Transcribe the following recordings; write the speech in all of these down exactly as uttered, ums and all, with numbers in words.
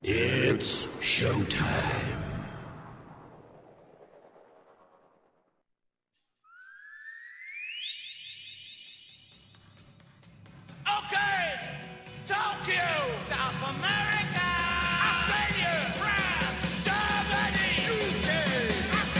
It's showtime. Okay, Tokyo, South America, Australia, France, Germany, U K,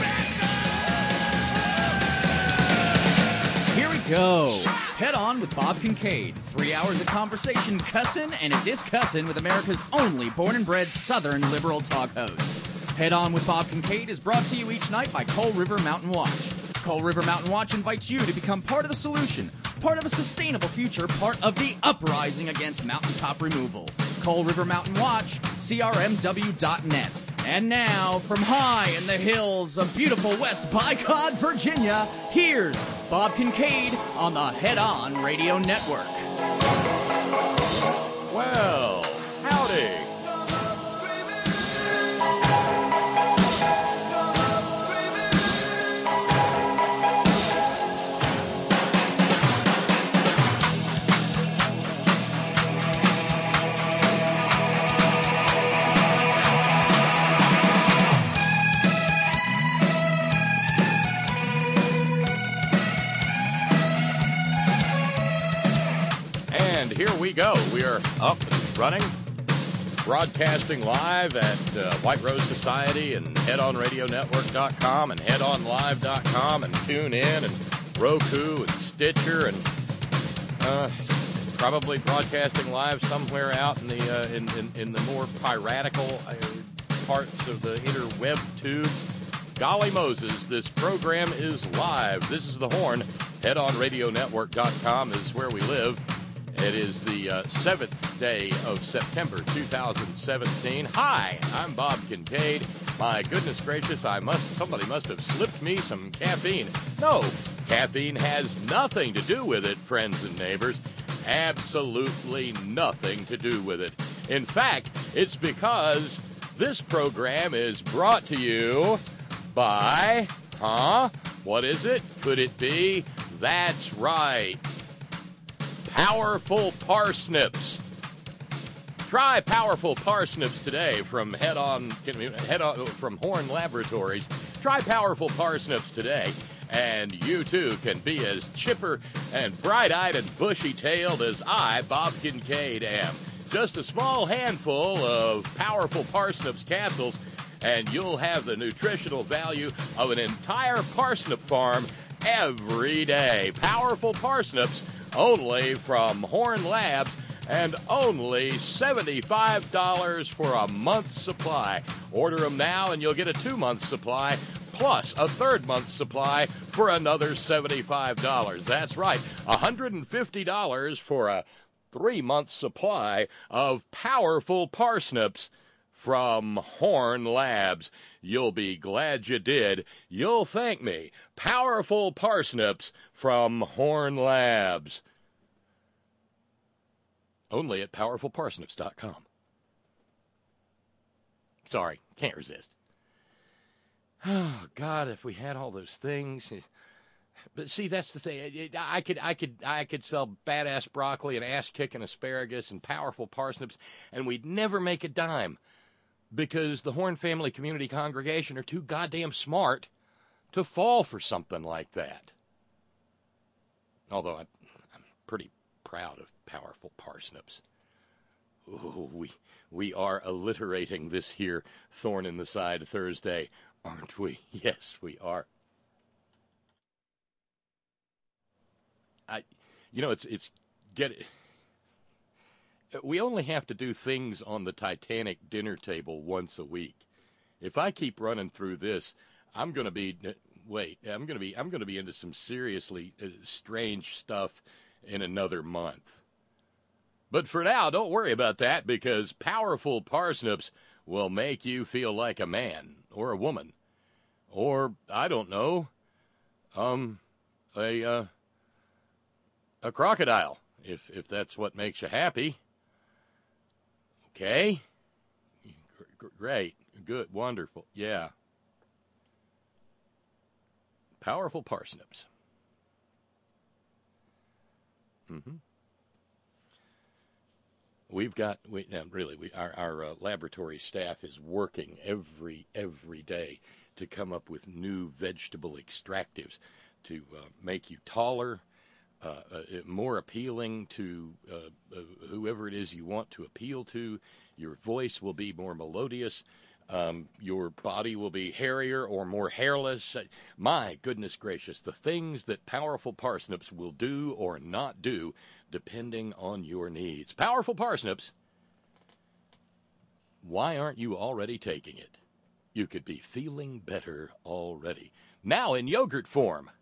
Africa. Here we go. Head On with Bob Kincaid. Three hours of conversation, cussin' and a discussin' with America's only born and bred Southern liberal talk host. Head On with Bob Kincaid is brought to you each night by Coal River Mountain Watch. Coal River Mountain Watch invites you to become part of the solution, part of a sustainable future, part of the uprising against mountaintop removal. Coal River Mountain Watch, C R M W dot net. And now, from high in the hills of beautiful West Bicod, Virginia, here's Bob Kincaid on the Head On Radio Network. Well, howdy. And here we go. We are up and running, broadcasting live at uh, White Rose Society and head on radio network dot com and head on live dot com and tune in and Roku and Stitcher and uh, probably broadcasting live somewhere out in the uh, in, in, in the more piratical uh, parts of the interweb tubes. Golly Moses, this program is live. This is The Horn. head on radio network dot com is where we live. It is the uh, seventh day of September two thousand seventeen. Hi, I'm Bob Kincaid. My goodness gracious, I must somebody must have slipped me some caffeine. No, caffeine has nothing to do with it, friends and neighbors. Absolutely nothing to do with it. In fact, it's because this program is brought to you by, huh? What is it? Could it be? That's right. Powerful Parsnips. Try Powerful Parsnips today from Head On, head on from Horn Laboratories. Try Powerful Parsnips today, and you too can be as chipper and bright-eyed and bushy-tailed as I, Bob Kincaid, am. Just a small handful of Powerful Parsnips capsules, and you'll have the nutritional value of an entire parsnip farm every day. Powerful Parsnips, only from Horn Labs, and only seventy-five dollars for a month's supply. Order them now and you'll get a two-month supply plus a third-month supply for another seventy-five dollars. That's right, one hundred fifty dollars for a three-month supply of Powerful Parsnips from Horn Labs. You'll be glad you did. You'll thank me. Powerful Parsnips from Horn Labs. Only at powerful parsnips dot com. Sorry, can't resist. Oh, God, if we had all those things. But see, that's the thing. I could, I could, I could sell badass broccoli and ass-kicking asparagus and powerful parsnips, and we'd never make a dime. Because the Horn Family Community Congregation are too goddamn smart to fall for something like that. Although I, I'm pretty proud of Powerful Parsnips. Ooh, we we are alliterating this here Thorn in the Side Thursday, aren't we? Yes, we are. I, you know, it's it's get it. We only have to do things on the Titanic dinner table once a week. If I keep running through this, I'm going to be wait. I'm going to be I'm going to be into some seriously uh, strange stuff in another month. But for now, don't worry about that, because Powerful Parsnips will make you feel like a man or a woman, or I don't know, um, a uh, a crocodile, if if that's what makes you happy. Okay. Great. Good. Wonderful. Yeah. Powerful Parsnips. Mm-hmm. we've got we now really we our our uh, laboratory staff is working every every day to come up with new vegetable extractives to uh, make you taller, uh, uh, more appealing to uh, uh, whoever it is you want to appeal to. Your voice will be more melodious. Um, your body will be hairier or more hairless. My goodness gracious, the things that Powerful Parsnips will do or not do depending on your needs. Powerful Parsnips, why aren't you already taking it? You could be feeling better already. Now in yogurt form.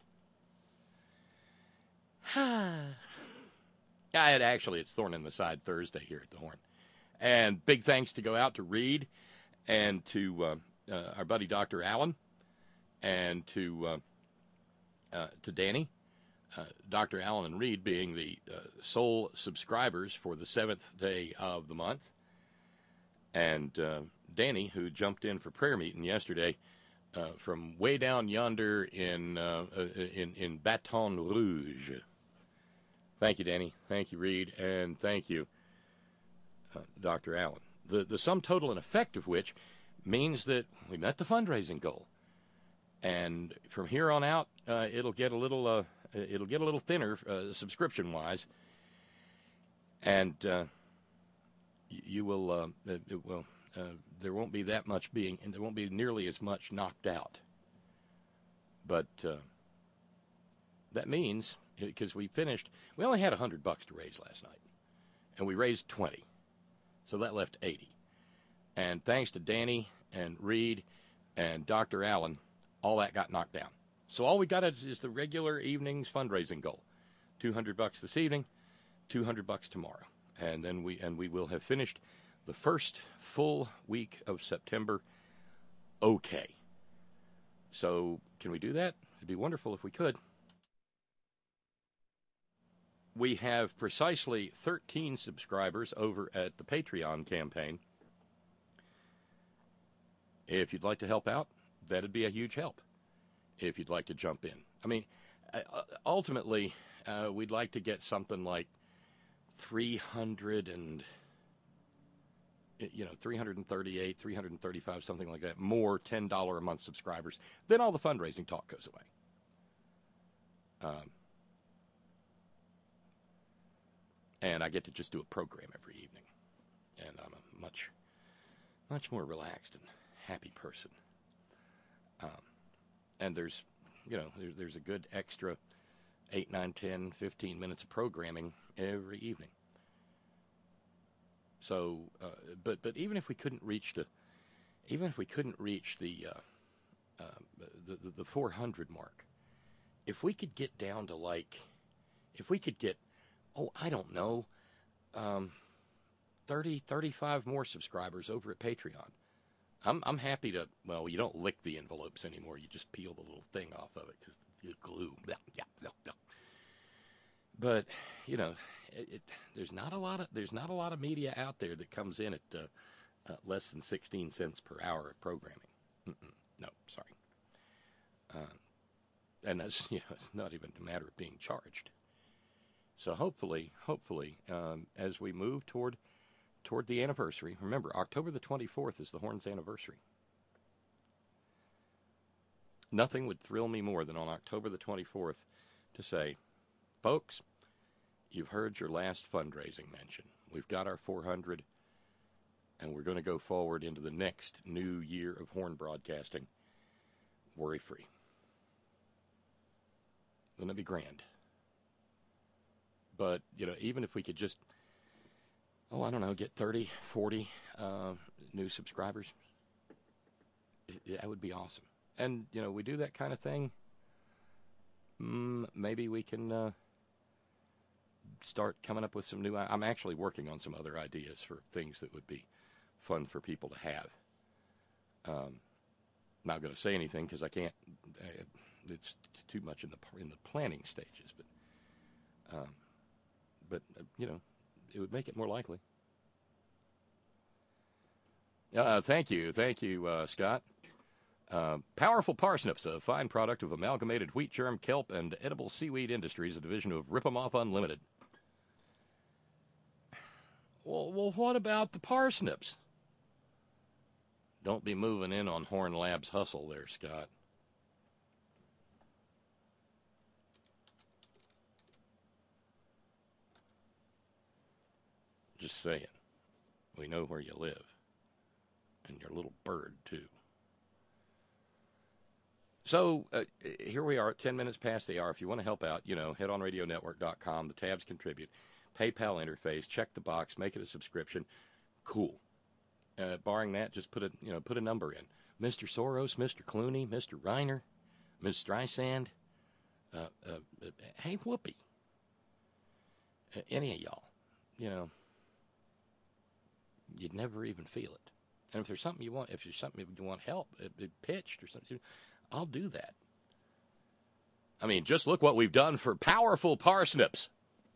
I had actually, it's Thorn in the Side Thursday here at the Horn. And big thanks to go out to Reed and to uh, uh, our buddy Doctor Allen and to uh, uh, to Danny. Uh, Doctor Allen and Reed being the uh, sole subscribers for the seventh day of the month. And uh, Danny, who jumped in for prayer meeting yesterday uh, from way down yonder in, uh, in, in Baton Rouge. Thank you, Danny. Thank you, Reed. And thank you, uh, Doctor Allen. The, the sum total and effect of which means that we met the fundraising goal. And from here on out, uh, it'll get a little uh, it'll get a little thinner uh, subscription-wise, and uh, you will uh, it will uh, there won't be that much being, and there won't be nearly as much knocked out. But uh, that means because we finished, we only had a hundred bucks to raise last night, and we raised twenty, so that left eighty. And thanks to Danny and Reed and Doctor Allen, all that got knocked down. So all we got is, is the regular evening's fundraising goal. two hundred bucks this evening, two hundred bucks tomorrow. And then we and we will have finished the first full week of September okay. So can we do that? It'd be wonderful if we could. We have precisely thirteen subscribers over at the Patreon campaign. If you'd like to help out, that'd be a huge help if you'd like to jump in. I mean, ultimately, uh, we'd like to get something like three hundred and, you know, three hundred thirty-eight, three hundred thirty-five, something like that, more ten dollars a month subscribers. Then all the fundraising talk goes away. Um, and I get to just do a program every evening. And I'm a much, much more relaxed and happy person. Um, and there's, you know, there, there's a good extra eight, nine, ten, fifteen minutes of programming every evening. So, uh, but but even if we couldn't reach the, even if we couldn't reach the, uh, uh, the, the the four hundred mark, if we could get down to like, if we could get, oh, I don't know, um, thirty, thirty-five more subscribers over at Patreon. I'm I'm happy to, well, you don't lick the envelopes anymore. You just peel the little thing off of it because you glue. But, you know, it, it, there's not a lot of there's not a lot of media out there that comes in at uh, uh, less than sixteen cents per hour of programming. Mm-mm, no, sorry. Uh, and that's, you know, it's not even a matter of being charged. So hopefully, hopefully, um, as we move toward toward the anniversary, remember, October the twenty-fourth is the Horn's anniversary. Nothing would thrill me more than on October the twenty-fourth to say, folks, you've heard your last fundraising mention. We've got our four hundred, and we're going to go forward into the next new year of Horn broadcasting worry-free. Wouldn't it be grand? But, you know, even if we could just, oh, I don't know, get thirty, forty uh, new subscribers, that would be awesome. And, you know, we do that kind of thing, mm, maybe we can uh, start coming up with some new, I'm actually working on some other ideas for things that would be fun for people to have. Um, not going to say anything because I can't, it's too much in the in the planning stages, but, um, but uh, you know, it would make it more likely. Uh, thank you. Thank you, uh, Scott. Uh, Powerful Parsnips, a fine product of Amalgamated Wheat Germ, Kelp, and Edible Seaweed Industries, a division of Rip 'em Off Unlimited. Well, well, what about the parsnips? Don't be moving in on Horn Labs hustle there, Scott. Just saying. We know where you live. And your little bird, too. So, uh, here we are, ten minutes past the hour. If you want to help out, you know, head on radio network dot com. The tabs contribute. PayPal interface. Check the box. Make it a subscription. Cool. Uh, barring that, just put a, you know, put a number in. Mister Soros, Mister Clooney, Mister Reiner, Miz Streisand. Uh, uh, uh, hey, Whoopi. Uh, any of y'all. You know, you'd never even feel it. And if there's something you want, if there's something you want help, it, it pitched or something, I'll do that. I mean, just look what we've done for Powerful Parsnips.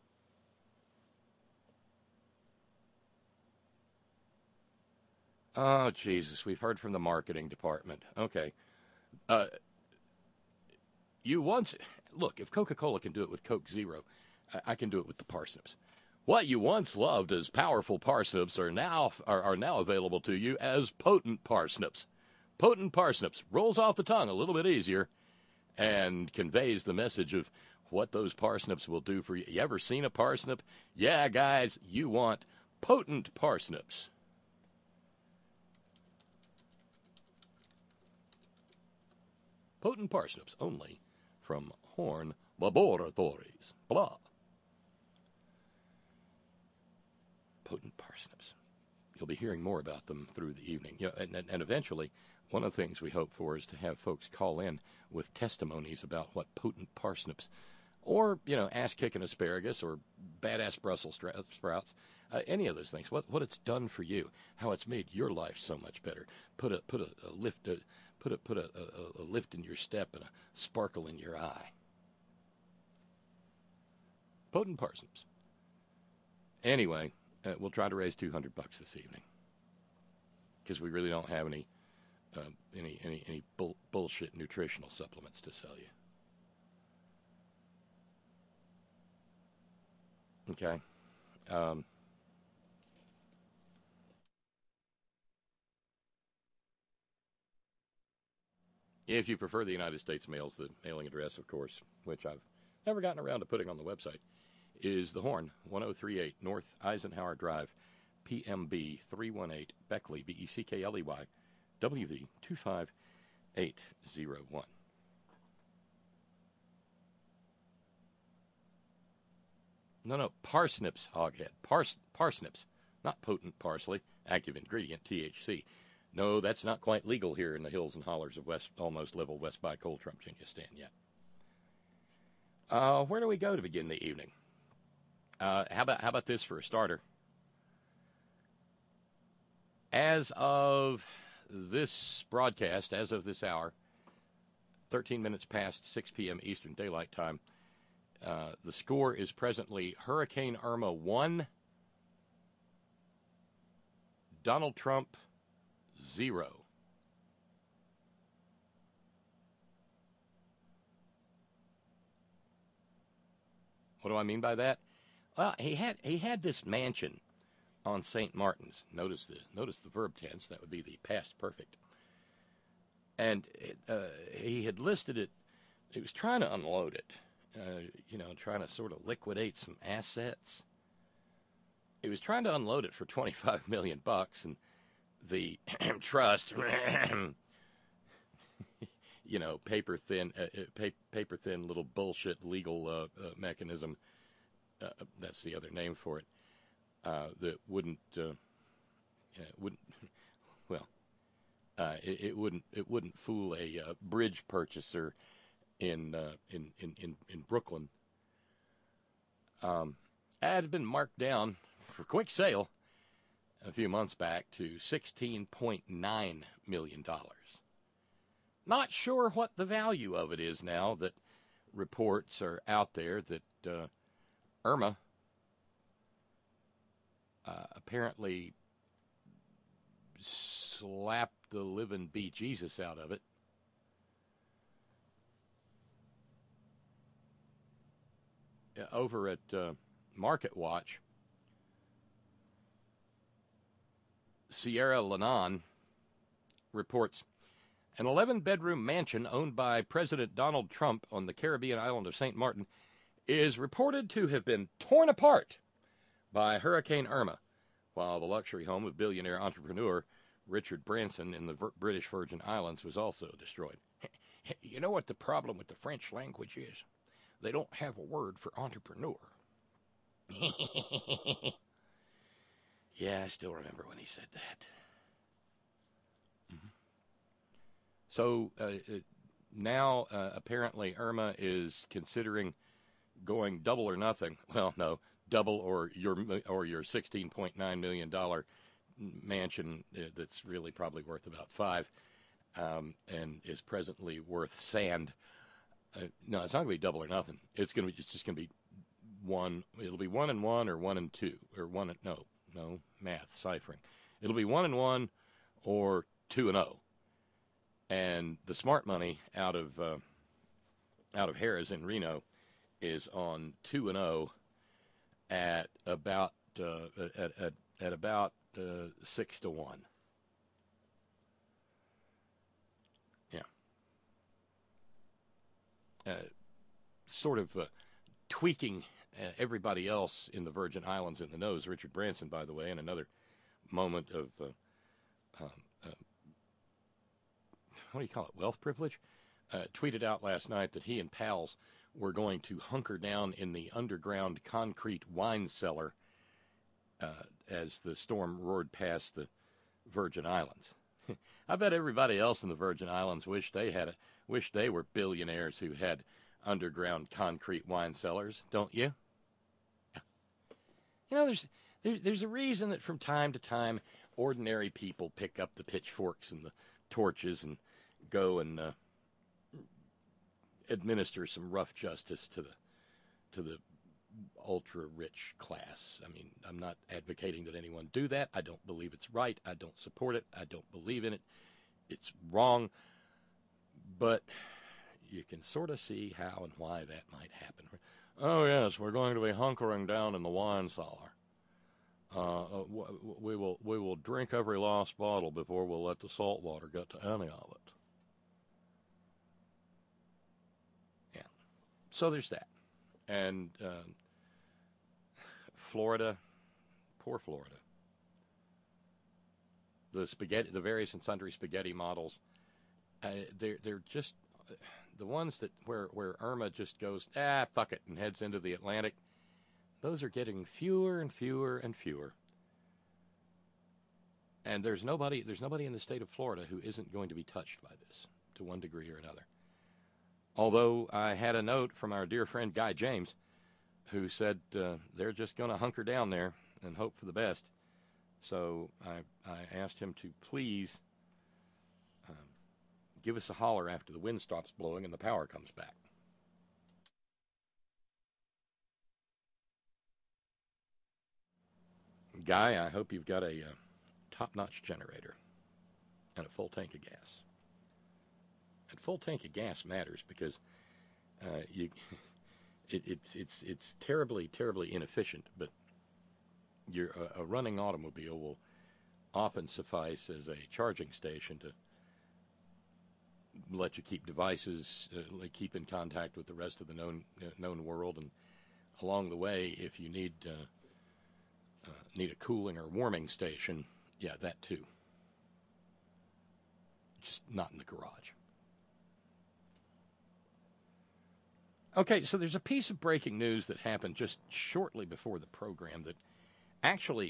Oh, Jesus, we've heard from the marketing department. Okay. Uh, you once, look, if Coca-Cola can do it with Coke Zero, I, I can do it with the parsnips. What you once loved as Powerful Parsnips are now are, are now available to you as Potent Parsnips. Potent Parsnips rolls off the tongue a little bit easier and conveys the message of what those parsnips will do for you. You ever seen a parsnip? Yeah, guys, you want Potent Parsnips. Potent Parsnips only from Horn Laboratories. Blah. Potent Parsnips. You'll be hearing more about them through the evening. You know, and, and, and eventually, one of the things we hope for is to have folks call in with testimonies about what Potent Parsnips, or, you know, ass-kicking asparagus, or badass Brussels sprouts, uh, any of those things, what what it's done for you, how it's made your life so much better. Put a put a, a lift, a, put a put a, a, a lift in your step and a sparkle in your eye. Potent Parsnips. Anyway. Uh, we'll try to raise two hundred bucks this evening because we really don't have any uh, any any any bull, bullshit nutritional supplements to sell you. Okay. Um, if you prefer the United States mails, the mailing address, of course, which I've never gotten around to putting on the website, is the Horn, one oh three eight North Eisenhower Drive, P M B three one eight, Beckley, B E C K L E Y, W V two five eight zero one. No, no, parsnips, hoghead. Pars, parsnips, not potent parsley, active ingredient, T H C. No, that's not quite legal here in the hills and hollers of West, almost level West by Cold Trump, Virginia stand yet. Uh, where do we go to begin the evening? Uh, how about how about this for a starter? As of this broadcast, as of this hour, thirteen minutes past six p.m. Eastern Daylight Time, uh, the score is presently Hurricane Irma one, Donald Trump zero. What do I mean by that? Well, he had he had this mansion on Saint Martin's. Notice the notice the verb tense. That would be the past perfect. And it, uh, he had listed it. He was trying to unload it. Uh, you know, trying to sort of liquidate some assets. He was trying to unload it for twenty-five million bucks, and the trust, you know, paper thin, uh, paper thin little bullshit legal uh, uh, mechanism. Uh, that's the other name for it. Uh, that wouldn't, uh, uh, wouldn't, well, uh, it, it wouldn't, it wouldn't fool a uh, bridge purchaser in, uh, in, in, in, in Brooklyn. Um, it had been marked down for quick sale a few months back to sixteen point nine million dollars. Not sure what the value of it is now that reports are out there that uh, Irma uh, apparently slapped the living bejesus out of it. Uh, over at uh, Market Watch, Sierra Leone reports an eleven-bedroom mansion owned by President Donald Trump on the Caribbean island of Saint Martin is reported to have been torn apart by Hurricane Irma, while the luxury home of billionaire entrepreneur Richard Branson in the Ver- British Virgin Islands was also destroyed. You know what the problem with the French language is? They don't have a word for entrepreneur. Yeah, I still remember when he said that. Mm-hmm. So uh, uh, now, uh, apparently, Irma is considering going double or nothing. Well, no, double or your or your sixteen point nine million dollars mansion uh, that's really probably worth about five, um, and is presently worth sand. Uh, no, it's not going to be double or nothing. It's going to be it's just going to be one. It'll be one and one or one and two or one and no no math ciphering. It'll be one and one or two and oh. And the smart money out of uh, out of Harrah's in Reno is on two and oh at about uh, at, at at about uh, six to one. Yeah. Uh, sort of uh, tweaking uh, everybody else in the Virgin Islands in the nose. Richard Branson, by the way, in another moment of uh, um, uh, what do you call it, wealth privilege, uh, tweeted out last night that he and pals were going to hunker down in the underground concrete wine cellar uh, as the storm roared past the Virgin Islands. I bet everybody else in the Virgin Islands wished they had a, wished they were billionaires who had underground concrete wine cellars, don't you? You know, there's there, there's a reason that from time to time ordinary people pick up the pitchforks and the torches and go and uh, administer some rough justice to the to the ultra-rich class. I mean, I'm not advocating that anyone do that. I don't believe it's right. I don't support it. I don't believe in it. It's wrong. But you can sort of see how and why that might happen. Oh, yes, we're going to be hunkering down in the wine cellar. Uh, we will we will drink every last bottle before we'll let the salt water get to any of it. Yeah. So there's that. And uh, Florida, poor Florida. The spaghetti, the various and sundry spaghetti models, uh, they're they're just uh, the ones that where where Irma just goes ah fuck it and heads into the Atlantic. Those are getting fewer and fewer and fewer. And there's nobody there's nobody in the state of Florida who isn't going to be touched by this to one degree or another. Although I had a note from our dear friend Guy James who said uh, they're just going to hunker down there and hope for the best. So I, I asked him to please um, give us a holler after the wind stops blowing and the power comes back. Guy, I hope you've got a uh, top-notch generator and a full tank of gas. And full tank of gas matters because uh, you, it, it's it's it's terribly terribly inefficient. But your a, a running automobile will often suffice as a charging station to let you keep devices, uh, keep in contact with the rest of the known uh, known world, and along the way, if you need uh, uh, need a cooling or warming station, yeah, that too. Just not in the garage. Okay, so there's a piece of breaking news that happened just shortly before the program that actually,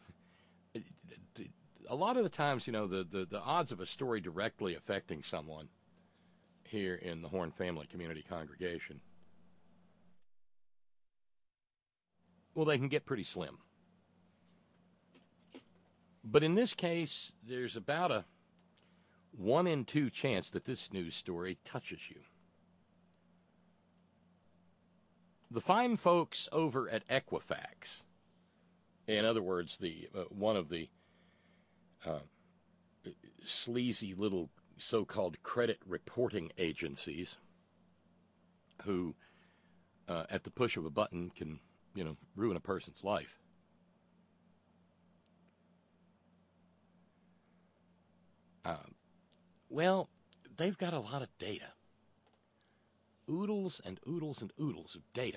a lot of the times, you know, the, the, the odds of a story directly affecting someone here in the Horn Family Community Congregation, well, they can get pretty slim. But in this case, there's about a one in two chance that this news story touches you. The fine folks over at Equifax, in other words, the uh, one of the uh, sleazy little so-called credit reporting agencies who, uh, at the push of a button, can, you know, ruin a person's life. Well, they've got a lot of data. Oodles and oodles and oodles of data.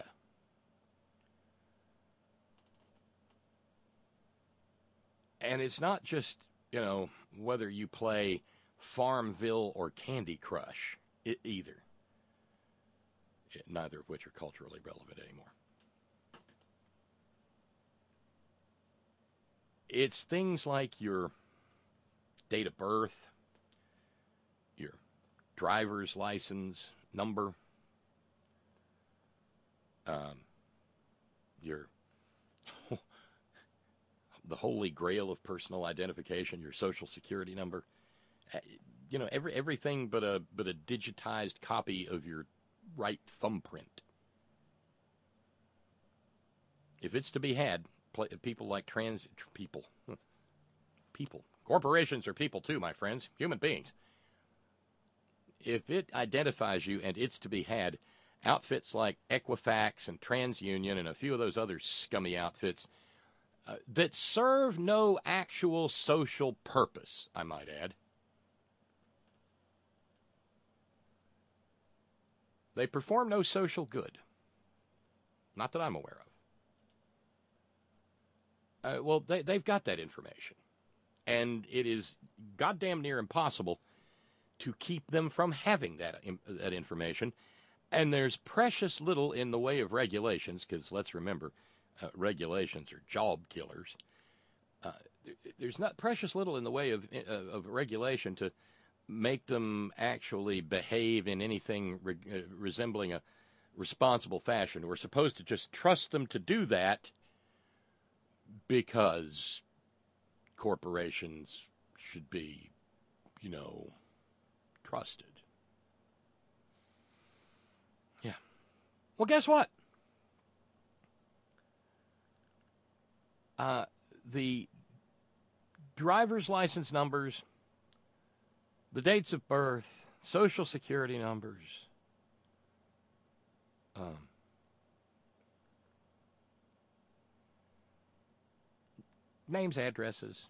And it's not just, you know, whether you play Farmville or Candy Crush it, either. It, neither of which are culturally relevant anymore. It's things like your date of birth, your driver's license number, um, your the holy grail of personal identification, your social security number. You know, every everything but a but a digitized copy of your right thumbprint. If it's to be had, play, people like trans people, people, corporations are people too, my friends, human beings. If it identifies you and it's to be had, outfits like Equifax and TransUnion and a few of those other scummy outfits uh, that serve no actual social purpose, I might add. They perform no social good. Not that I'm aware of. Uh, well, they, they've got that information. And it is goddamn near impossible to keep them from having that, that information. And there's precious little in the way of regulations, because let's remember, uh, regulations are job killers. Uh, there's not precious little in the way of, uh, of regulation to make them actually behave in anything re- uh, resembling a responsible fashion. We're supposed to just trust them to do that because corporations should be, you know, trusted. Yeah. Well, guess what? Uh, the driver's license numbers, the dates of birth, social security numbers, um, names, addresses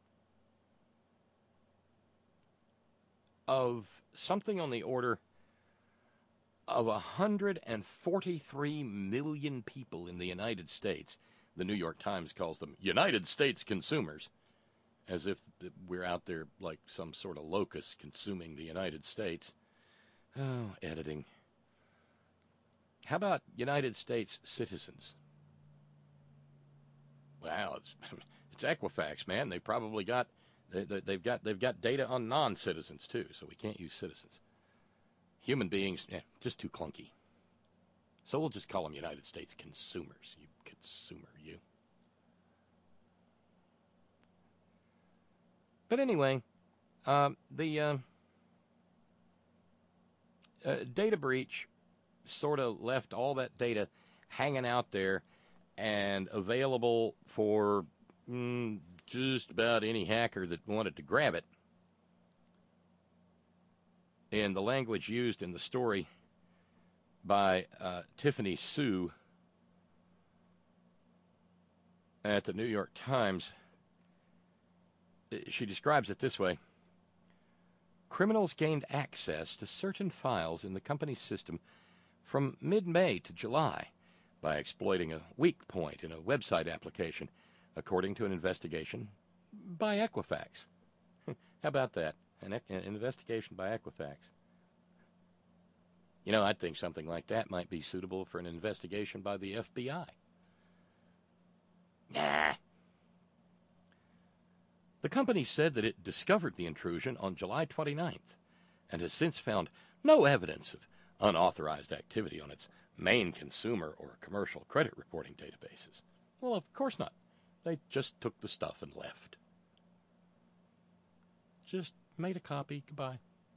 of something on the order of one hundred forty-three million people in the United States. The New York Times calls them United States consumers, as if we're out there like some sort of locust consuming the United States. Oh, editing. How about United States citizens? Well, it's it's Equifax, man. They probably got they, they, they've got they've got data on non-citizens too, so we can't use citizens. Human beings, eh, just too clunky. So we'll just call them United States consumers. You consumer, you. But anyway, um, the uh, uh, data breach sort of left all that data hanging out there and available for mm, just about any hacker that wanted to grab it. In the language used in the story by uh, Tiffany Sue at the New York Times, she describes it this way. Criminals gained access to certain files in the company's system from mid-May to July by exploiting a weak point in a website application, according to an investigation by Equifax. How about that? An, an investigation by Equifax. You know, I think something like that might be suitable for an investigation by the F B I. Nah. The company said that it discovered the intrusion on July twenty-ninth and has since found no evidence of unauthorized activity on its main consumer or commercial credit reporting databases. Well, of course not. They just took the stuff and left. Just made a copy. Goodbye.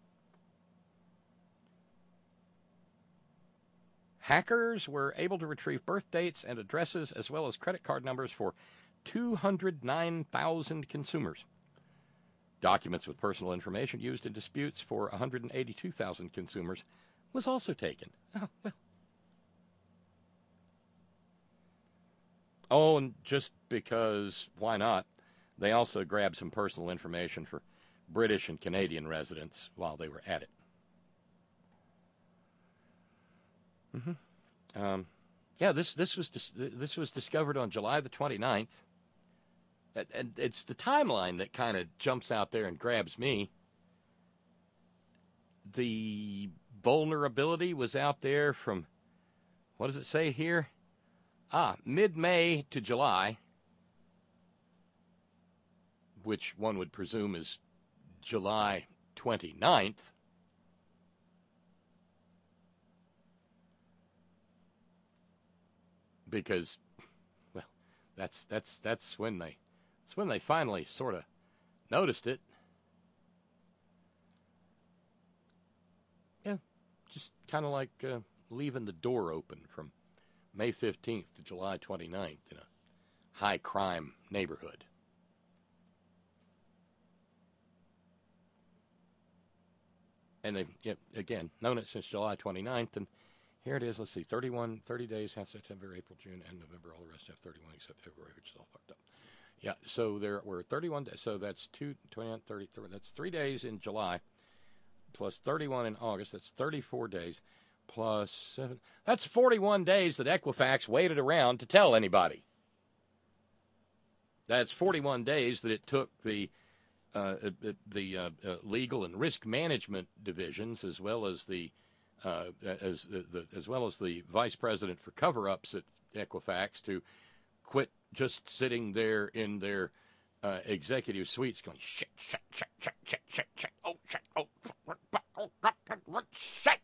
Hackers were able to retrieve birth dates and addresses as well as credit card numbers for two hundred nine thousand consumers. Documents with personal information used in disputes for one hundred eighty-two thousand consumers was also taken. Oh, well. Oh, and just because, why not, they also grabbed some personal information for British and Canadian residents while they were at it. Mm-hmm. Um, yeah, this this was dis- this was discovered on July the twenty-ninth, and, and it's the timeline that kind of jumps out there and grabs me. The vulnerability was out there from, what does it say here? Ah, mid-May to July, which one would presume is July twenty-ninth. Because, well, that's that's that's when they that's when they finally sort of noticed it. Yeah, just kind of like uh, leaving the door open from May fifteenth to July twenty-ninth in a high crime neighborhood. And they've, yeah, again, known it since July twenty-ninth, and here it is. Let's see, thirty-one, thirty days, half September, April, June, and November. All the rest have thirty-one except February, which is all fucked up. Yeah, so there were thirty-one days. So that's two, twenty-nine, thirty, thirty, that's three days in July, plus thirty-one in August. That's thirty-four days, plus seven. That's forty-one days that Equifax waited around to tell anybody. That's forty-one days that it took the uh, the uh, uh, legal and risk management divisions, as well as the Uh, as the, the as well as the vice president for cover-ups at Equifax, to quit just sitting there in their uh, executive suites going shit, shit, shit, shit, shit, shit, shit, oh shit, oh, oh shit.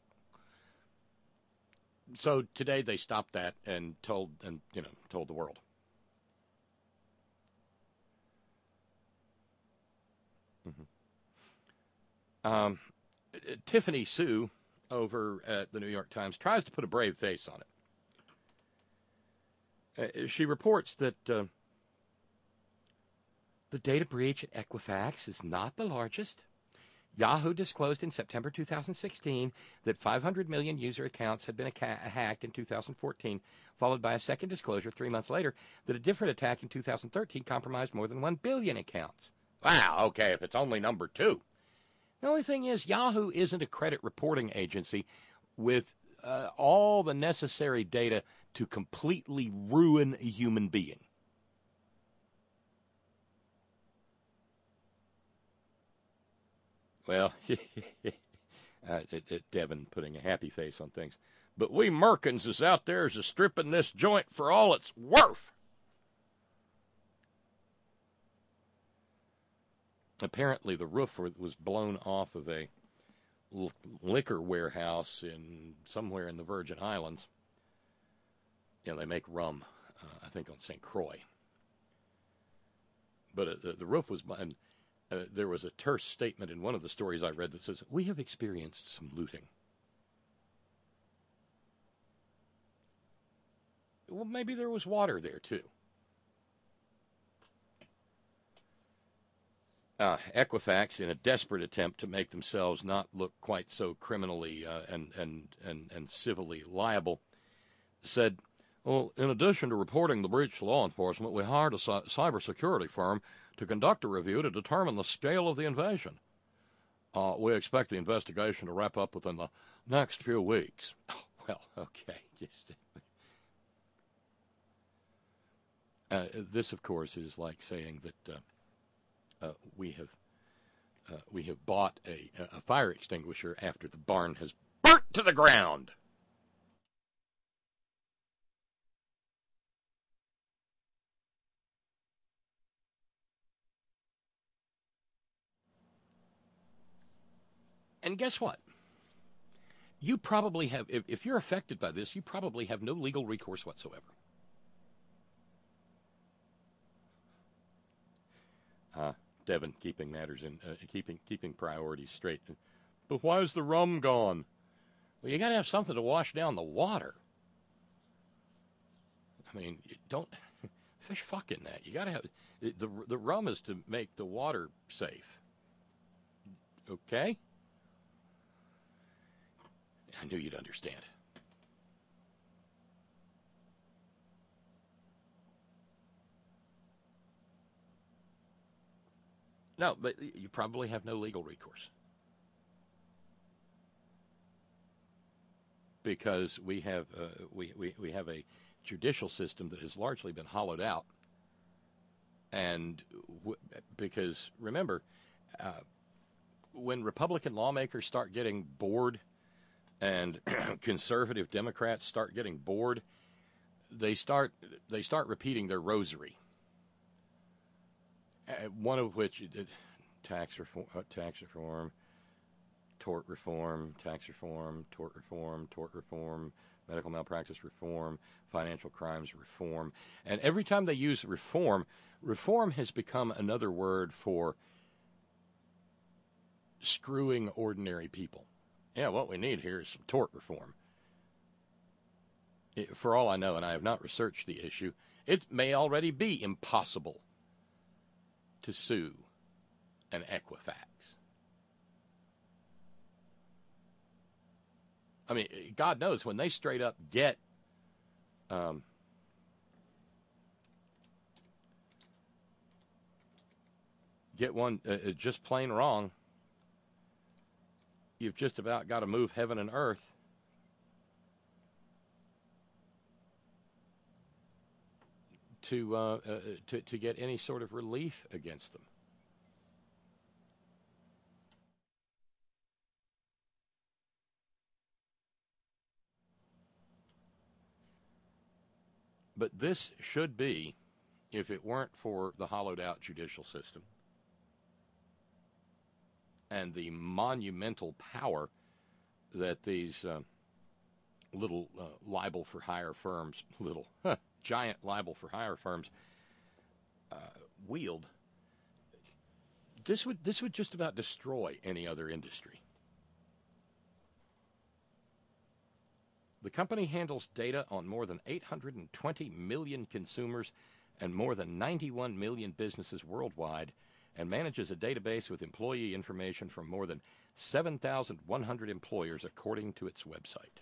So today they stopped that and told and you know told the world. Mm-hmm. Um, Tiffany Sue over at the New York Times tries to put a brave face on it. Uh, she reports that uh, the data breach at Equifax is not the largest. Yahoo disclosed in September two thousand sixteen that five hundred million user accounts had been ca- hacked in two thousand fourteen, followed by a second disclosure three months later that a different attack in two thousand thirteen compromised more than one billion accounts. Wow, okay, if it's only number two. The only thing is, Yahoo isn't a credit reporting agency with uh, all the necessary data to completely ruin a human being. Well, uh, it, it, Devin putting a happy face on things. But we Merkins is out there is a stripping this joint for all it's worth. Apparently, the roof was blown off of a liquor warehouse in somewhere in the Virgin Islands. Yeah, they make rum, uh, I think, on Saint Croix. But uh, the, the roof was, and uh, there was a terse statement in one of the stories I read that says, "We have experienced some looting." Well, maybe there was water there too. Uh, Equifax, in a desperate attempt to make themselves not look quite so criminally uh, and, and, and, and civilly liable, said, well, in addition to reporting the breach to law enforcement, we hired a cy- cybersecurity firm to conduct a review to determine the scale of the invasion. Uh, we expect the investigation to wrap up within the next few weeks. Oh, well, okay. Just, uh, this, of course, is like saying that... Uh, Uh, we have uh, we have bought a, a fire extinguisher after the barn has burnt to the ground. And guess what? You probably have, if, if you're affected by this, you probably have no legal recourse whatsoever. Uh, Devin keeping matters in, uh, keeping keeping priorities straight. But why is the rum gone? Well, you got to have something to wash down the water. I mean, you don't fish fuck in that. You got to have the the rum is to make the water safe. Okay? I knew you'd understand. No, but you probably have no legal recourse. Because we have uh, we, we, we have a judicial system that has largely been hollowed out. And w- because, remember, uh, when Republican lawmakers start getting bored and conservative Democrats start getting bored, they start they start repeating their rosary. Uh, one of which, uh, tax reform, uh, tax reform, tort reform, tax reform, tort reform, tort reform, medical malpractice reform, financial crimes reform. And every time they use reform, reform has become another word for screwing ordinary people. Yeah, what we need here is some tort reform. It, for all I know, and I have not researched the issue, it may already be impossible to sue an Equifax. I mean, God knows when they straight up get um, get one uh, just plain wrong, you've just about got to move heaven and earth to uh, uh, to to get any sort of relief against them. But this should be, if it weren't for the hollowed-out judicial system and the monumental power that these uh, little uh, libel-for-hire firms, little huh, giant libel-for-hire firms uh, wield, this would this would just about destroy any other industry. The company handles data on more than eight hundred twenty million consumers and more than ninety-one million businesses worldwide, and manages a database with employee information from more than seven thousand one hundred employers, according to its website.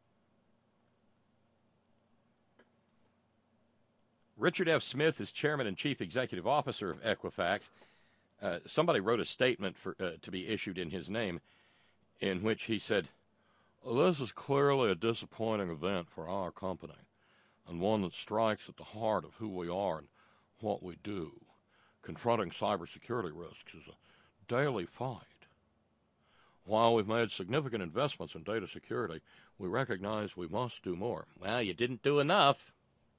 Richard F. Smith is chairman and chief executive officer of Equifax. Uh, somebody wrote a statement for, uh, to be issued in his name in which he said, "This is clearly a disappointing event for our company, and one that strikes at the heart of who we are and what we do. Confronting cybersecurity risks is a daily fight. While we've made significant investments in data security, we recognize we must do more." Well, you didn't do enough.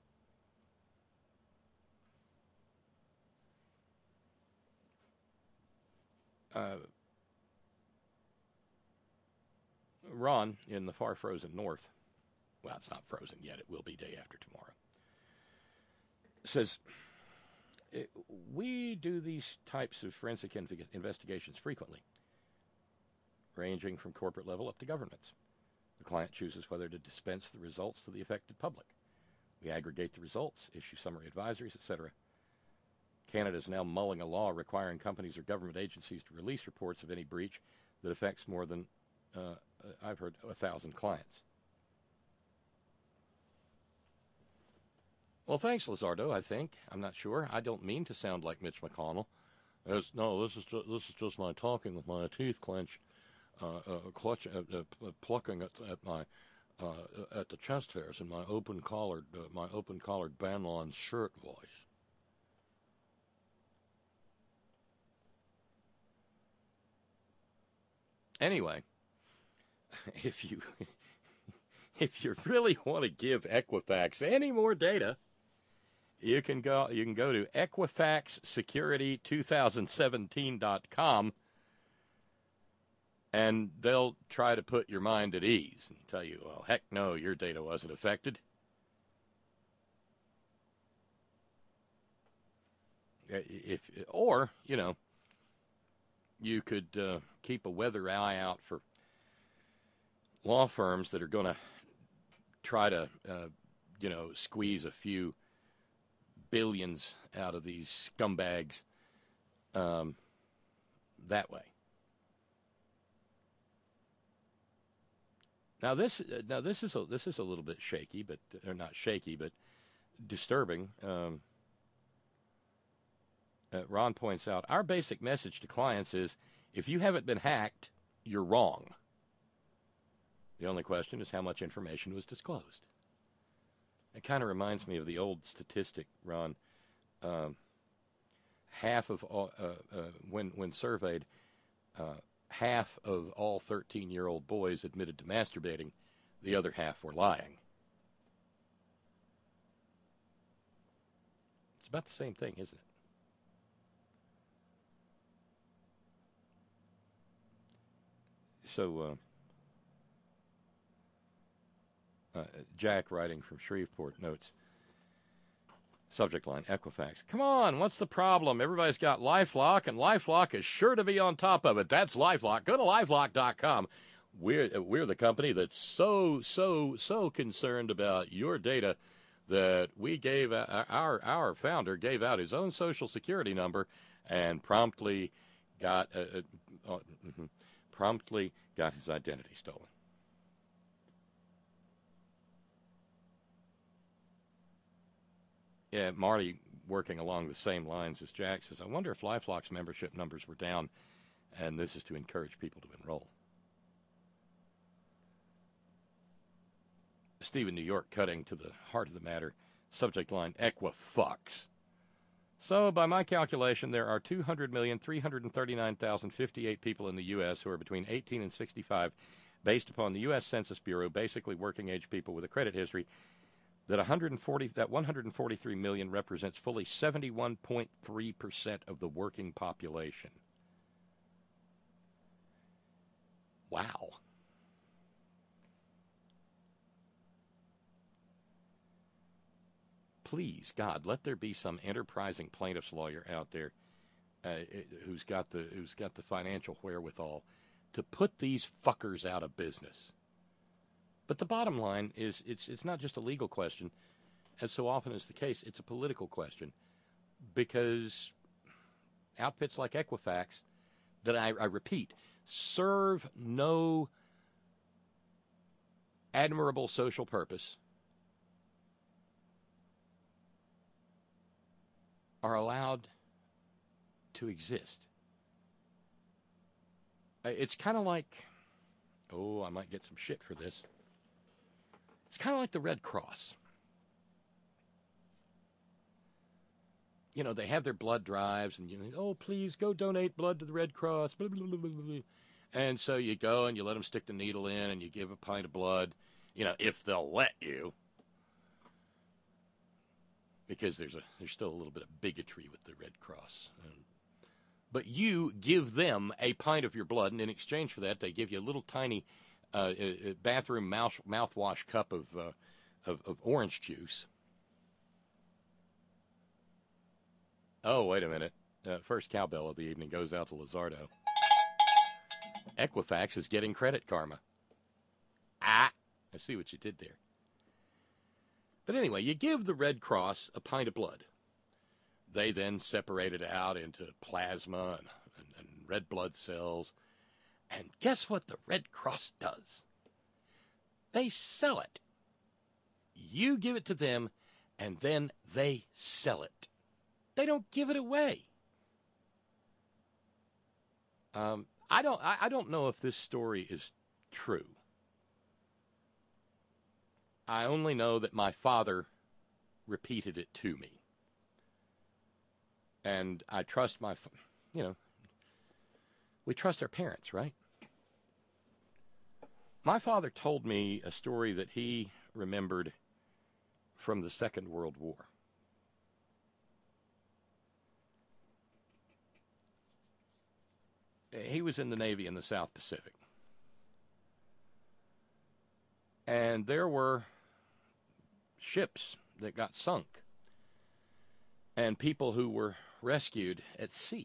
Uh, Ron, in the far frozen north, well, it's not frozen yet, it will be day after tomorrow, says, "We do these types of forensic inv- investigations frequently, ranging from corporate level up to governments. The client chooses whether to dispense the results to the affected public. We aggregate the results, issue summary advisories, et cetera. Canada is now mulling a law requiring companies or government agencies to release reports of any breach that affects more than, uh, I've heard, a thousand clients." Well, thanks, Lizardo, I think. I'm not sure. I don't mean to sound like Mitch McConnell. As, no, this is, just, this is just my talking with my teeth clench, uh, uh, clutch, uh, uh, plucking at, at my uh, at the chest hairs in my open collared uh, my open collared Banlon shirt voice. Anyway, if you if you really want to give Equifax any more data, you can go you can go to Equifax Security twenty seventeen dot com, and they'll try to put your mind at ease and tell you, well, heck no, your data wasn't affected. If or, you know, you could uh, keep a weather eye out for law firms that are going to try to, uh, you know, squeeze a few billions out of these scumbags um, that way. Now this, uh, now this is a this is a little bit shaky, but or not shaky, but disturbing. Um, Uh, Ron points out, our basic message to clients is, if you haven't been hacked, you're wrong. The only question is how much information was disclosed. It kind of reminds me of the old statistic, Ron. Um, half of all, uh, uh, when when surveyed, uh, half of all thirteen-year-old boys admitted to masturbating. The other half were lying. It's about the same thing, isn't it? So, uh, uh, Jack, writing from Shreveport, notes, subject line, Equifax. Come on, what's the problem? Everybody's got LifeLock, and LifeLock is sure to be on top of it. That's LifeLock. Go to LifeLock dot com. We're, we're the company that's so, so, so concerned about your data that we gave, uh, our, our founder gave out his own Social Security number and promptly got, uh, uh, uh, mm-hmm, promptly got his identity stolen. Yeah, Marty, working along the same lines as Jack, says, I wonder if LifeLock's membership numbers were down, and this is to encourage people to enroll. Stephen New York, cutting to the heart of the matter, subject line, Equifax. So, by my calculation, there are two hundred million, three hundred thirty-nine thousand fifty-eight people in the U S who are between eighteen and sixty-five, based upon the U S Census Bureau, basically working-age people with a credit history. That one hundred forty, that one hundred forty-three million represents fully seventy-one point three percent of the working population. Wow. Please, God, let there be some enterprising plaintiff's lawyer out there uh, who's got the who's got the financial wherewithal to put these fuckers out of business. But the bottom line is, it's it's not just a legal question, as so often is the case. It's a political question, because outfits like Equifax, that I, I repeat, serve no admirable social purpose, are allowed to exist. It's kind of like, oh, I might get some shit for this. It's kind of like the Red Cross. You know, they have their blood drives, and you know, oh, please go donate blood to the Red Cross. Blah, blah, blah, blah, blah. And so you go and you let them stick the needle in, and you give a pint of blood, you know, if they'll let you. Because there's a there's still a little bit of bigotry with the Red Cross. Um, but you give them a pint of your blood, and in exchange for that, they give you a little tiny uh, a bathroom mouth, mouthwash cup of, uh, of of orange juice. Oh, wait a minute. Uh, first cowbell of the evening goes out to Lizardo. Equifax is getting credit karma. Ah, I see what you did there. But anyway, you give the Red Cross a pint of blood. They then separate it out into plasma and, and, and red blood cells. And guess what the Red Cross does? They sell it. You give it to them, and then they sell it. They don't give it away. Um, I don't. I, I don't know if this story is true. I only know that my father repeated it to me. And I trust my, you know, we trust our parents, right? My father told me a story that he remembered from the Second World War. He was in the Navy in the South Pacific. And there were ships that got sunk and people who were rescued at sea.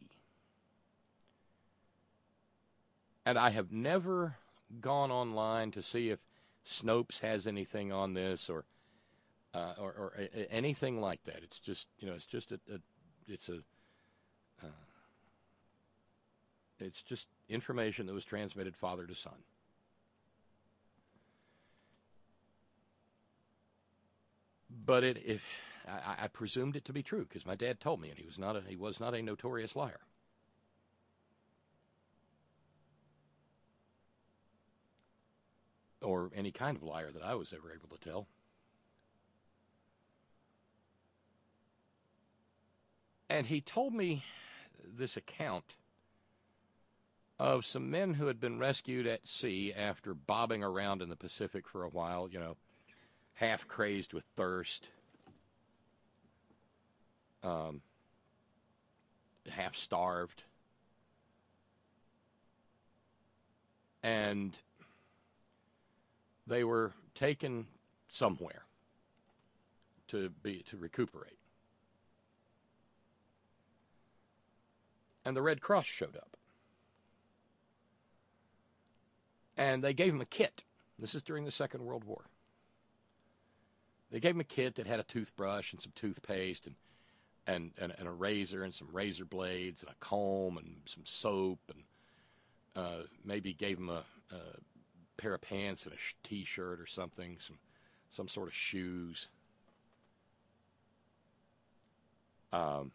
And I have never gone online to see if Snopes has anything on this or uh, or, or a, anything like that. It's just, you know, it's just a, a it's a uh, it's just information that was transmitted father to son. But it, if I, I presumed it to be true because my dad told me, and he was not a, he was not a notorious liar. Or any kind of liar that I was ever able to tell. And he told me this account of some men who had been rescued at sea after bobbing around in the Pacific for a while, you know, half crazed with thirst, um, half starved. And they were taken somewhere to be to recuperate. And the Red Cross showed up. And they gave him a kit. This is during the Second World War. They gave him a kit that had a toothbrush and some toothpaste and and, and, and a razor and some razor blades and a comb and some soap and uh, maybe gave him a, a pair of pants and a sh- T-shirt or something, some some sort of shoes. Um,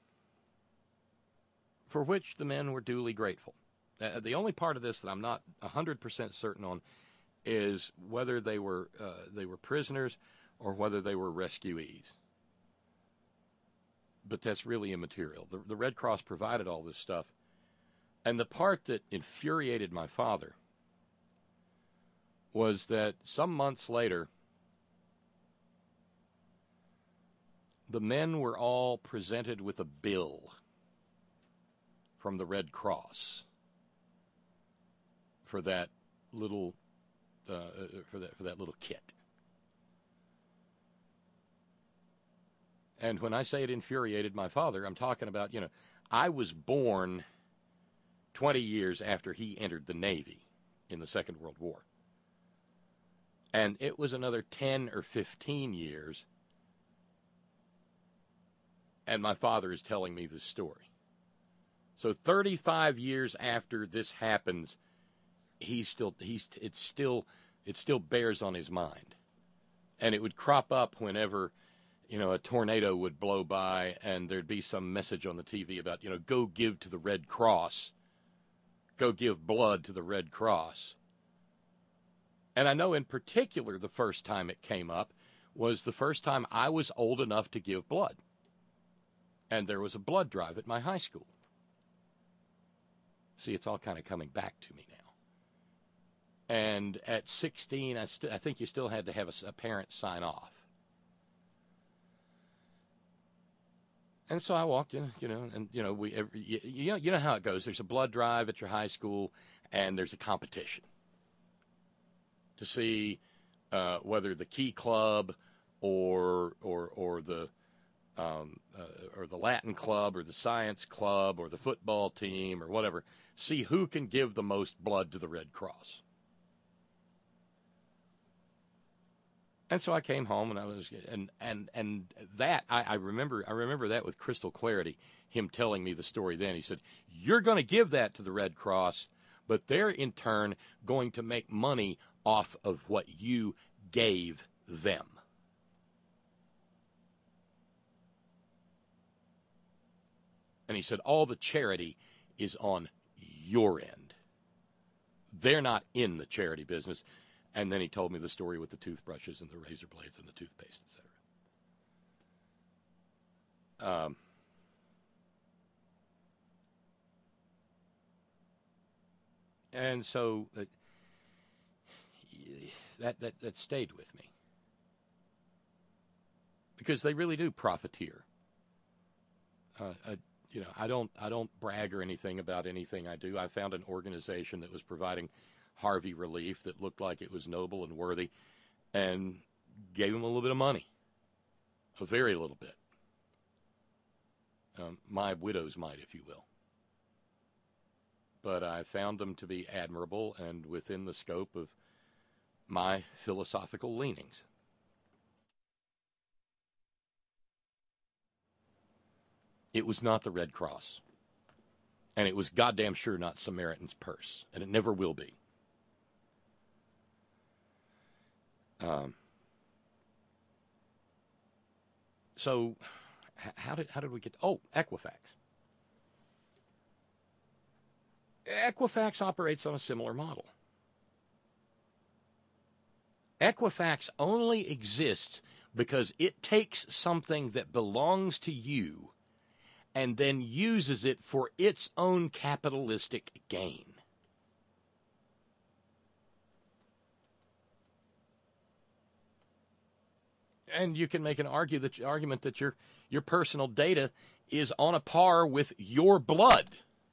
for which the men were duly grateful. Uh, the only part of this that I'm not one hundred percent certain on is whether they were uh, they were prisoners or whether they were rescuees. But that's really immaterial. The, the Red Cross provided all this stuff. And the part that infuriated my father was that some months later, the men were all presented with a bill from the Red Cross for that little uh, for that for that little kit. And when I say it infuriated my father, I'm talking about, you know, I was born twenty years after he entered the Navy in the Second World War. And it was another ten or fifteen years, and my father is telling me this story. So thirty-five years after this happens, he's still he's it's still it still bears on his mind. And it would crop up whenever, you know, a tornado would blow by and there'd be some message on the T V about, you know, go give to the Red Cross. Go give blood to the Red Cross. And I know in particular the first time it came up was the first time I was old enough to give blood. And there was a blood drive at my high school. See, it's all kind of coming back to me now. And at sixteen, I, st- I think you still had to have a, a parent sign off. And so I walked in, you know, and, you know, we, every, you, you know, you know how it goes. There's a blood drive at your high school, and there's a competition to see uh, whether the Key Club or or or the um, uh, or the Latin Club or the Science Club or the football team or whatever, see who can give the most blood to the Red Cross. And so I came home, and I was, and and and that I, I remember. I remember that with crystal clarity. Him telling me the story then. He said, "You're going to give that to the Red Cross, but they're in turn going to make money off of what you gave them." And he said, "All the charity is on your end. They're not in the charity business." And then he told me the story with the toothbrushes and the razor blades and the toothpaste, et cetera. Um, and so uh, that, that that stayed with me. Because they really do profiteer. Uh, I, you know, I don't I don't brag or anything about anything I do. I found an organization that was providing Harvey relief that looked like it was noble and worthy, and gave him a little bit of money, a very little bit. Um, my widow's mite, if you will. But I found them to be admirable and within the scope of my philosophical leanings. It was not the Red Cross, and it was goddamn sure not Samaritan's Purse, and it never will be. Um, so how did how did we get? Oh, Equifax. Equifax operates on a similar model. Equifax only exists because it takes something that belongs to you and then uses it for its own capitalistic gain. And you can make an argue that, argument that your, your personal data is on a par with your blood.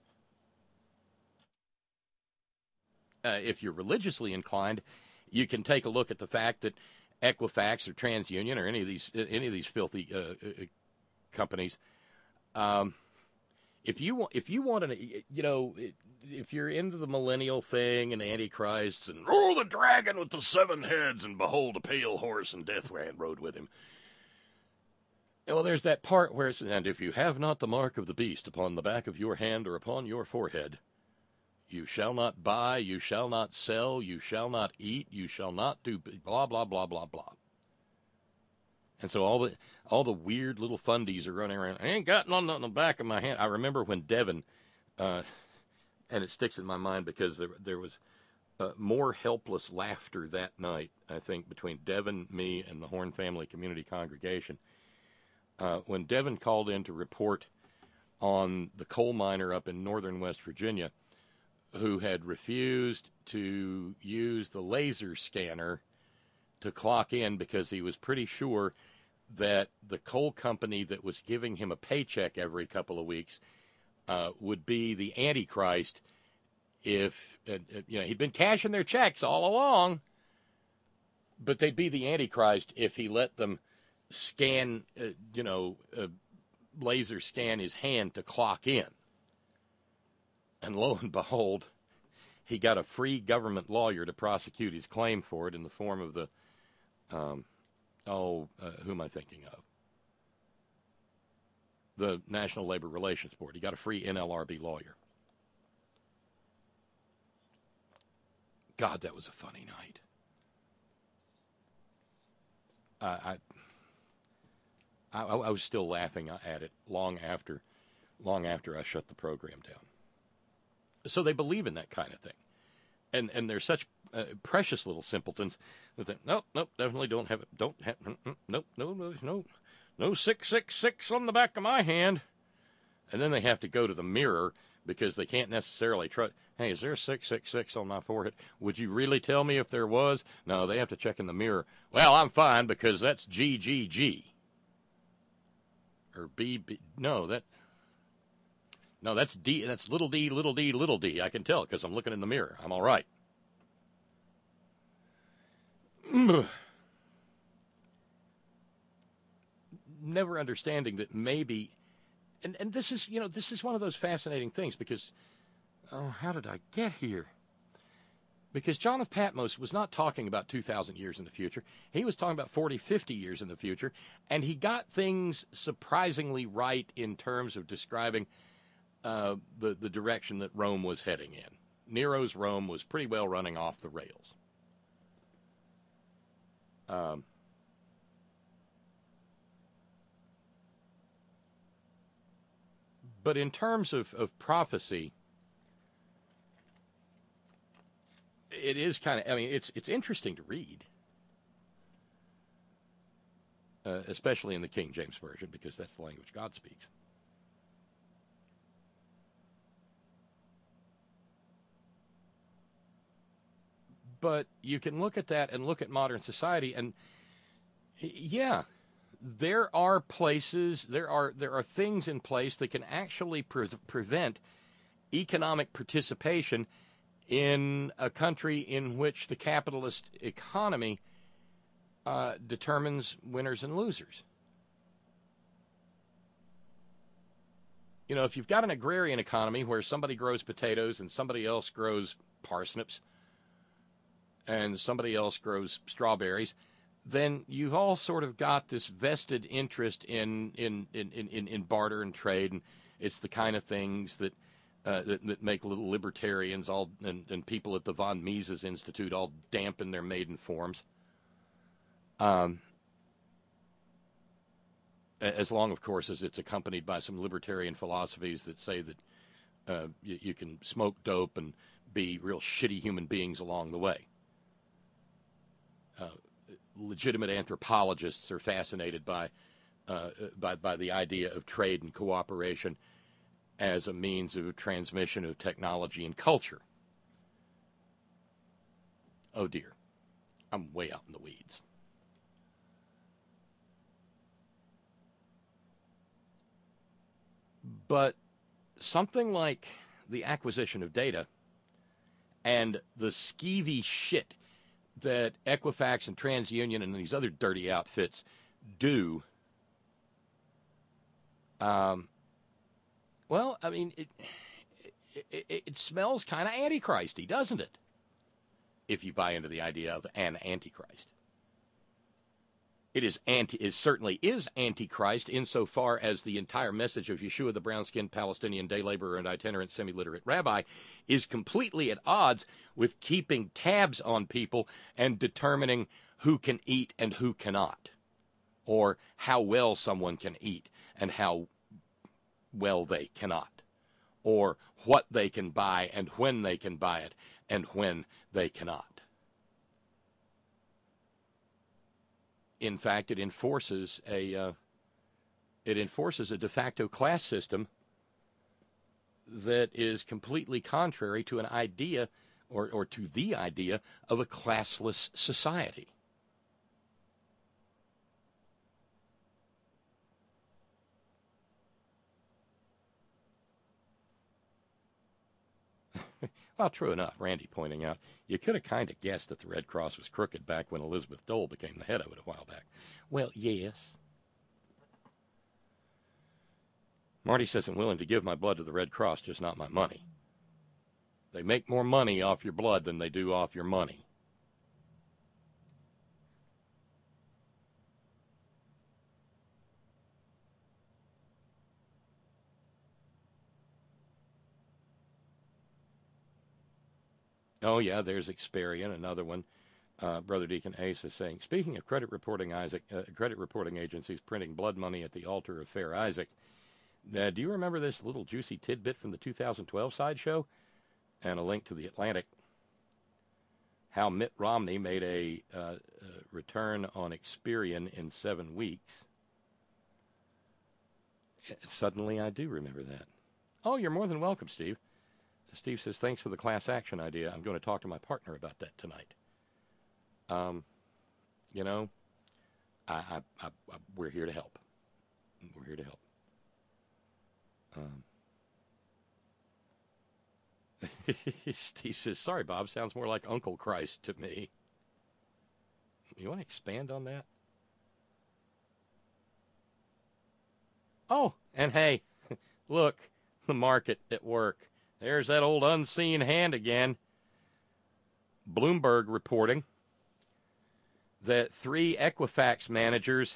Uh, if you're religiously inclined, you can take a look at the fact that Equifax or TransUnion or any of these any of these filthy uh, uh, companies, um, if you want, if you want to, you know, if you're into the millennial thing and Antichrists and oh, the dragon with the seven heads and behold a pale horse and death rode with him. Well, there's that part where it says, and if you have not the mark of the beast upon the back of your hand or upon your forehead, you shall not buy, you shall not sell, you shall not eat, you shall not do blah, blah, blah, blah, blah. And so all the all the weird little fundies are running around. I ain't got nothing on the back of my hand. I remember when Devin, uh, and it sticks in my mind because there there was uh, more helpless laughter that night, I think, between Devin, me, and the Horn Family Community Congregation. Uh, when Devin called in to report on the coal miner up in northern West Virginia, who had refused to use the laser scanner to clock in because he was pretty sure that the coal company that was giving him a paycheck every couple of weeks uh, would be the Antichrist if, uh, you know, he'd been cashing their checks all along, but they'd be the Antichrist if he let them scan, uh, you know, uh, laser scan his hand to clock in. And lo and behold, he got a free government lawyer to prosecute his claim for it in the form of the, um, oh, uh, who am I thinking of? The National Labor Relations Board. He got a free N L R B lawyer. God, that was a funny night. Uh, I, I, I was still laughing at it long after, long after I shut the program down. So they believe in that kind of thing. And and they're such uh, precious little simpletons that they, nope, nope, definitely don't have it. Don't have, mm, mm, nope, no, no, no, no six six six on the back of my hand. And then they have to go to the mirror because they can't necessarily trust, hey, is there a six six six on my forehead? Would you really tell me if there was? No, they have to check in the mirror. Well, I'm fine because that's G G G. Or B B, no, that... No, that's D. That's little d, little d, little d. I can tell because I'm looking in the mirror. I'm all right. Never understanding that maybe, and, and this is, you know, this is one of those fascinating things because, oh, how did I get here? Because John of Patmos was not talking about two thousand years in the future. He was talking about forty, fifty years in the future, and he got things surprisingly right in terms of describing Uh, the, the direction that Rome was heading in. Nero's Rome was pretty well running off the rails. Um, but in terms of, of prophecy, it is kind of, I mean, it's it's interesting to read. Uh, especially in the King James Version, because that's the language God speaks. But you can look at that and look at modern society, and yeah, there are places, there are there are things in place that can actually pre- prevent economic participation in a country in which the capitalist economy uh, determines winners and losers. You know, if you've got an agrarian economy where somebody grows potatoes and somebody else grows parsnips, and somebody else grows strawberries, then you've all sort of got this vested interest in in, in, in, in barter and trade, and it's the kind of things that uh, that, that make little libertarians all and, and people at the von Mises Institute all dampen their maiden forms. Um, as long, of course, as it's accompanied by some libertarian philosophies that say that uh, you, you can smoke dope and be real shitty human beings along the way. Uh, legitimate anthropologists are fascinated by, uh, by by the idea of trade and cooperation as a means of transmission of technology and culture. Oh dear, I'm way out in the weeds. But something like the acquisition of data and the skeevy shit that Equifax and TransUnion and these other dirty outfits do, um, well, I mean, it, it, it, it smells kind of antichristy, doesn't it? If you buy into the idea of an antichrist. It is anti. It certainly is antichrist insofar as the entire message of Yeshua, the brown-skinned Palestinian day laborer and itinerant semi-literate rabbi, is completely at odds with keeping tabs on people and determining who can eat and who cannot, or how well someone can eat and how well they cannot, or what they can buy and when they can buy it and when they cannot. In fact, it enforces a uh, it enforces a de facto class system that is completely contrary to an idea or, or to the idea of a classless society. Well, true enough, Randy pointing out, you could have kind of guessed that the Red Cross was crooked back when Elizabeth Dole became the head of it a while back. Well, yes. Marty says, I'm willing to give my blood to the Red Cross, just not my money. They make more money off your blood than they do off your money. Oh, yeah, there's Experian, another one. Uh, Brother Deacon Ace is saying, speaking of credit reporting Isaac, uh, credit reporting agencies printing blood money at the altar of fair Isaac, uh, do you remember this little juicy tidbit from the two thousand twelve sideshow? And a link to the Atlantic. How Mitt Romney made a uh, uh, return on Experian in seven weeks. Suddenly I do remember that. Oh, you're more than welcome, Steve. Steve says, thanks for the class action idea. I'm going to talk to my partner about that tonight. Um, you know, I, I, I, I, we're here to help. We're here to help. Um, Steve says, sorry, Bob, sounds more like Uncle Christ to me. You want to expand on that? Oh, and hey, look, the market at work. There's that old unseen hand again. Bloomberg reporting that three Equifax managers...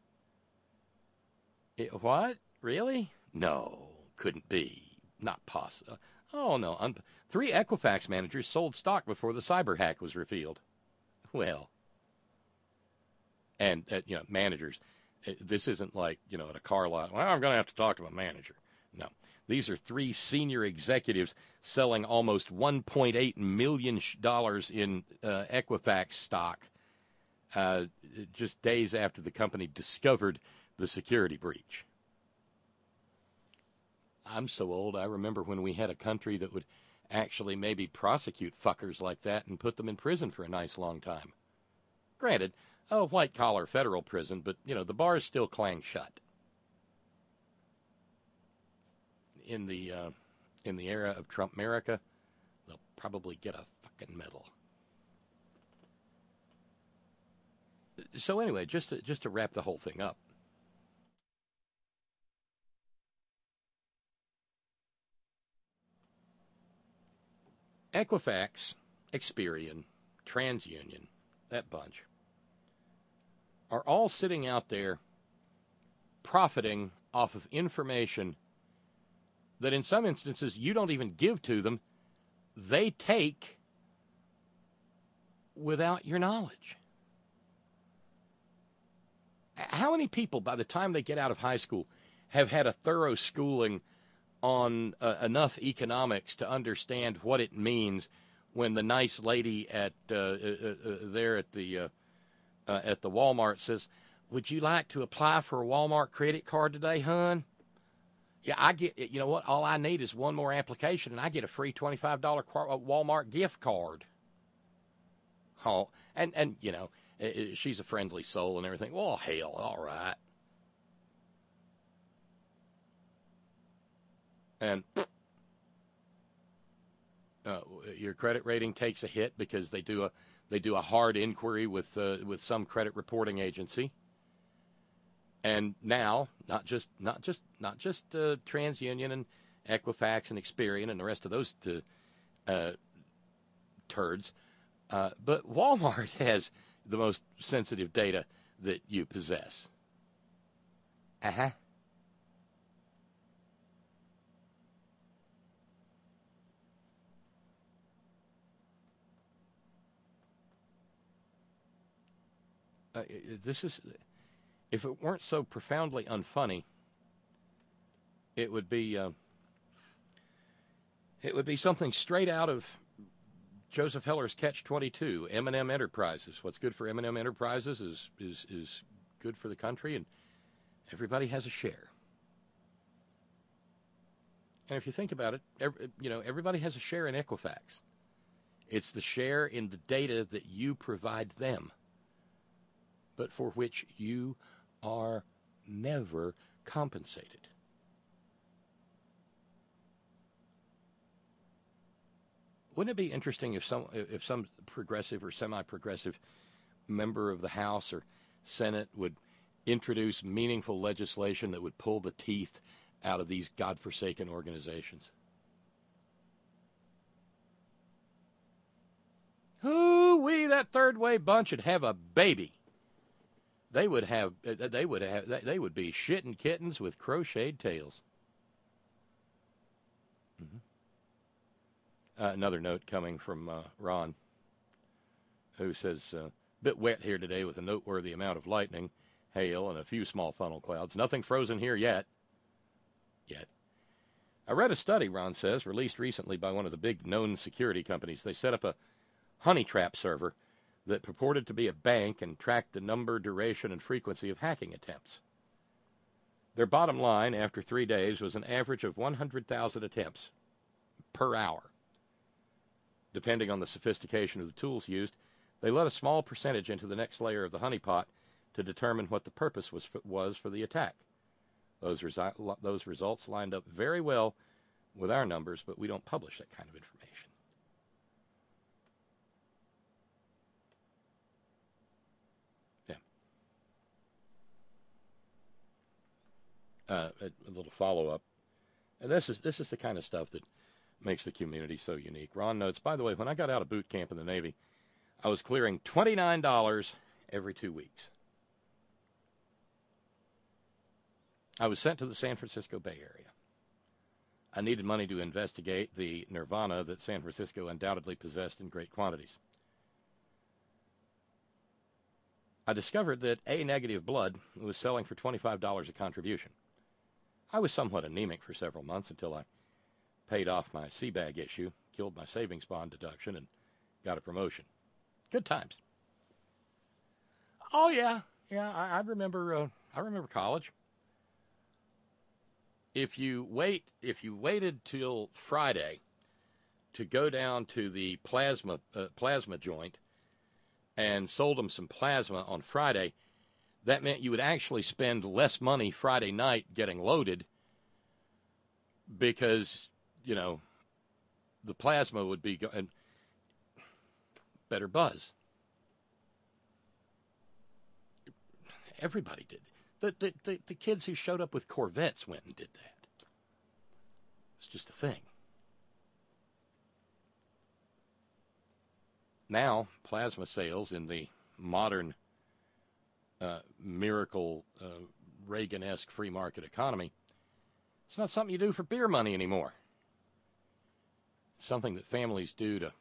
It, what? Really? No, couldn't be. Not possible. Oh, no. Un- three Equifax managers sold stock before the cyber hack was revealed. Well, and, uh, you know, managers. This isn't like, you know, at a car lot. Well, I'm going to have to talk to my manager. No. These are three senior executives selling almost one point eight million dollars in uh, Equifax stock uh, just days after the company discovered the security breach. I'm so old, I remember when we had a country that would actually maybe prosecute fuckers like that and put them in prison for a nice long time. Granted, a white-collar federal prison, but, you know, the bars still clang shut. In the uh, in the era of Trump America, they'll probably get a fucking medal. So anyway, just to, just to wrap the whole thing up. Equifax, Experian, TransUnion, that bunch, are all sitting out there profiting off of information that in some instances you don't even give to them. They take without your knowledge. How many people, by the time they get out of high school, have had a thorough schooling on uh, enough economics to understand what it means when the nice lady at uh, uh, uh, there at the uh, uh, at the Walmart says, "Would you like to apply for a Walmart credit card today, hon?" Yeah, I get. You know what? All I need is one more application, and I get a free twenty-five dollar Walmart gift card. Oh, and and you know, she's a friendly soul and everything. Well, hell, all right. And uh, your credit rating takes a hit because they do a they do a hard inquiry with uh, with some credit reporting agency. And now, not just not just not just uh, TransUnion and Equifax and Experian and the rest of those two, uh, turds, uh, but Walmart has the most sensitive data that you possess. Uh huh. Uh, this is, if it weren't so profoundly unfunny, it would be, uh, it would be something straight out of Joseph Heller's Catch twenty-two, M and M Enterprises. What's good for M and M Enterprises is is is good for the country, and everybody has a share. And if you think about it, every, you know, everybody has a share in Equifax. It's the share in the data that you provide them, but for which you are never compensated. Wouldn't it be interesting if some if some progressive or semi-progressive member of the House or Senate would introduce meaningful legislation that would pull the teeth out of these godforsaken organizations? Hoo-wee, that third wave bunch would have a baby. They would have, they would have, they would be shitting kittens with crocheted tails. Mm-hmm. Uh, another note coming from uh, Ron, who says, uh, bit wet here today with a noteworthy amount of lightning, hail, and a few small funnel clouds. Nothing frozen here yet. Yet. I read a study, Ron says, released recently by one of the big known security companies. They set up a honey trap server that purported to be a bank and tracked the number, duration, and frequency of hacking attempts. Their bottom line after three days was an average of one hundred thousand attempts per hour. Depending on the sophistication of the tools used, they let a small percentage into the next layer of the honeypot to determine what the purpose was for, was for the attack. Those, resi- those results lined up very well with our numbers, but we don't publish that kind of information. Yeah. Uh, a, a little follow-up. And this is this is the kind of stuff that makes the community so unique. Ron notes, by the way, when I got out of boot camp in the Navy, I was clearing twenty-nine dollars every two weeks. I was sent to the San Francisco Bay Area. I needed money to investigate the nirvana that San Francisco undoubtedly possessed in great quantities. I discovered that A-negative blood was selling for twenty-five dollars a contribution. I was somewhat anemic for several months until I paid off my C-bag issue, killed my savings bond deduction, and got a promotion. Good times. Oh yeah, yeah. I, I remember. Uh, I remember college. If you wait, if you waited till Friday to go down to the plasma uh, plasma joint and sold them some plasma on Friday, that meant you would actually spend less money Friday night getting loaded because, you know, the plasma would be go- and better buzz. Everybody did. The, the, the, the kids who showed up with Corvettes went and did that. It's just a thing. Now, plasma sales in the modern uh, miracle uh, Reagan-esque free market economy, it's not something you do for beer money anymore. It's something that families do to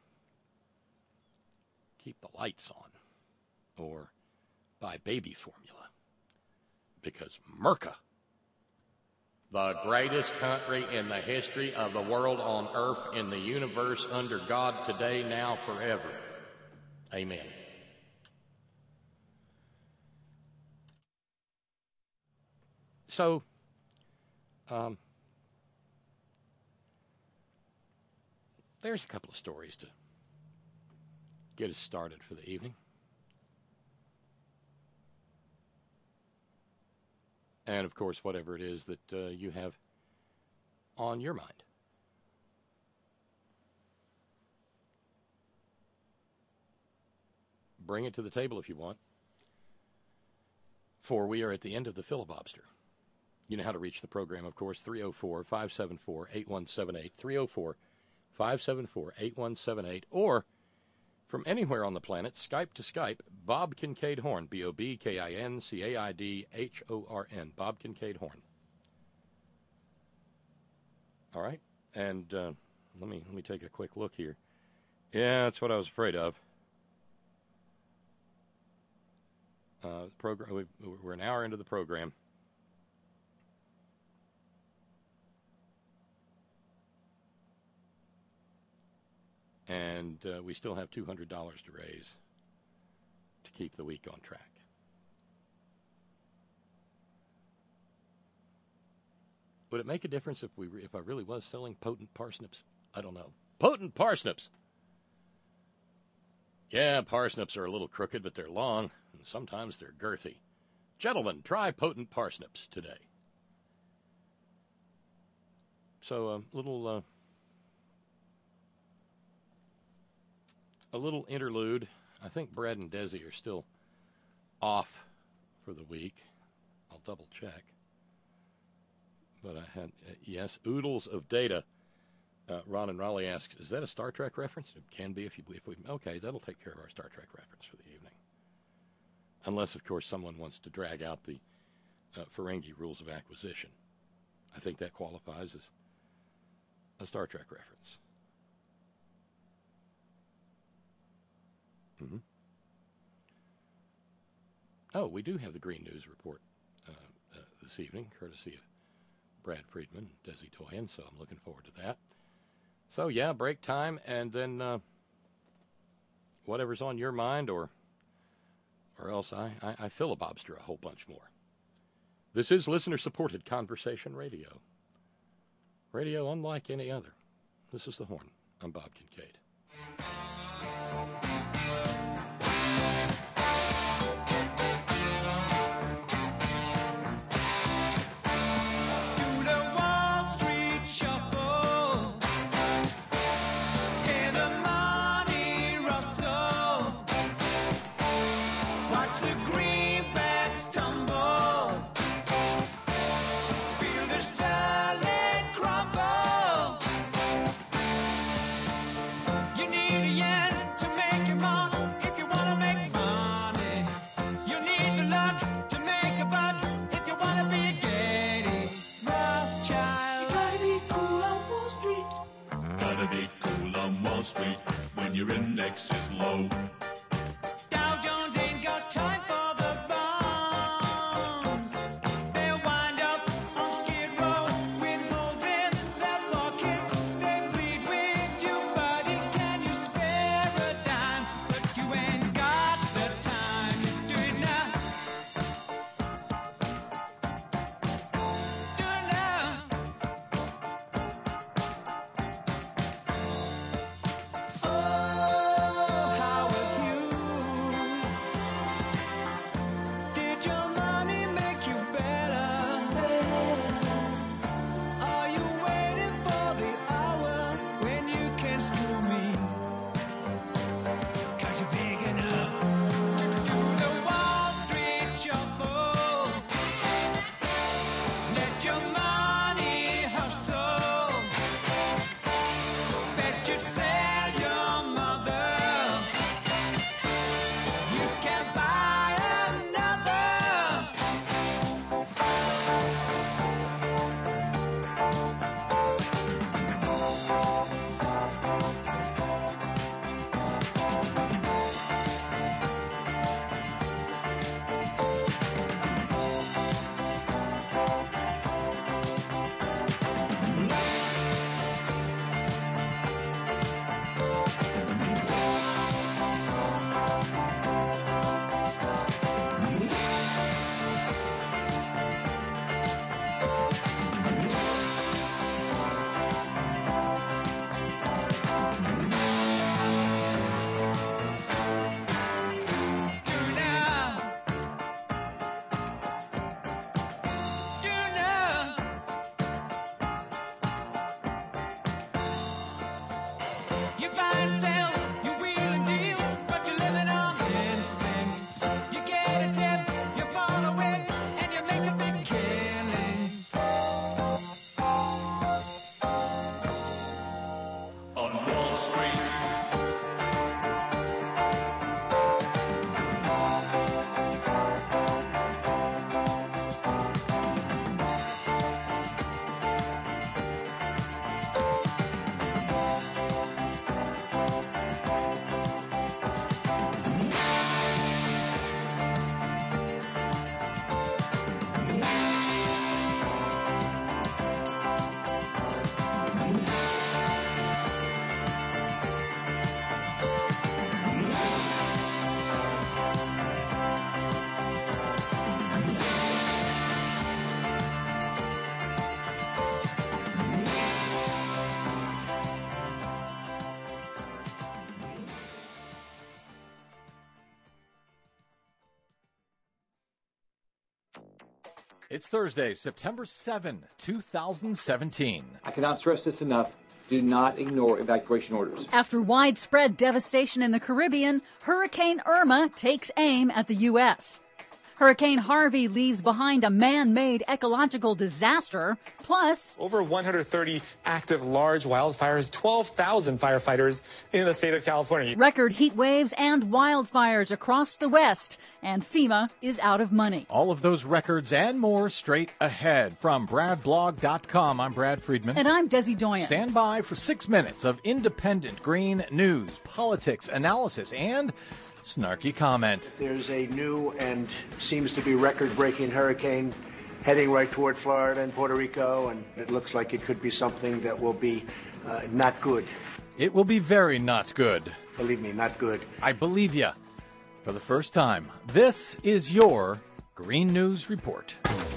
keep the lights on or buy baby formula Because Merca, the greatest country in the history of the world, on earth, in the universe, under God, today, now, forever. Amen. So, um, there's a couple of stories to get us started for the evening. And, of course, whatever it is that uh, you have on your mind. Bring it to the table if you want. For we are at the end of the filibuster. You know how to reach the program, of course, three oh four, five seven four, eight one seven eight, three oh four, five seven four, eight one seven eight, or from anywhere on the planet, Skype to Skype, Bob Kincaid Horn, B O B K I N C A I D H O R N, Bob Kincaid Horn. All right, and uh, let me let me take a quick look here. Yeah, that's what I was afraid of. Uh, the program, we, we're an hour into the program. And uh, we still have two hundred dollars to raise to keep the week on track. Would it make a difference if we if I really was selling potent parsnips? I don't know. Potent parsnips! Yeah, parsnips are a little crooked, but they're long, and sometimes they're girthy. Gentlemen, try potent parsnips today. So a uh, little... Uh, A little interlude. I think Brad and Desi are still off for the week. I'll double check. But I had, uh, yes, oodles of data. Uh, Ron and Raleigh asks, is that a Star Trek reference? It can be if you if we. Okay, that'll take care of our Star Trek reference for the evening. Unless, of course, someone wants to drag out the uh, Ferengi rules of acquisition. I think that qualifies as a Star Trek reference. Mm-hmm. Oh, we do have the Green News Report uh, uh, this evening, courtesy of Brad Friedman and Desi Doyen, so I'm looking forward to that. So, yeah, break time, and then uh, whatever's on your mind, or or else I, I, I filibuster a whole bunch more. This is listener-supported conversation radio. Radio unlike any other. This is The Horn. I'm Bob Kincaid. You need a It's Thursday, September seventh, two thousand seventeen. I cannot stress this enough. Do not ignore evacuation orders. After widespread devastation in the Caribbean, Hurricane Irma takes aim at the U S Hurricane Harvey leaves behind a man-made ecological disaster, plus over one hundred thirty active large wildfires, twelve thousand firefighters in the state of California. Record heat waves and wildfires across the West, and FEMA is out of money. All of those records and more straight ahead from brad blog dot com. I'm Brad Friedman. And I'm Desi Doyen. Stand by for six minutes of independent green news, politics, analysis, and snarky comment. There's a new and seems to be record-breaking hurricane heading right toward Florida and Puerto Rico, and it looks like it could be something that will be uh, not good. It will be very not good. Believe me, not good. I believe you. For the first time, this is your Green News Report.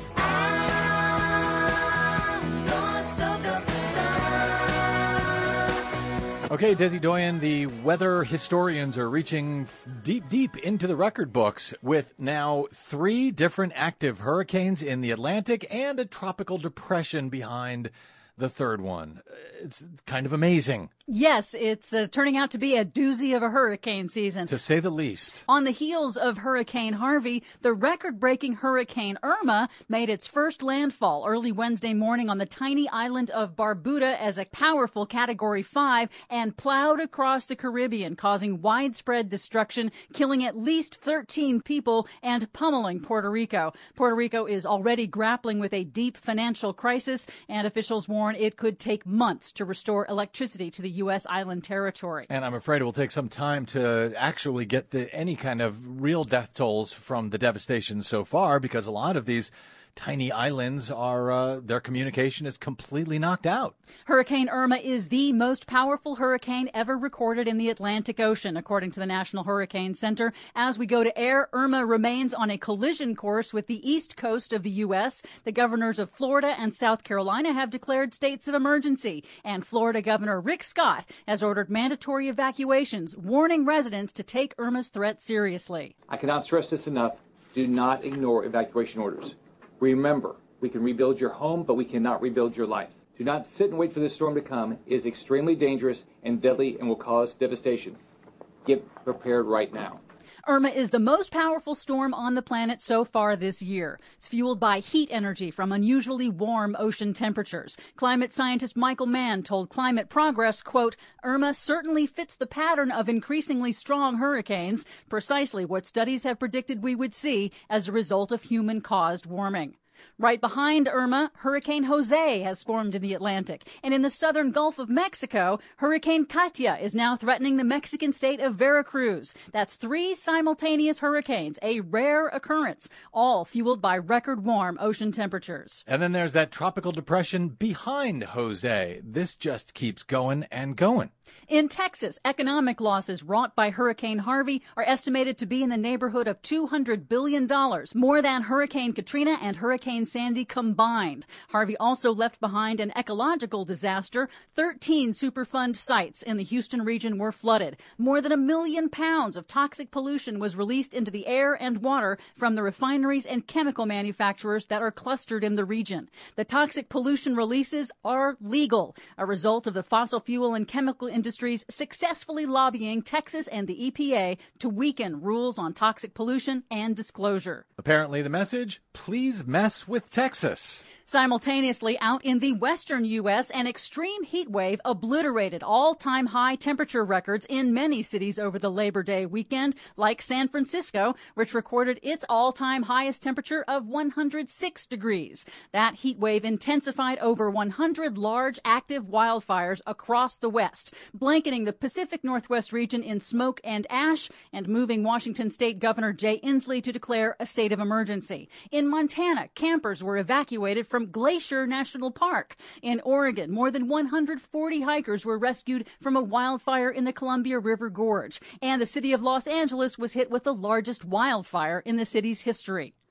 Okay, Desi Doyen, the weather historians are reaching deep, deep into the record books with now three different active hurricanes in the Atlantic and a tropical depression behind the third one. It's kind of amazing. Yes, it's uh, turning out to be a doozy of a hurricane season, to say the least. On the heels of Hurricane Harvey, the record-breaking Hurricane Irma made its first landfall early Wednesday morning on the tiny island of Barbuda as a powerful Category five and plowed across the Caribbean, causing widespread destruction, killing at least thirteen people and pummeling Puerto Rico. Puerto Rico is already grappling with a deep financial crisis, and officials warn it could take months to restore electricity to the U S island territory. And I'm afraid it will take some time to actually get the, any kind of real death tolls from the devastation so far, because a lot of these tiny islands are, uh, their communication is completely knocked out. Hurricane Irma is the most powerful hurricane ever recorded in the Atlantic Ocean, according to the National Hurricane Center. As we go to air, Irma remains on a collision course with the east coast of the U S. The governors of Florida and South Carolina have declared states of emergency, and Florida Governor Rick Scott has ordered mandatory evacuations, warning residents to take Irma's threat seriously. I cannot stress this enough. Do not ignore evacuation orders. Remember, we can rebuild your home, but we cannot rebuild your life. Do not sit and wait for this storm to come. It is extremely dangerous and deadly and will cause devastation. Get prepared right now. Irma is the most powerful storm on the planet so far this year. It's fueled by heat energy from unusually warm ocean temperatures. Climate scientist Michael Mann told Climate Progress, quote, Irma certainly fits the pattern of increasingly strong hurricanes, precisely what studies have predicted we would see as a result of human-caused warming. Right behind Irma, Hurricane Jose has formed in the Atlantic. And in the southern Gulf of Mexico, Hurricane Katia is now threatening the Mexican state of Veracruz. That's three simultaneous hurricanes, a rare occurrence, all fueled by record warm ocean temperatures. And then there's that tropical depression behind Jose. This just keeps going and going. In Texas, economic losses wrought by Hurricane Harvey are estimated to be in the neighborhood of two hundred billion dollars, more than Hurricane Katrina and Hurricane Sandy combined. Harvey also left behind an ecological disaster. thirteen Superfund sites in the Houston region were flooded. More than a million pounds of toxic pollution was released into the air and water from the refineries and chemical manufacturers that are clustered in the region. The toxic pollution releases are legal, a result of the fossil fuel and chemical industries successfully lobbying Texas and the E P A to weaken rules on toxic pollution and disclosure. Apparently the message, please mess with Texas. Simultaneously, out in the western U S, an extreme heat wave obliterated all-time high temperature records in many cities over the Labor Day weekend, like San Francisco, which recorded its all-time highest temperature of one hundred six degrees. That heat wave intensified over one hundred large active wildfires across the west, blanketing the Pacific Northwest region in smoke and ash and moving Washington State Governor Jay Inslee to declare a state of emergency. In Montana, campers were evacuated from Glacier National Park. In Oregon, more than one hundred forty hikers were rescued from a wildfire in the Columbia River Gorge. And the city of Los Angeles was hit with the largest wildfire in the city's history.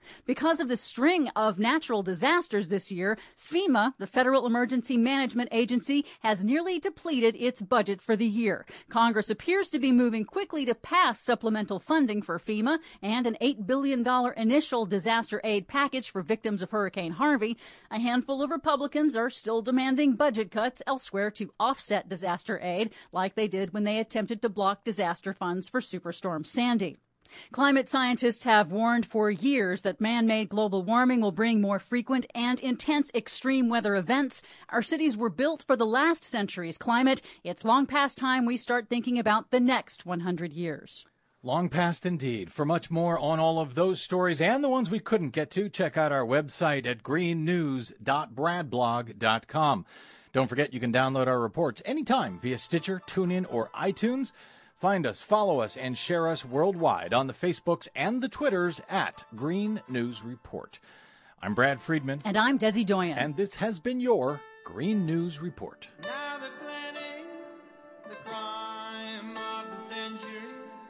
Because of the string of natural disasters this year, FEMA, the Federal Emergency Management Agency, has nearly depleted its budget for the year. Congress appears to be moving quickly to pass supplemental funding for FEMA and an eight billion dollars initial disaster aid package for victims of Hurricane Harvey. A handful of Republicans are still demanding budget cuts elsewhere to offset disaster aid, like they did when they attempted to block disaster funds for Superstorm Sandy. Climate scientists have warned for years that man-made global warming will bring more frequent and intense extreme weather events. Our cities were built for the last century's climate. It's long past time we start thinking about the next one hundred years. Long past indeed. For much more on all of those stories and the ones we couldn't get to, check out our website at green news dot brad blog dot com. Don't forget you can download our reports anytime via Stitcher, TuneIn, or iTunes. Find us, follow us, and share us worldwide on the Facebooks and the Twitters at Green News Report. I'm Brad Friedman. And I'm Desi Doyen. And this has been your Green News Report. Now they're planning the crime of the century.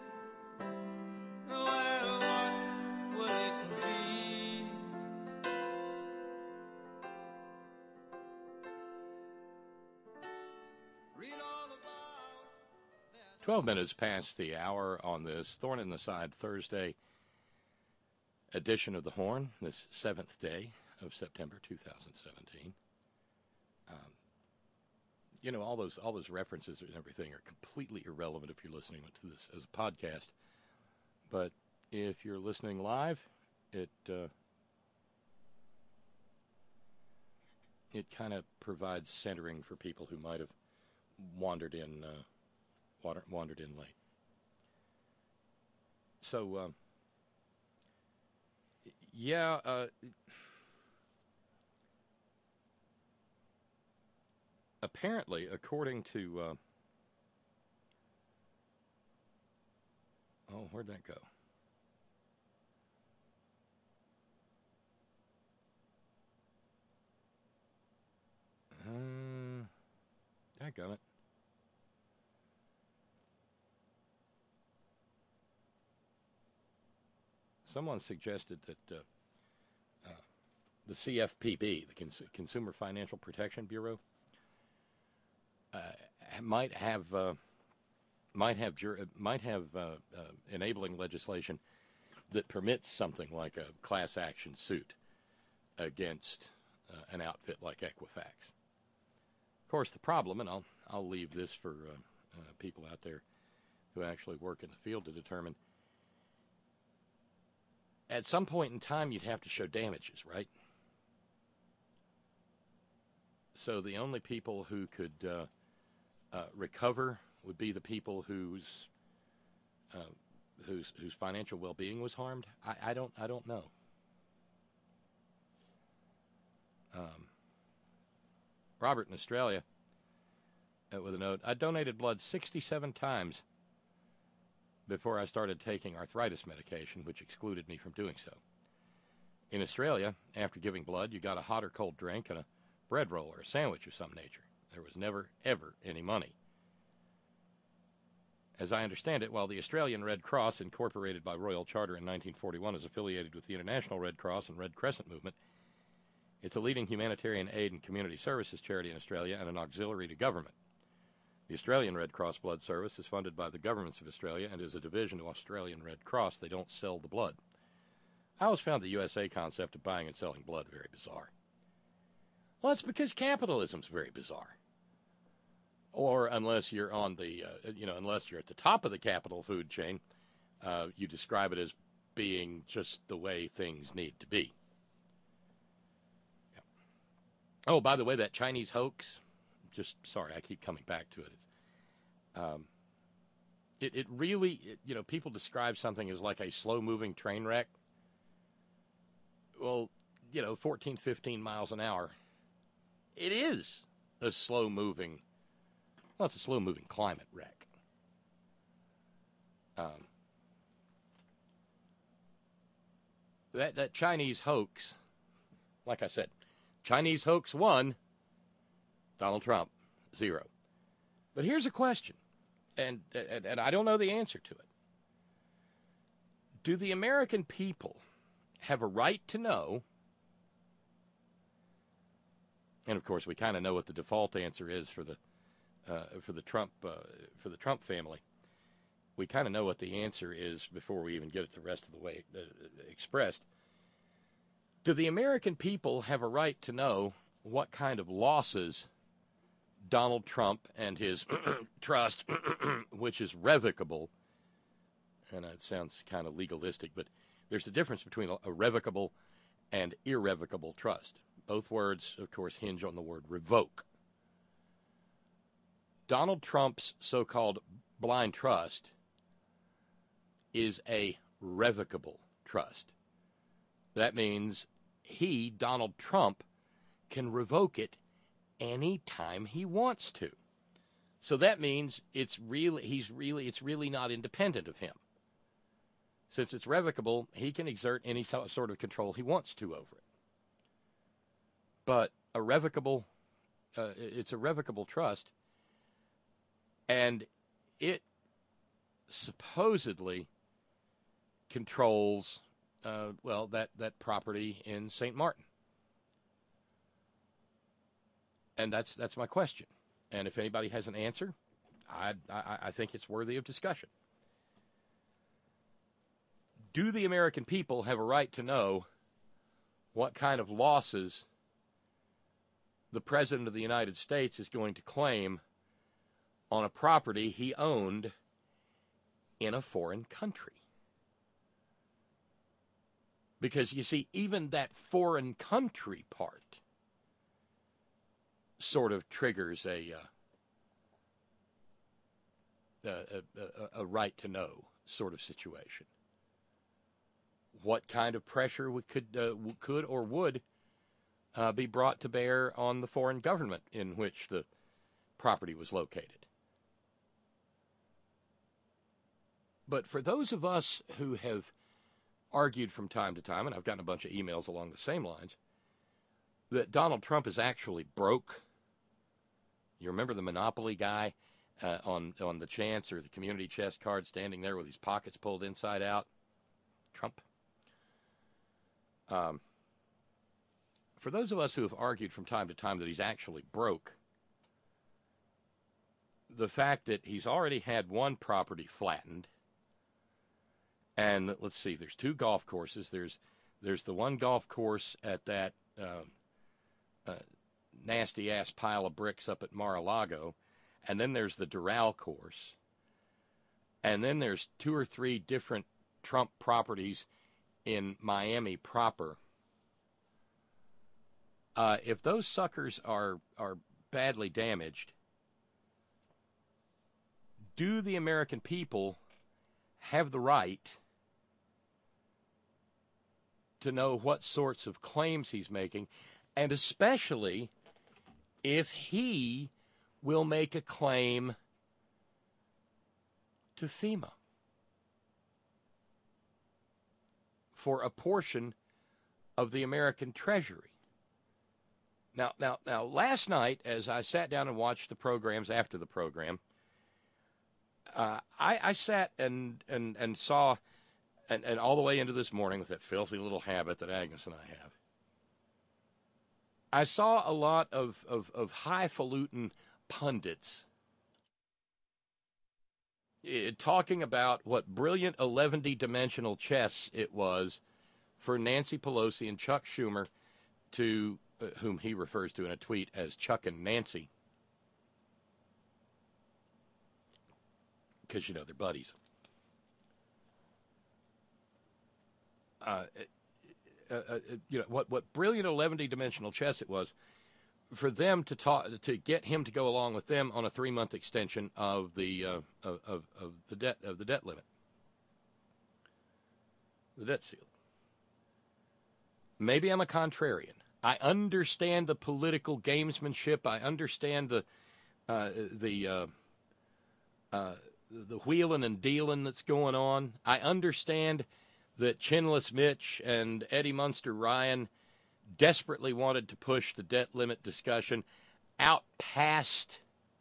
Well, what will it be? Read all about Twelve minutes past the hour on this Thorn in the Side Thursday edition of The Horn, this seventh day of September two thousand seventeen. Um, you know, all those all those references and everything are completely irrelevant if you're listening to this as a podcast. But if you're listening live, it uh, it kind of provides centering for people who might have wandered in. Uh, wandered in late. So, um, yeah, uh, apparently, according to, uh, oh, where'd that go? Uh, dadgummit. Someone suggested that uh, uh, the C F P B, the Cons- Consumer Financial Protection Bureau, uh, might have uh, might have jur- might have uh, uh, enabling legislation that permits something like a class action suit against uh, an outfit like Equifax. Of course, the problem, and I'll I'll leave this for uh, uh, people out there who actually work in the field to determine. At some point in time, you'd have to show damages, right? So the only people who could uh, uh, recover would be the people whose uh, whose whose financial well-being was harmed. I, I don't I don't know. Um, Robert in Australia uh, with a note. I donated blood sixty-seven times before I started taking arthritis medication, which excluded me from doing so. In Australia, after giving blood, you got a hot or cold drink and a bread roll or a sandwich of some nature. There was never, ever any money. As I understand it, while the Australian Red Cross, incorporated by Royal Charter in nineteen forty-one, is affiliated with the International Red Cross and Red Crescent Movement, it's a leading humanitarian aid and community services charity in Australia and an auxiliary to government. The Australian Red Cross Blood Service is funded by the governments of Australia and is a division of Australian Red Cross. They don't sell the blood. I always found the U S A concept of buying and selling blood very bizarre. Well, it's because capitalism's very bizarre. Or unless you're on the, uh, you know, unless you're at the top of the capital food chain, uh, you describe it as being just the way things need to be. Yeah. Oh, by the way, that Chinese hoax. Just sorry, I keep coming back to it. It's, um, it it really, it, you know, people describe something as like a slow-moving train wreck. Well, you know, fourteen, fifteen miles an hour. It is a slow-moving. Well, it's a slow-moving climate wreck. Um, that that Chinese hoax, like I said, Chinese hoax one. Donald Trump, zero. But here's a question, and, and and I don't know the answer to it. Do the American people have a right to know, and of course we kind of know what the default answer is for the uh, for the Trump uh, for the Trump family. We kind of know what the answer is before we even get it the rest of the way uh, expressed. Do the American people have a right to know what kind of losses Donald Trump and his trust, which is revocable, and it sounds kind of legalistic, but there's a difference between a revocable and irrevocable trust. Both words, of course, hinge on the word revoke. Donald Trump's so-called blind trust is a revocable trust. That means he, Donald Trump, can revoke it any time he wants to. So that means it's really he's really it's really not independent of him. Since it's revocable, he can exert any sort of control he wants to over it. But a revocable, uh, it's a revocable trust, and it supposedly controls, uh, well, that, that property in Saint Martin. And that's that's my question. And if anybody has an answer, I, I, I think it's worthy of discussion. Do the American people have a right to know what kind of losses the President of the United States is going to claim on a property he owned in a foreign country? Because, you see, even that foreign country part sort of triggers a, uh, a, a, a right to know sort of situation. What kind of pressure we could, uh, could or would uh, be brought to bear on the foreign government in which the property was located? But for those of us who have argued from time to time, and I've gotten a bunch of emails along the same lines, that Donald Trump is actually broke. You remember the Monopoly guy uh, on, on the chance or the community chest card standing there with his pockets pulled inside out? Trump. Um, for those of us who have argued from time to time that he's actually broke, the fact that he's already had one property flattened, and let's see, there's two golf courses. There's there's the one golf course at that uh, uh, nasty-ass pile of bricks up at Mar-a-Lago, and then there's the Doral course, and then there's two or three different Trump properties in Miami proper. Uh, if those suckers are are badly damaged, do the American people have the right to know what sorts of claims he's making, and especially if he will make a claim to FEMA for a portion of the American Treasury? Now, now, now, last night, as I sat down and watched the programs after the program, uh, I, I sat and, and, and saw, and, and all the way into this morning with that filthy little habit that Agnes and I have, I saw a lot of, of, of highfalutin pundits uh, talking about what brilliant eleven-dimensional chess it was for Nancy Pelosi and Chuck Schumer to, uh, whom he refers to in a tweet as Chuck and Nancy, because, you know, they're buddies. Uh, uh, uh, you know, what, what brilliant eleven-dimensional chess it was for them to talk, to get him to go along with them on a three-month extension of the uh, of, of, of the debt of the debt limit, the debt ceiling. Maybe I'm a contrarian. I understand the political gamesmanship. I understand the uh, the uh, uh, the wheeling and dealing that's going on. I understand that Chinless Mitch and Eddie Munster Ryan desperately wanted to push the debt limit discussion out past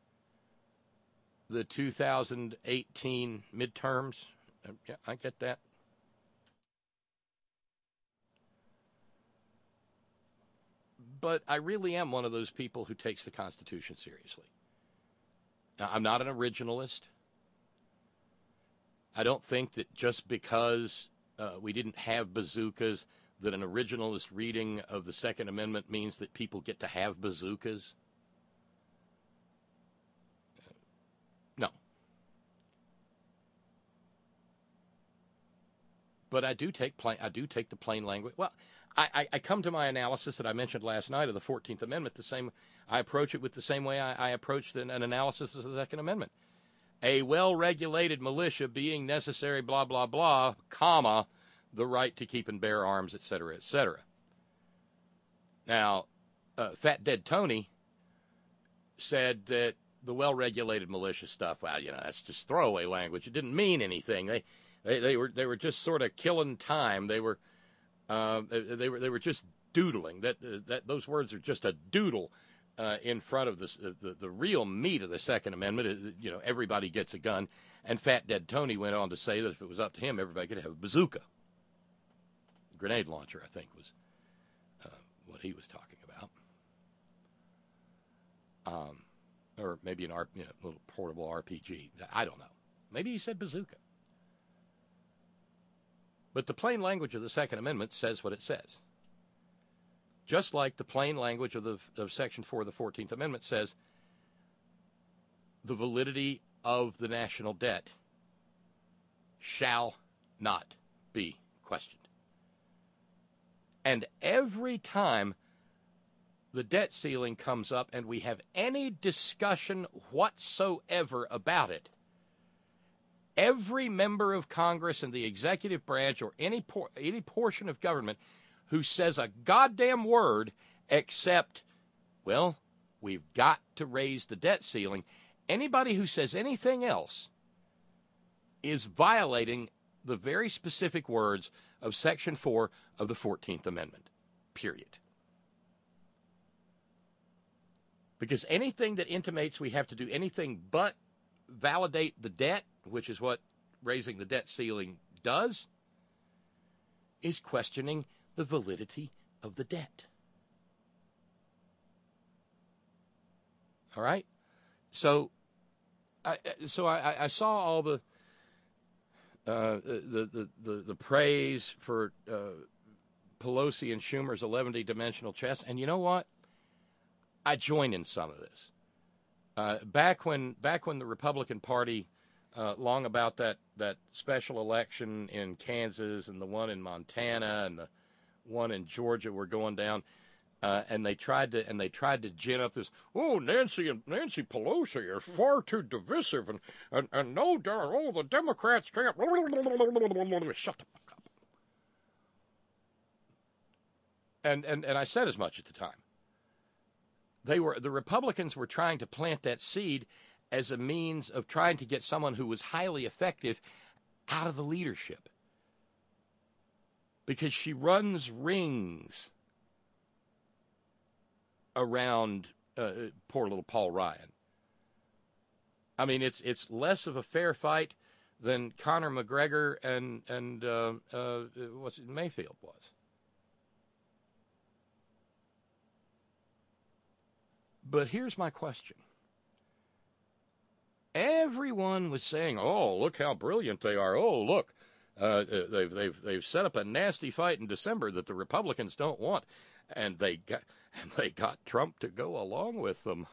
the two thousand eighteen midterms. Yeah, I get that. but I really am one of those people who takes the Constitution seriously. Now, I'm not an originalist. I don't think that just because uh, we didn't have bazookas, that an originalist reading of the Second Amendment means that people get to have bazookas. No. But I do take plain, I do take the plain language. Well, I, I, I come to my analysis that I mentioned last night of the fourteenth Amendment the same. I approach it with the same way I, I approached an, an analysis of the Second Amendment. A well-regulated militia being necessary, blah, blah, blah, comma, the right to keep and bear arms, et cetera, et cetera. Now, uh, Fat Dead Tony said that the well-regulated militia stuff, well, you know, that's just throwaway language. It didn't mean anything. They, they, they were, they were just sort of killing time. They were, uh, they were, they were just doodling. That, uh, that those words are just a doodle. Uh, in front of this, uh, the the real meat of the Second Amendment, uh, you know, everybody gets a gun. And Fat Dead Tony went on to say that if it was up to him, everybody could have a bazooka. Grenade launcher, I think, was uh, what he was talking about. Um, or maybe an R, you know, little portable R P G. I don't know. Maybe he said bazooka. But the plain language of the Second Amendment says what it says. Just like the plain language of, the, of Section four of the fourteenth Amendment says, the validity of the national debt shall not be questioned. And every time the debt ceiling comes up and we have any discussion whatsoever about it, every member of Congress and the executive branch or any por- any portion of government who says a goddamn word except, well, we've got to raise the debt ceiling. Anybody who says anything else is violating the very specific words of Section four of the fourteenth Amendment, period. Because anything that intimates we have to do anything but validate the debt, which is what raising the debt ceiling does, is questioning the validity of the debt. All right? So I, so I, I saw all the, uh, the, the, the, the praise for uh, Pelosi and Schumer's eleven-dimensional chess, and you know what? I join in some of this. Uh, back when back when the Republican Party, uh, long about that, that special election in Kansas and the one in Montana and the one in Georgia were going down, uh, and they tried to and they tried to gin up this. Oh, Nancy and Nancy Pelosi are far too divisive, and and, and no, oh, the Democrats can't. Shut the fuck up. And and and I said as much at the time. They were the Republicans were trying to plant that seed as a means of trying to get someone who was highly effective out of the leadership. Because she runs rings around uh, poor little Paul Ryan. I mean, it's it's less of a fair fight than Conor McGregor and and uh, uh, what's it, Mayfield was. But here's my question. Everyone was saying, "Oh, look how brilliant they are! Oh, look." Uh, they've they've they've set up a nasty fight in December that the Republicans don't want, and they got and they got Trump to go along with them.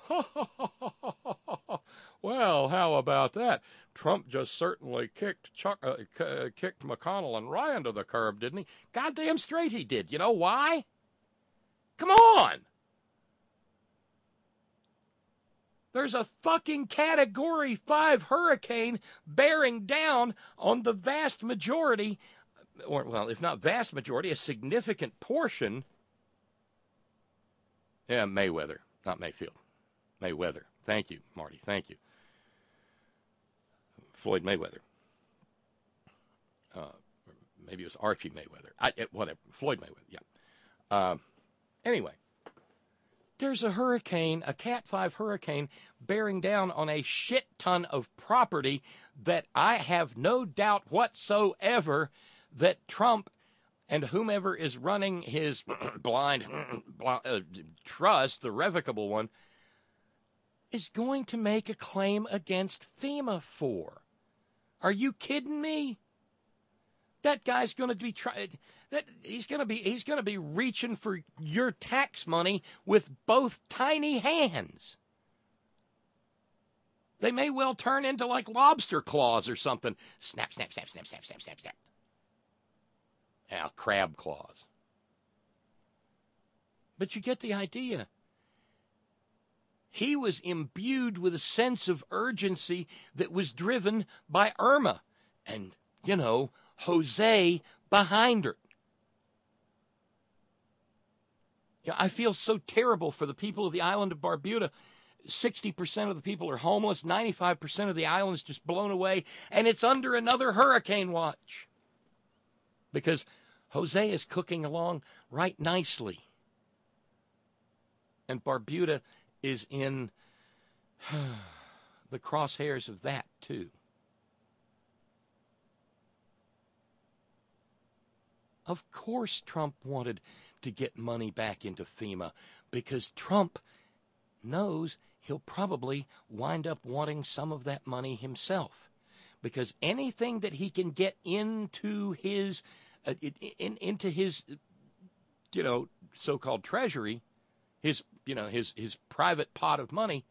Well, how about that? Trump just certainly kicked Chuck, uh, c- kicked McConnell and Ryan to the curb, didn't he? Goddamn straight he did. You know why? Come on. There's a fucking Category five hurricane bearing down on the vast majority, or, well, if not vast majority, a significant portion. Yeah, Mayweather, not Mayfield. Mayweather. Thank you, Marty. Thank you. Floyd Mayweather. Uh, maybe it was Archie Mayweather. I, whatever. Floyd Mayweather, yeah. Uh, anyway. There's a hurricane, a Cat five hurricane, bearing down on a shit ton of property that I have no doubt whatsoever that Trump And whomever is running his blind uh, trust, the revocable one, is going to make a claim against FEMA for. Are you kidding me? That guy's going to be trying. That he's going to be he's going to be reaching for your tax money with both tiny hands. They may well turn into like lobster claws or something. Snap, snap, snap, snap, snap, snap, snap, snap. Now, crab claws. But you get the idea. He was imbued with a sense of urgency that was driven by Irma and, you know, Jose behind her. You know, I feel so terrible for the people of the island of Barbuda. sixty percent of the people are homeless, ninety-five percent of the island is just blown away, and it's under another hurricane watch. Because Jose is cooking along right nicely. And Barbuda is in the crosshairs of that, too. Of course Trump wanted to get money back into FEMA because Trump knows he'll probably wind up wanting some of that money himself. Because anything that he can get into his, uh, in, into his, you know, so-called treasury, his, you know, his, his private pot of money,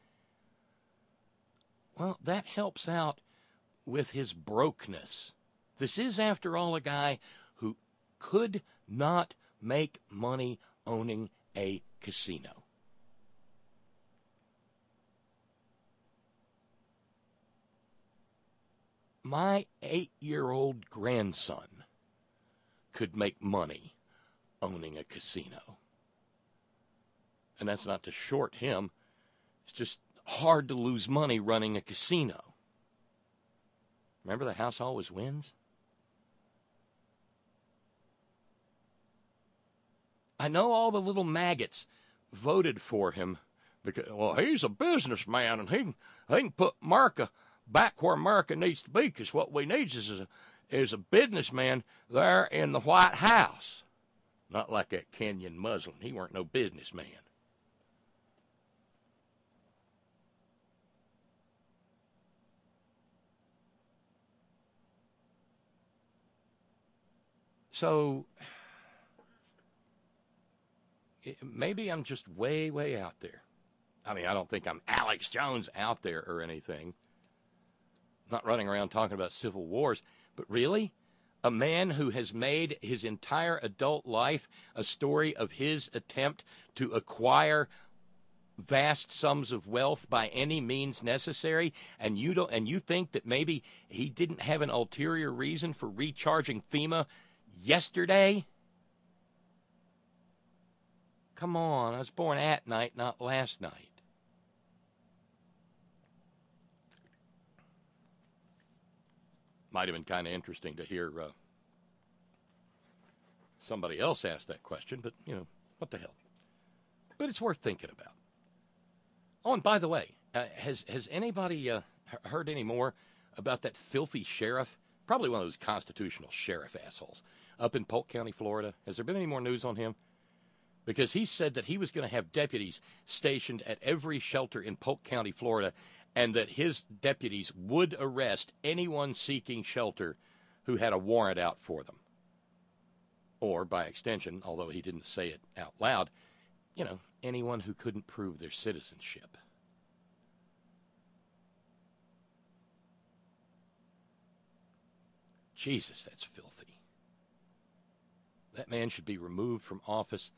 well, that helps out with his brokenness. This is, after all, a guy who could not make money owning a casino. My eight-year-old grandson could make money owning a casino. And that's not to short him. It's just hard to lose money running a casino. Remember, the house always wins? I know all the little maggots voted for him because, well, he's a businessman and he can, he can put America back where America needs to be, because what we need is a, is a businessman there in the White House. Not like that Kenyan Muslim. He weren't no businessman. So it, maybe I'm just way, way out there. I mean, I don't think I'm Alex Jones out there or anything. Not running around talking about civil wars, but really, a man who has made his entire adult life a story of his attempt to acquire vast sums of wealth by any means necessary, and you don't, and you think that maybe he didn't have an ulterior reason for recharging FEMA yesterday? Come on, I was born at night, not last night. Might have been kind of interesting to hear uh, somebody else ask that question, but, you know, what the hell. But it's worth thinking about. Oh, and by the way, uh, has has anybody uh, heard any more about that filthy sheriff? Probably one of those constitutional sheriff assholes up in Polk County, Florida. Has there been any more news on him? Because he said that he was going to have deputies stationed at every shelter in Polk County, Florida, and that his deputies would arrest anyone seeking shelter who had a warrant out for them. Or, by extension, although he didn't say it out loud, you know, anyone who couldn't prove their citizenship. Jesus, that's filthy. That man should be removed from office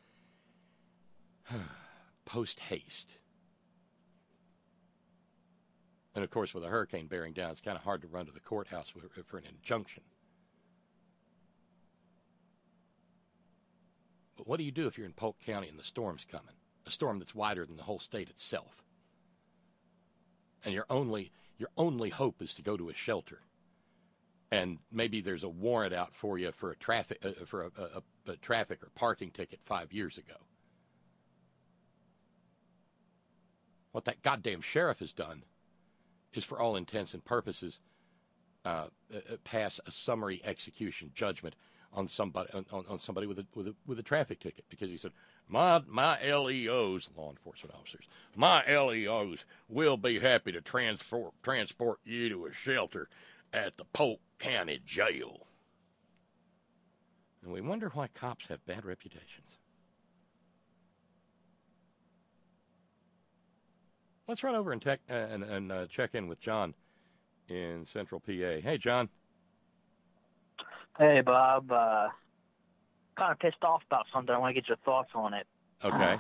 post-haste. And, of course, with a hurricane bearing down, it's kind of hard to run to the courthouse for, for an injunction. But what do you do if you're in Polk County and the storm's coming? A storm that's wider than the whole state itself. And your only your only hope is to go to a shelter. And maybe there's a warrant out for you for a traffic uh, for a, a, a traffic or parking ticket five years ago. What that goddamn sheriff has done is, for all intents and purposes, uh, uh, pass a summary execution judgment on somebody on, on somebody with a with a with a traffic ticket because he said my my L E Os, law enforcement officers, my L E Os will be happy to transport transport you to a shelter at the Polk County Jail. And we wonder why cops have bad reputations. Let's run over and, tech, uh, and, and uh, check in with John in Central P A. Hey, John. Hey, Bob. Uh, kind of pissed off about something. I want to get your thoughts on it. Okay.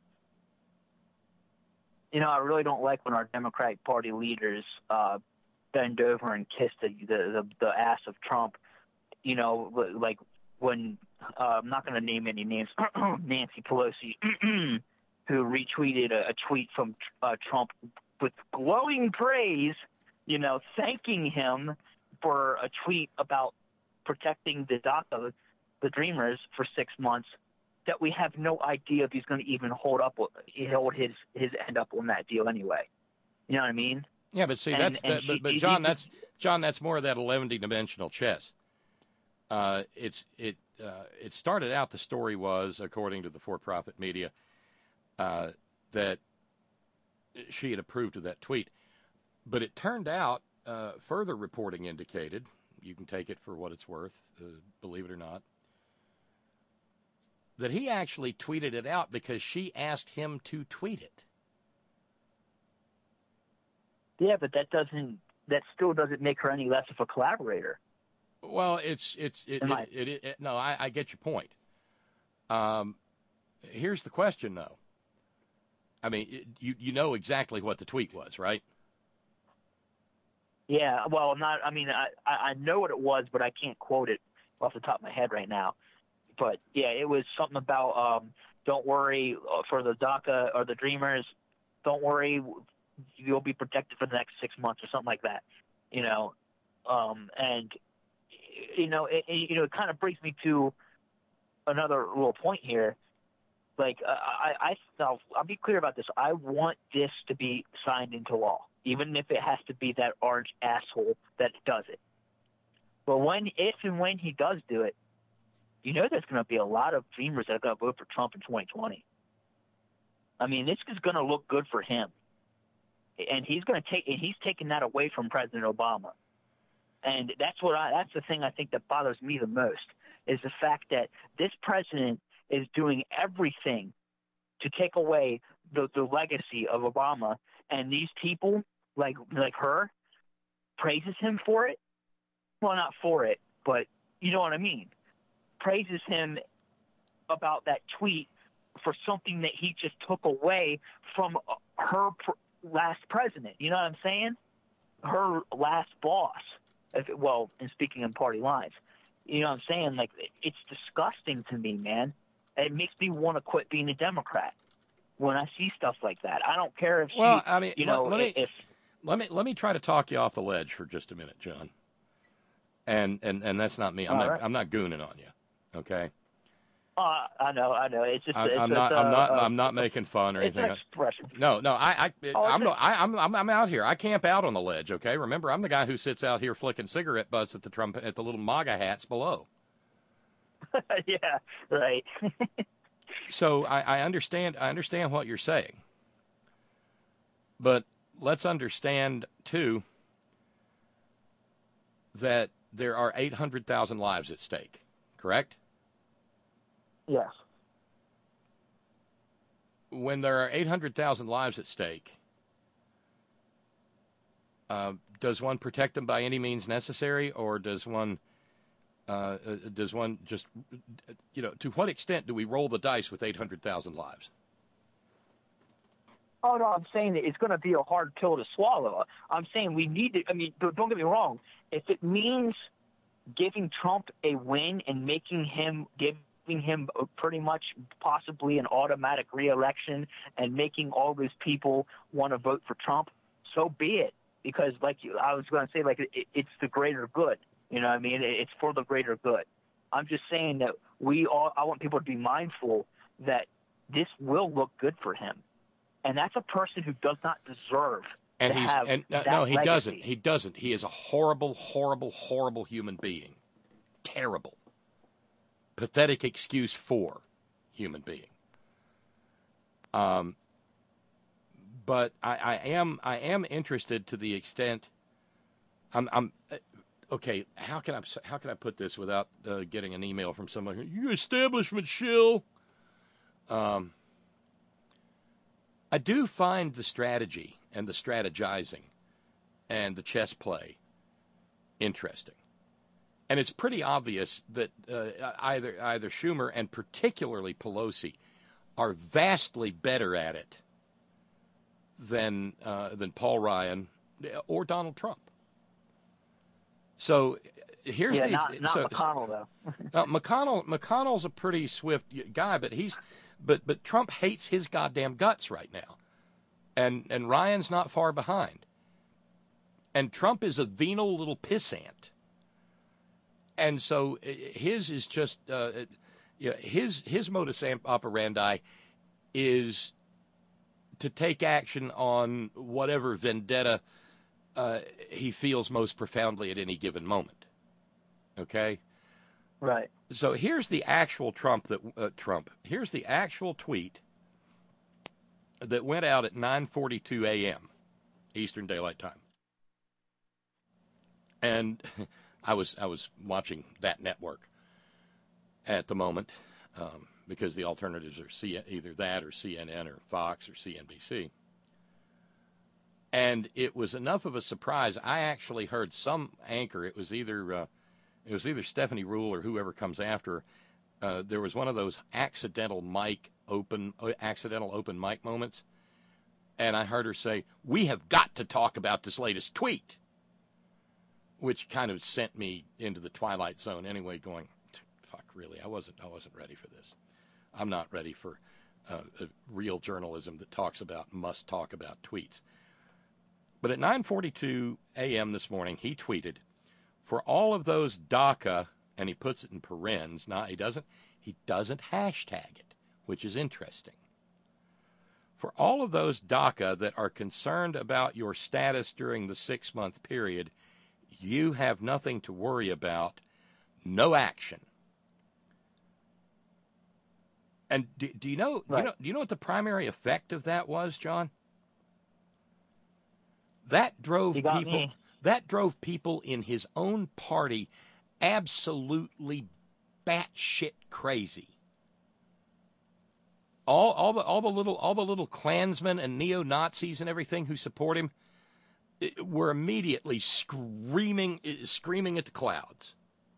You know, I really don't like when our Democratic Party leaders uh, bend over and kiss the, the, the, the ass of Trump. You know, like when, uh, I'm not going to name any names, Nancy Pelosi, who retweeted a, a tweet from uh, Trump with glowing praise, you know, thanking him for a tweet about protecting the DACA, the Dreamers, for six months, that we have no idea if he's going to even hold up, hold his, his end up on that deal anyway. You know what I mean? Yeah, but see, And- that's and that, but, he- but he- John, he- that's John, that's more of that eleven-dimensional chess. Uh, it's it uh, it started out. The story was, according to the for-profit media, uh, that she had approved of that tweet, but it turned out uh, further reporting indicated, you can take it for what it's worth, uh, believe it or not, that he actually tweeted it out because she asked him to tweet it. Yeah, but that doesn't, that still doesn't make her any less of a collaborator. Well, it's it's it, Am it, I- it, it, it no, I, I get your point. Um, here's the question, though. I mean, it, you you know exactly what the tweet was, right? Yeah, well, not. I mean, I I know what it was, but I can't quote it off the top of my head right now. But yeah, it was something about um, don't worry uh, for the DACA or the Dreamers. Don't worry, you'll be protected for the next six months or something like that. You know, um, and you know, it, it, you know, it kind of brings me to another little point here. Like, uh, I, I, I'll, I'll be clear about this. I want this to be signed into law, even if it has to be that orange asshole that does it. But when, if and when he does do it, you know there's going to be a lot of Dreamers that are going to vote for Trump in twenty twenty. I mean, this is going to look good for him. And he's going to take, and he's taking that away from President Obama. And that's what I, that's the thing I think that bothers me the most, is the fact that this president is doing everything to take away the, the legacy of Obama, and these people like like her praises him for it. Well, not for it, but you know what I mean. Praises him about that tweet for something that he just took away from her pr- last president. You know what I'm saying? Her last boss. If it, well, and speaking in party lines, you know what I'm saying? Like, it's disgusting to me, man. It makes me want to quit being a Democrat when I see stuff like that. I don't care if she, Well, I mean, you let, know, let me if let me let me try to talk you off the ledge for just a minute, John. And and and that's not me. I'm All not right. I'm not gooning on you. Okay. uh, I know, I know. It's just, I, it's I'm just, not. uh, I'm not. uh, I'm not making fun or it's anything. an expression. No, no. I. I Oh, I'm. it's No, I, I'm. I'm. I'm out here. I camp out on the ledge. Okay. Remember, I'm the guy who sits out here flicking cigarette butts at the Trump at the little MAGA hats below. Yeah, right. So I, I understand. I understand what you're saying. But let's understand too that there are eight hundred thousand lives at stake. Correct? Yes. When there are eight hundred thousand lives at stake, uh, does one protect them by any means necessary, or does one uh, uh, does one just, you know, to what extent do we roll the dice with eight hundred thousand lives? Oh, no, I'm saying that it's going to be a hard pill to swallow. I'm saying we need to, I mean, don't don't get me wrong. If it means giving Trump a win and making him, giving him pretty much possibly an automatic reelection and making all those people want to vote for Trump, so be it. Because, like you, I was going to say, like, it, it's the greater good. You know what I mean? It's for the greater good. I'm just saying that we all, I want people to be mindful that this will look good for him. And that's a person who does not deserve And to he's have and no, that no, he legacy. doesn't. He doesn't. He is a horrible, horrible, horrible human being. Terrible. pathetic excuse for human being. Um, but I, I am I am interested to the extent I'm I'm okay. How can I how can I put this without uh, getting an email from someone? You establishment shill. Um, I do find the strategy and the strategizing and the chess play interesting. And it's pretty obvious that uh, either either Schumer and particularly Pelosi are vastly better at it than uh, than Paul Ryan or Donald Trump. So here's yeah, the not, not so, McConnell though. uh, McConnell McConnell's a pretty swift guy, but he's but but Trump hates his goddamn guts right now, and and Ryan's not far behind, and Trump is a venal little pissant. And so his is just, uh, you know, his his modus operandi is to take action on whatever vendetta uh, he feels most profoundly at any given moment. Okay? Right. So here's the actual Trump that uh, Trump. Here's the actual tweet that went out at nine forty-two a.m. Eastern Daylight Time, and I was I was watching that network at the moment um, because the alternatives are C- either that or C N N or Fox or C N B C. And it was enough of a surprise. I actually heard some anchor. It was either uh, it was either Stephanie Rule or whoever comes after her. Uh, there was one of those accidental mic open uh, accidental open mic moments, and I heard her say, "We have got to talk about this latest tweet," which kind of sent me into the twilight zone anyway, going, fuck, really, I wasn't I wasn't ready for this. I'm not ready for uh, a real journalism that talks about, must talk about tweets. But at nine forty-two a.m. this morning, he tweeted, for all of those DACA, and he puts it in parens, now he doesn't, he doesn't hashtag it, which is interesting. For all of those DACA that are concerned about your status during the six-month period, you have nothing to worry about, no action. And do, do you know? Right. Do you know? Do you know what the primary effect of that was, John? That drove people. Me. That drove people in his own party absolutely batshit crazy. All, all the, all the little, all the little Klansmen and neo-Nazis and everything who support him were immediately screaming, screaming at the clouds.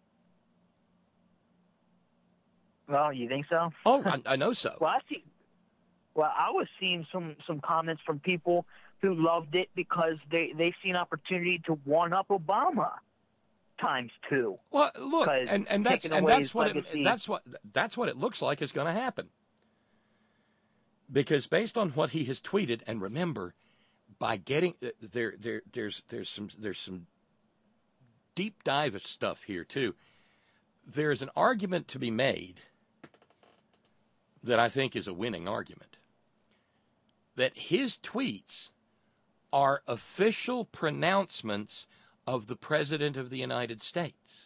Well, you think so? Oh, I, I know so. well, I see. Well, I was seeing some, some comments from people who loved it because they they see an opportunity to one up Obama times two. Well, look, and, and that's and that's what it, that's what that's what it looks like is going to happen. Because based on what he has tweeted, and remember, by getting there, there, there's there's some there's some deep dive stuff here too. There's an argument to be made that I think is a winning argument. That his tweets are official pronouncements of the President of the United States.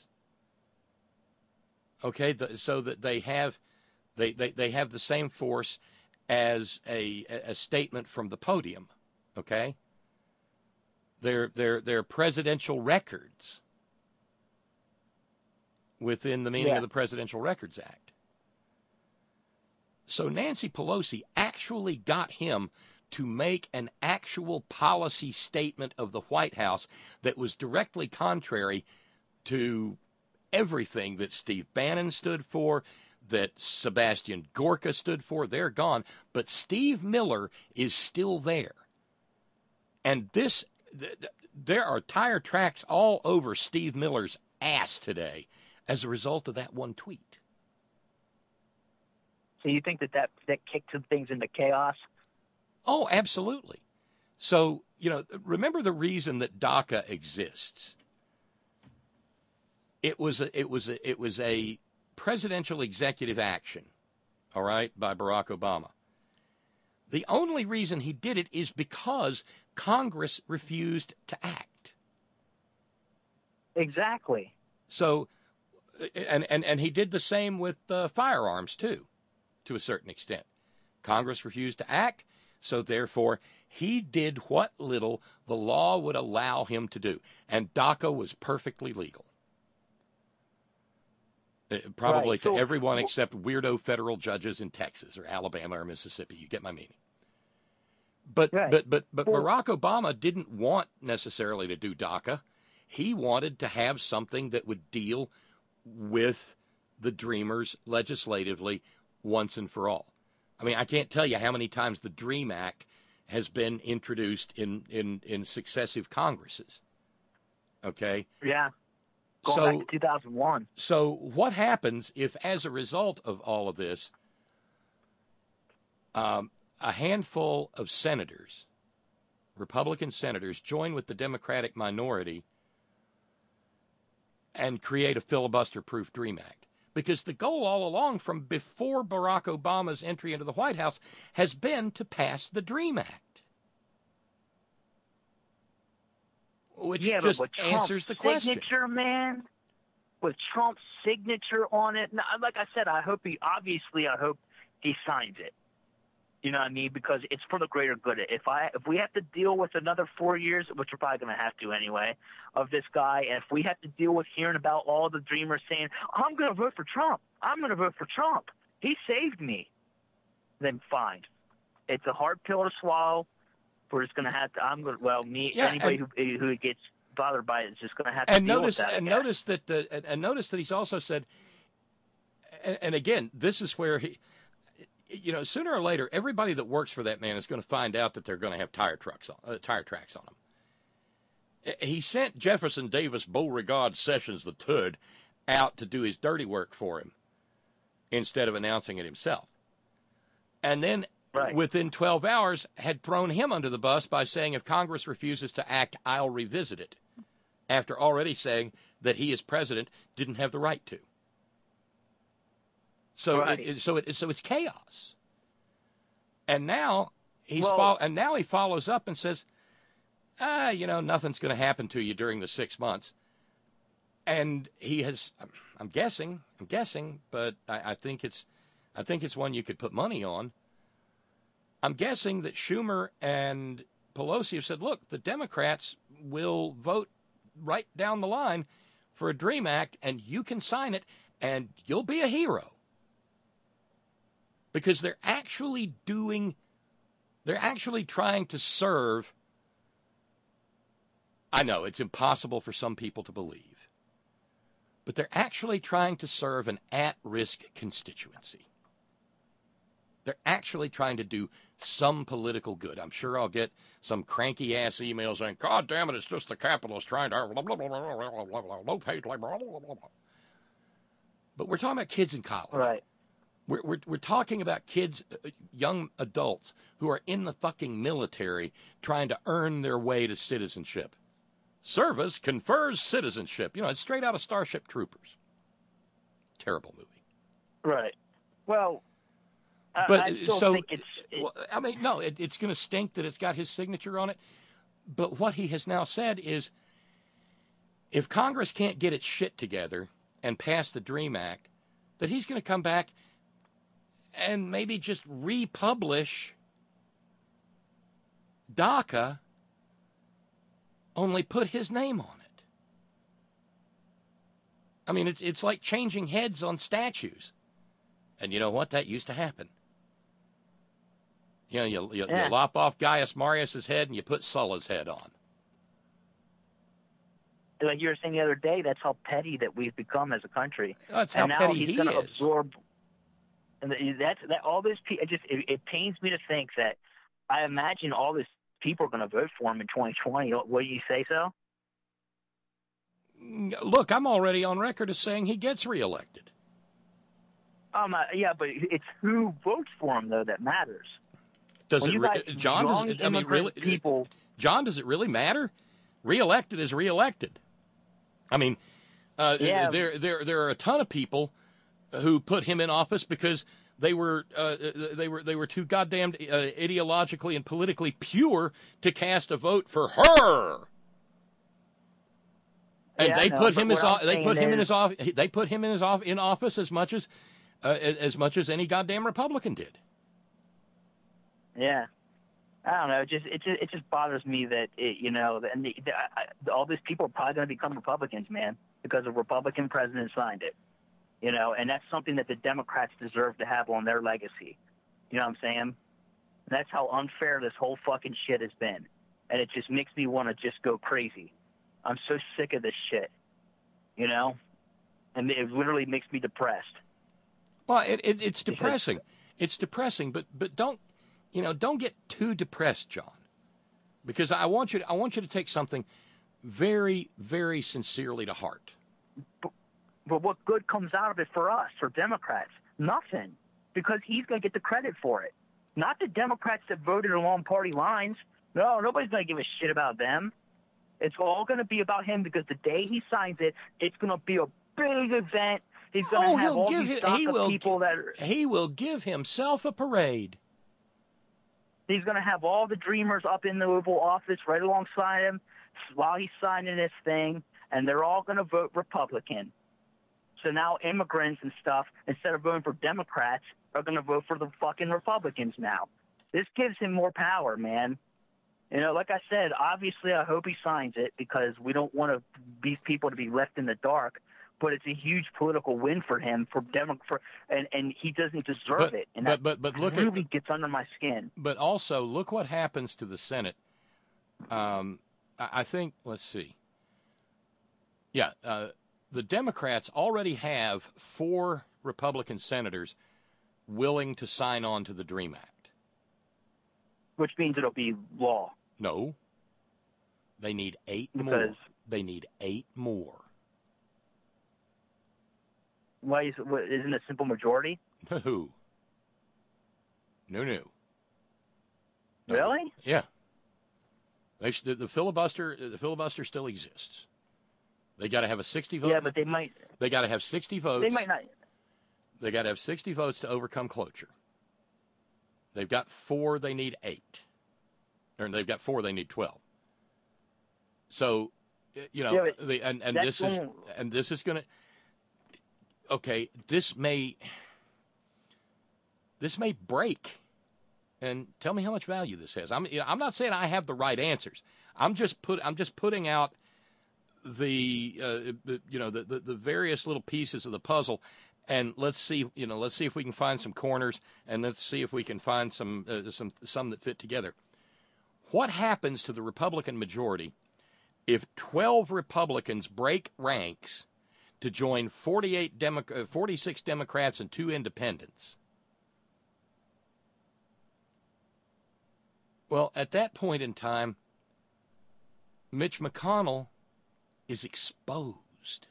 Okay, the, so that they have they, they, they have the same force as a a statement from the podium. Okay? They're they're they're presidential records within the meaning yeah. of the Presidential Records Act. So Nancy Pelosi actually got him to make an actual policy statement of the White House that was directly contrary to everything that Steve Bannon stood for, that Sebastian Gorka stood for. They're gone. But Steve Miller is still there. And this, th- there are tire tracks all over Steve Miller's ass today as a result of that one tweet. So you think that that, that kicked some things into chaos? Oh, absolutely. So, you know, remember the reason that DACA exists. It was a, it was a, it was a presidential executive action, all right, by Barack Obama. The only reason he did it is because Congress refused to act. Exactly. So and, and, and he did the same with uh, firearms, too, to a certain extent. Congress refused to act, so therefore he did what little the law would allow him to do. And DACA was perfectly legal. Uh, probably Right, to so- everyone except weirdo federal judges in Texas or Alabama or Mississippi. You get my meaning. But Right. but but but Well- Barack Obama didn't want necessarily to do DACA. He wanted to have something that would deal with the Dreamers legislatively once and for all. I mean, I can't tell you how many times the DREAM Act has been introduced in, in, in successive Congresses. Okay? Yeah. Going So- back to two thousand one. So what happens if, as a result of all of this, um, a handful of senators, Republican senators, join with the Democratic minority and create a filibuster-proof DREAM Act? Because the goal all along from before Barack Obama's entry into the White House has been to pass the DREAM Act. Which Yeah, just but with Trump's answers the question. signature, man, with Trump's signature on it. Now, like I said, I hope he, obviously, I hope he signs it. You know what I mean? Because it's for the greater good. If I, if we have to deal with another four years, which we're probably going to have to anyway, of this guy, and if we have to deal with hearing about all the Dreamers saying, I'm going to vote for Trump, I'm going to vote for Trump, he saved me, then fine. It's a hard pill to swallow. We're just going to have to, I'm going to, well, me, Yeah, anybody and- who, who gets bothered by it is just going to have to And deal notice, with that. I and guess. notice that the, and, and notice that he's also said, and, and again, this is where he, you know, sooner or later, everybody that works for that man is going to find out that they're going to have tire trucks on, uh, tire tracks on them. He sent Jefferson Davis Beauregard Sessions the Third out to do his dirty work for him instead of announcing it himself. And then Right. within twelve hours had thrown him under the bus by saying, if Congress refuses to act, I'll revisit it, after already saying that he as president didn't have the right to. So, Right. it, it, so, it, so it's chaos. And now he's Well- fol- and now he follows up and says, ah, you know, nothing's going to happen to you during the six months. And he has, I'm guessing, I'm guessing, but I, I think it's, I think it's one you could put money on. I'm guessing that Schumer and Pelosi have said, look, the Democrats will vote right down the line for a DREAM Act, and you can sign it, and you'll be a hero. Because they're actually doing, they're actually trying to serve, I know it's impossible for some people to believe, but they're actually trying to serve an at-risk constituency. They're actually trying to do some political good. I'm sure I'll get some cranky-ass emails saying, God damn it, it's just the capitalists trying to blah, blah, blah, blah, blah, blah, blah, blah, low-paid labor, blah, blah, blah, blah. But we're talking about kids in college. Right. We're, we're, we're talking about kids, uh, young adults, who are in the fucking military trying to earn their way to citizenship. Service confers citizenship. You know, it's straight out of Starship Troopers. Terrible movie. Right. Well, I, But I still so, think it's. It, well, I mean, no, it, it's going to stink that it's got his signature on it. But what he has now said is, if Congress can't get its shit together and pass the DREAM Act, that he's going to come back and maybe just republish DACA, only put his name on it. I mean, it's it's like changing heads on statues. And you know what? That used to happen. You know, you, you, Yeah. you lop off Gaius Marius's head and you put Sulla's head on. like you were saying the other day, that's how petty that we've become as a country. That's how and now petty he's he going to is. absorb. And that's that. All this, pe- it just it, it pains me to think that. I imagine all this people are going to vote for him in twenty twenty. What do you say so? Look, I'm already on record as saying he gets reelected. Um, uh, yeah, but it's who votes for him though that matters. Does When it, you re- guys John? young Does it, I mean, really, immigrant people. John? Does it really matter? Reelected is reelected. I mean, uh, Yeah. there, there, there are a ton of people who put him in office because they were, uh, they were, they were too goddamn uh, ideologically and politically pure to cast a vote for her. And Yeah, they no, put but him what as I'm they put saying him in is- his off they put him in his off in office as much as uh, as much as any goddamn Republican did. Yeah. I don't know. It just it just it just bothers me that it, you know, and the, the, I, all these people are probably going to become Republicans, man, because a Republican president signed it. You know, and that's something that the Democrats deserve to have on their legacy. You know what I'm saying? And that's how unfair this whole fucking shit has been, and it just makes me want to just go crazy. I'm so sick of this shit. You know, and it literally makes me depressed. Well, it, it, it's depressing. It's depressing, but but don't you know? Don't get too depressed, John, because I want you to, I want you to take something very, very sincerely to heart. But, but what good comes out of it for us, for Democrats? Nothing, because he's going to get the credit for it. Not the Democrats that voted along party lines. No, nobody's going to give a shit about them. It's all going to be about him because the day he signs it, it's going to be a big event. He's going to Oh, have he'll all give these hi- he DACA will people that are, he will give himself a parade. he's going to have all the Dreamers up in the Oval Office right alongside him while he's signing this thing, and they're all going to vote Republican. So now immigrants and stuff, instead of voting for Democrats, are going to vote for the fucking Republicans now. This gives him more power, man. You know, like I said, obviously I hope he signs it because we don't want to, these people to be left in the dark. But it's a huge political win for him, for Demo, for and, and he doesn't deserve But- it. And but- that but- but look at- really gets under my skin. But also, look what happens to the Senate. Um, I, I think, let's see. Yeah, uh, the Democrats already have four Republican senators willing to sign on to the DREAM Act. Which means it'll be law. No. They need eight more. Because- They need eight more. Why is, what, isn't it a simple majority? No. No, no. No. Really? Yeah. They, sh- the, the filibuster. The filibuster still exists. They got to have a sixty vote. Yeah, but they might. They got to have sixty votes. They might not. They got to have sixty votes to overcome cloture. They've got four. They need eight. Or they've got four. They need twelve. So, you know, Yeah, but the, and and that's this is when- and this is going to. Okay, this may. This may break. And tell me how much value this has. I'm you know, I'm not saying I have the right answers. I'm just put I'm just putting out the, uh, the you know the, the the various little pieces of the puzzle, and let's see you know let's see if we can find some corners, and let's see if we can find some uh, some some that fit together. What happens to the Republican majority if twelve Republicans break ranks to join forty-eight Demo- uh, forty-six Democrats and two independents? Well, at that point in time, Mitch McConnell is exposed.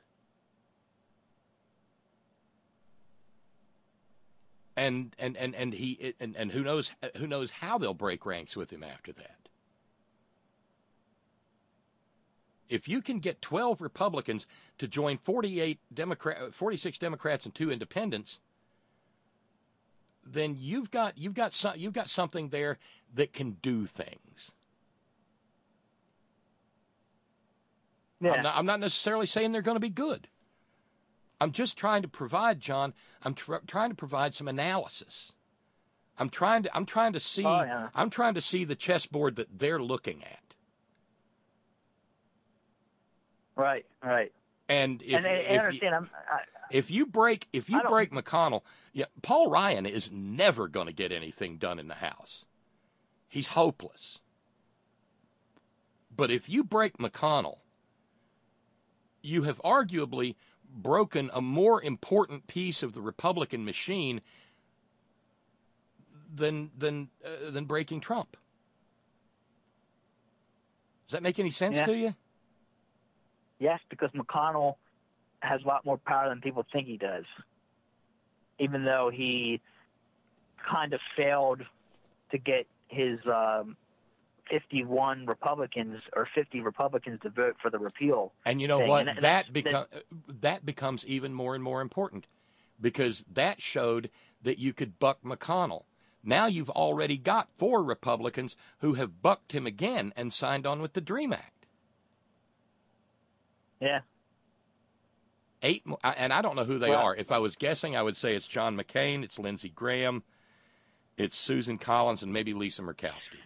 And and, and, and he and, and who knows who knows how they'll break ranks with him after that. If you can get twelve Republicans to join forty-eight Democrat forty-six Democrats and two independents, then you've got you've got some, you've got something there that can do things. Yeah. I'm not, I'm not necessarily saying they're going to be good. I'm just trying to provide, John. I'm tr- trying to provide some analysis. I'm trying to I'm trying to see Oh, yeah. I'm trying to see the chessboard that they're looking at. Right, right. And if, and I, I if you- understand. I'm, I, If you break, if you I don't- break McConnell, yeah, Paul Ryan is never going to get anything done in the House. He's hopeless. But if you break McConnell, you have arguably broken a more important piece of the Republican machine than than uh, than breaking Trump. Does that make any sense Yeah. to you? yes, because McConnell has a lot more power than people think he does. Even though he kind of failed to get his um, fifty-one Republicans or fifty Republicans to vote for the repeal. And you know thing. what? And- and that that's- become that becomes even more and more important because that showed that you could buck McConnell. Now you've already got four Republicans who have bucked him again and signed on with the DREAM Act. Yeah, Eight, mo- and I don't know who they Well- are. If I was guessing, I would say it's John McCain, it's Lindsey Graham, it's Susan Collins, and maybe Lisa Murkowski.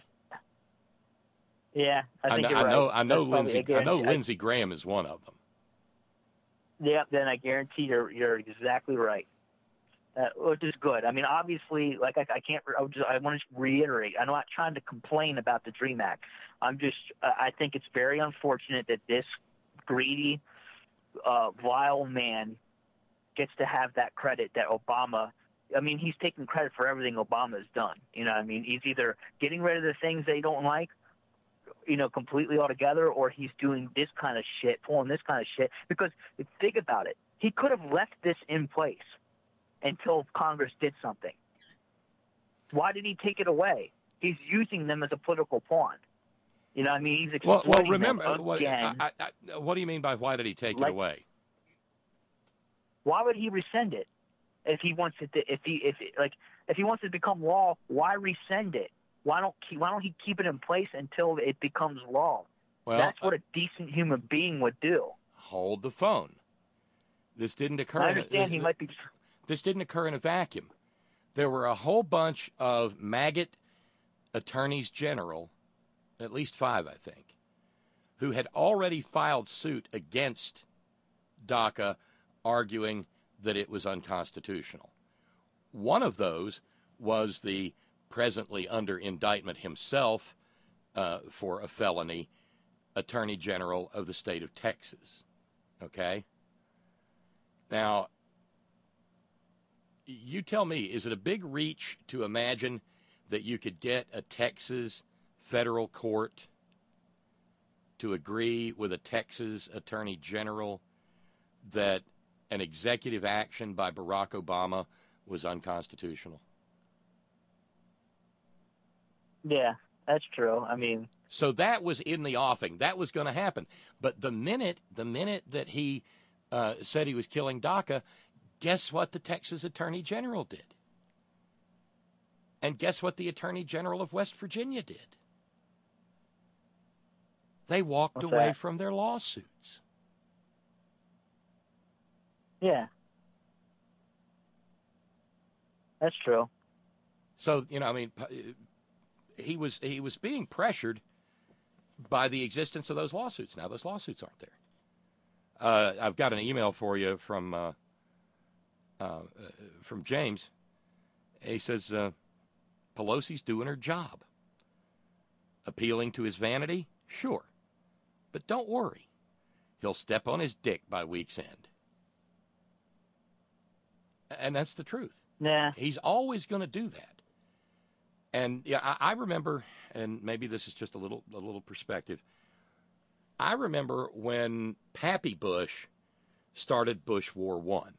Yeah, I think know, you're I right. know, I know, That's probably- Lindsey. I guarantee- know Lindsey Graham is one of them. Yeah, then I guarantee you're you're exactly right. Uh, which is good. I mean, obviously, like I, I can't. I, just, I want to reiterate. I'm not trying to complain about the DREAM Act. I'm just. Uh, I think it's very unfortunate that this greedy, uh, vile man gets to have that credit that Obama. I mean, he's taking credit for everything Obama's done. You know, what I mean, he's either getting rid of the things they don't like, you know, completely altogether, or he's doing this kind of shit, pulling this kind of shit. Because think about it, he could have left this in place until Congress did something. Why did he take it away? He's using them as a political pawn. You know, what I mean, he's Well, exploiting well, remember them what? again. I, I, I, what do you mean by why did he take Like- it away? Why would he rescind it if he wants it to? If he if it, like if he wants it to become law, why rescind it? Why don't keep, why don't he keep it in place until it becomes law? Well, That's what a decent human being would do. Hold the phone. This didn't occur. I in a- understand he this, might be. This didn't occur in a vacuum. There were a whole bunch of maggot attorneys general, at least five, I think, who had already filed suit against DACA, arguing that it was unconstitutional. One of those was the presently under indictment himself uh, for a felony, Attorney General of the state of Texas. Okay? Now, you tell me, is it a big reach to imagine that you could get a Texas federal court to agree with a Texas Attorney General that an executive action by Barack Obama was unconstitutional? Yeah, that's true. I mean, So that was in the offing. That was going to happen. But the minute, the minute that he uh, said he was killing DACA, guess what the Texas Attorney General did? And guess what the Attorney General of West Virginia did? They walked What's away that? from their lawsuits. yeah, that's true. So, you know, I mean, p- he was he was being pressured by the existence of those lawsuits. Now those lawsuits aren't there. Uh, I've got an email for you from uh, uh, from James. He says uh, Pelosi's doing her job. Appealing to his vanity? Sure. But don't worry. He'll step on his dick by week's end. And that's the truth. Yeah. He's always going to do that. And yeah, I, I remember, and maybe this is just a little a little perspective. I remember when Pappy Bush started Bush War One.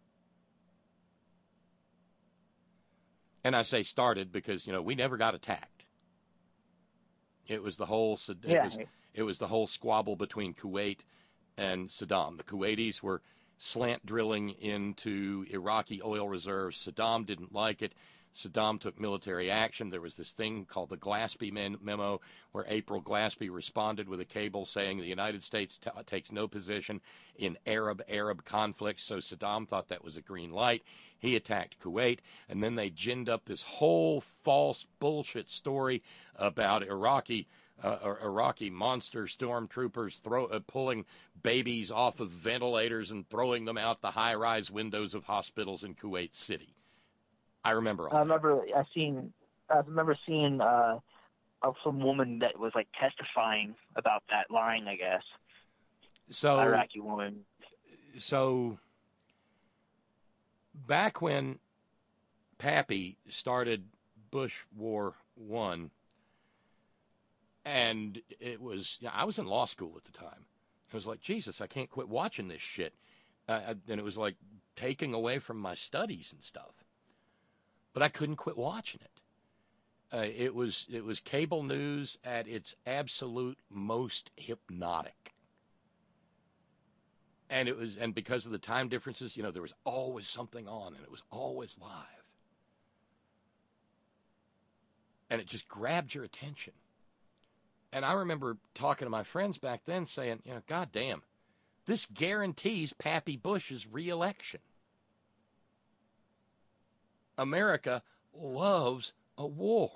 And I say started because, you know, we never got attacked. It was the whole it Yeah. was it was the whole squabble between Kuwait and Saddam. The Kuwaitis were slant drilling into Iraqi oil reserves. Saddam didn't like it. Saddam took military action. There was this thing called the Glaspie memo, where April Glaspie responded with a cable saying the United States t- takes no position in Arab-Arab conflicts. So Saddam thought that was a green light. He attacked Kuwait, and then they ginned up this whole false bullshit story about Iraqi uh, Iraqi monster stormtroopers throw, uh, pulling babies off of ventilators and throwing them out the high-rise windows of hospitals in Kuwait City. I remember all I remember I seen I remember seeing uh, of some woman that was like testifying about that line. I guess so Iraqi woman. So back when Pappy started Bush War One, and it was yeah, I was in law school at the time. I was like, Jesus, I can't quit watching this shit, uh, and it was like taking away from my studies and stuff. But I couldn't quit watching it. Uh, it was it was cable news at its absolute most hypnotic, and it was and because of the time differences, you know, there was always something on, and it was always live, and it just grabbed your attention. And I remember talking to my friends back then, saying, you know, God damn, This guarantees Pappy Bush's reelection. America loves a war.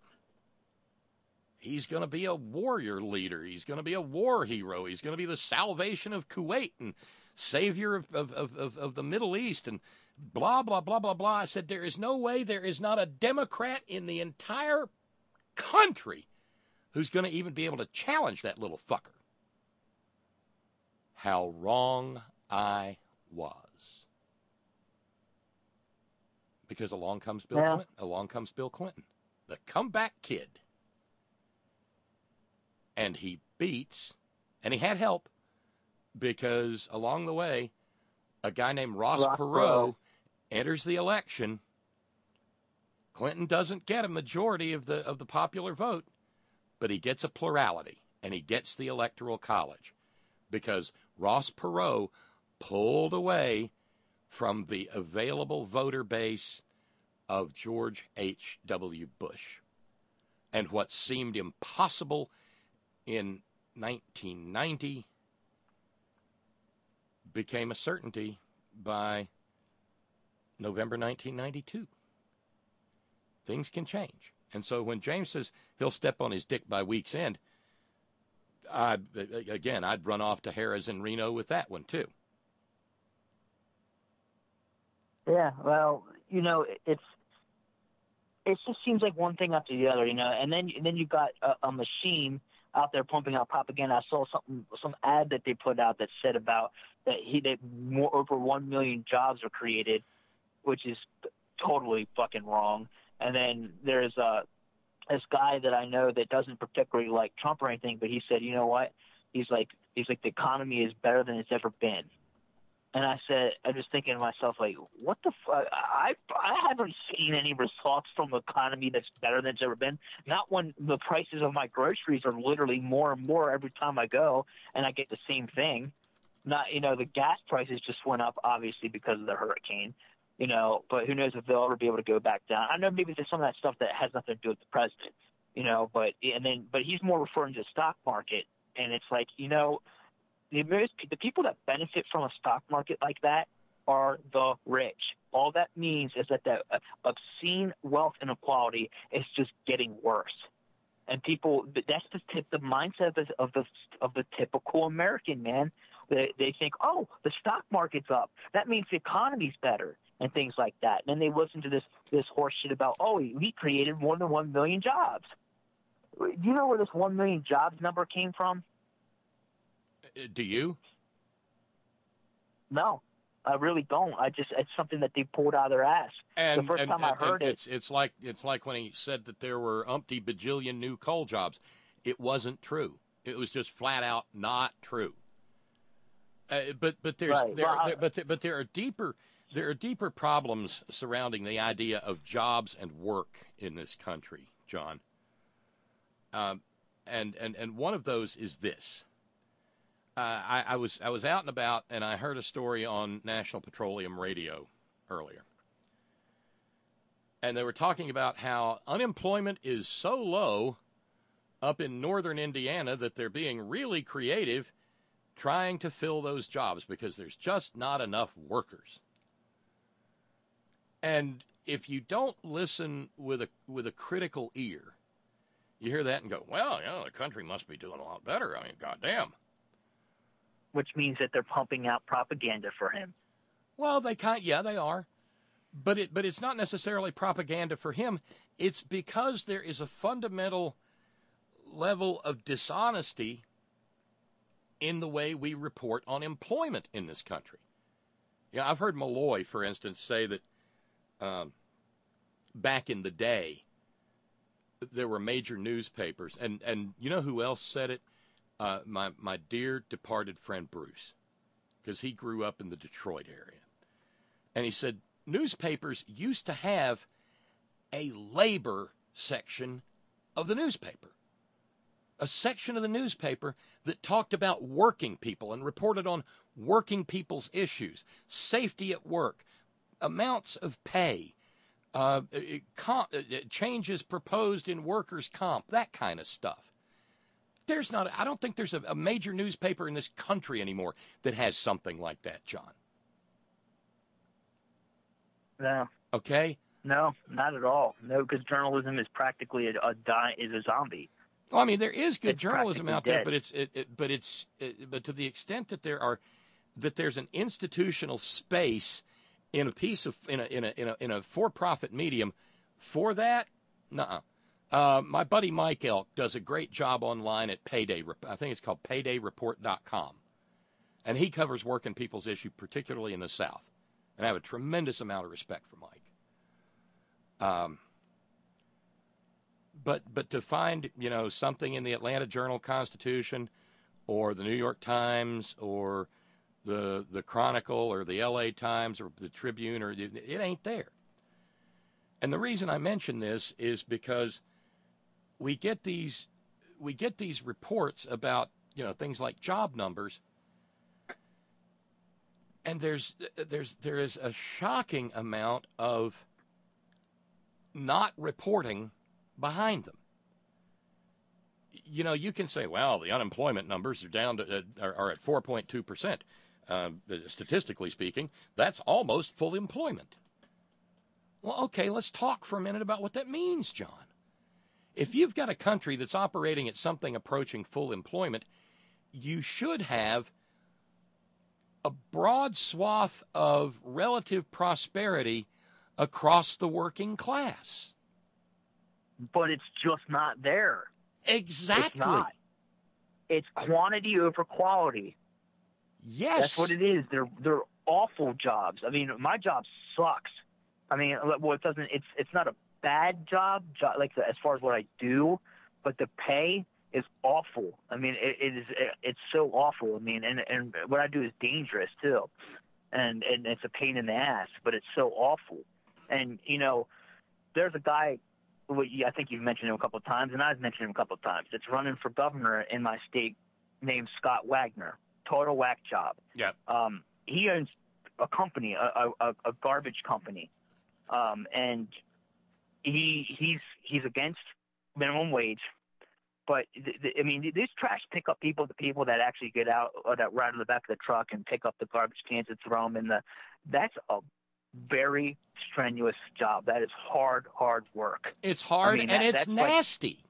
He's going to be a warrior leader. He's going to be a war hero. He's going to be the salvation of Kuwait and savior of, of, of, of the Middle East and blah, blah, blah, blah, blah. I said, there is no way there is not a Democrat in the entire country who's going to even be able to challenge that little fucker. How wrong I was. Because along comes Bill yeah. Clinton. Along comes Bill Clinton, the comeback kid. And he beats, and he had help, because along the way, a guy named Ross, Ross Perot, Perot enters the election. Clinton doesn't get a majority of the of the popular vote, but he gets a plurality, and he gets the Electoral College, because Ross Perot pulled away from the available voter base of George H W. Bush. And what seemed impossible in nineteen ninety became a certainty by November nineteen ninety-two. Things can change. And so when James says he'll step on his dick by week's end, I, again, I'd run off to Harrah's in Reno with that one, too. Yeah, well, you know, it's it just seems like one thing after the other, you know, and then and then you've got a, a machine out there pumping out propaganda. I saw something, some ad that they put out that said about that he that more over one million jobs were created, which is totally fucking wrong. And then there's uh, this guy that I know that doesn't particularly like Trump or anything, but he said, you know what? He's like, he's like, the economy is better than it's ever been. And I said, I was thinking to myself, like, what the fuck? I I haven't seen any results from the economy that's better than it's ever been. Not when the prices of my groceries are literally more and more every time I go, and I get the same thing. Not, you know, the gas prices just went up, obviously, because of the hurricane, you know, but who knows if they'll ever be able to go back down. I know maybe there's some of that stuff that has nothing to do with the president, you know, but and then but he's more referring to the stock market, and it's like, you know, The, the people that benefit from a stock market like that are the rich. All that means is that the obscene wealth inequality is just getting worse. And people, that's the tip, the mindset of the, of the of the typical American, man. They, they think, oh, the stock market's up. That means the economy's better and things like that. And then they listen to this this horse shit about, oh, he, he created more than one million jobs. Do you know where this one million jobs number came from? Do you? No, I really don't. I just it's something that they pulled out of their ass. And, the first and, time and, I heard and it, it's it's like it's like when he said that there were umpty bajillion new coal jobs. It wasn't true. It was just flat out not true. Uh, but but there's right. there, well, there but there, but there are deeper there are deeper problems surrounding the idea of jobs and work in this country, John. Um, and and and one of those is this. Uh, I, I was I was out and about, and I heard a story on National Petroleum Radio earlier. And they were talking about how unemployment is so low up in northern Indiana that they're being really creative trying to fill those jobs because there's just not enough workers. And if you don't listen with a with a critical ear, you hear that and go, well, you know, the country must be doing a lot better. I mean, goddamn. Which means that they're pumping out propaganda for him. Well, they kind, yeah, they are, but it, but it's not necessarily propaganda for him. It's because there is a fundamental level of dishonesty in the way we report on employment in this country. You know, I've heard Malloy, for instance, say that um, back in the day there were major newspapers, and and you know who else said it? Uh, my, my dear departed friend Bruce, because he grew up in the Detroit area. And he said newspapers used to have a labor section of the newspaper, a section of the newspaper that talked about working people and reported on working people's issues, safety at work, amounts of pay, uh, comp, changes proposed in workers' comp, that kind of stuff. There's not. I don't think there's a, a major newspaper in this country anymore that has something like that, John. No. Okay. No, not at all. No, because journalism is practically a, a die, is a zombie. Well, I mean, there is good It's journalism out practically there, dead. but it's it, it, but it's it, but to the extent that there are that there's an institutional space in a piece of in a in a in a, in a for-profit medium for that, nuh-uh. Uh, my buddy Mike Elk does a great job online at Payday. I think it's called payday report dot com, and he covers working people's issue, particularly in the South. And I have a tremendous amount of respect for Mike. Um, but but to find, you know, something in the Atlanta Journal-Constitution or the New York Times or the the Chronicle or the L A Times or the Tribune, or it, it ain't there. And the reason I mention this is because we get these we get these reports about, you know, things like job numbers. And there's there's there is a shocking amount of not reporting behind them. You know, you can say, well, the unemployment numbers are down to uh, are, are at four point two percent. Uh, statistically speaking, that's almost full employment. Well, okay, let's talk for a minute about what that means, John. If you've got a country that's operating at something approaching full employment, you should have a broad swath of relative prosperity across the working class. But it's just not there. Exactly. It's not. It's quantity over quality. Yes. That's what it is. They're they're awful jobs. I mean, my job sucks. I mean, well, it doesn't. It's it's not a bad job, job like as far as what I do, but the pay is awful. I mean, it, it is it's so awful. I mean, and and what I do is dangerous too, and and it's a pain in the ass. But it's so awful. And you know, there's a guy. I think you've mentioned him a couple of times, and I've mentioned him a couple of times. It's running for governor in my state, named Scott Wagner. Total whack job. Yeah. Um, he owns a company, a, a, a garbage company, um, and he he's he's against minimum wage. But th- th- I mean, these trash pickup people, the people that actually get out or that ride on the back of the truck and pick up the garbage cans and throw them in the, that's a very strenuous job. That is hard, hard work. It's hard, I mean, and that- it's that's like- nasty.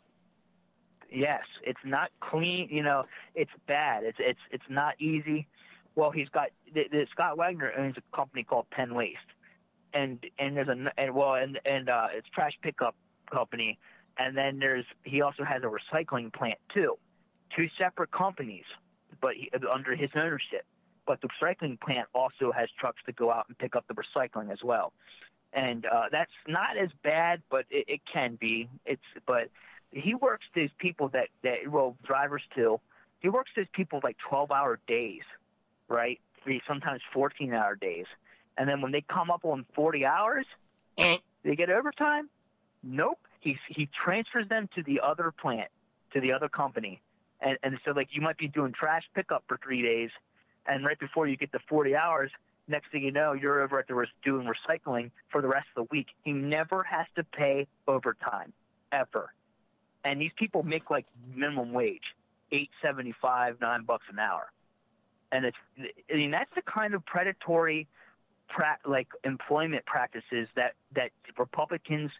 Yes, it's not clean. You know, it's bad. It's it's it's not easy. Well, he's got the, the Scott Wagner owns a company called Penn Waste, and and there's a and well and and uh, it's trash pickup company, and then there's he also has a recycling plant too, two separate companies, but he, under his ownership. But the recycling plant also has trucks to go out and pick up the recycling as well, and uh, that's not as bad, but it, it can be. It's but. He works these people that, that, well, drivers too. He works these people like twelve-hour days, right? Sometimes fourteen-hour days. And then when they come up on forty hours, they get overtime? Nope. He, he transfers them to the other plant, to the other company. And, and so, like, you might be doing trash pickup for three days, and right before you get to forty hours, next thing you know, you're over at the re- doing recycling for the rest of the week. He never has to pay overtime, ever. And these people make like minimum wage, eight seventy five, nine bucks an hour, and it's I mean that's the kind of predatory, pra- like employment practices that that Republicans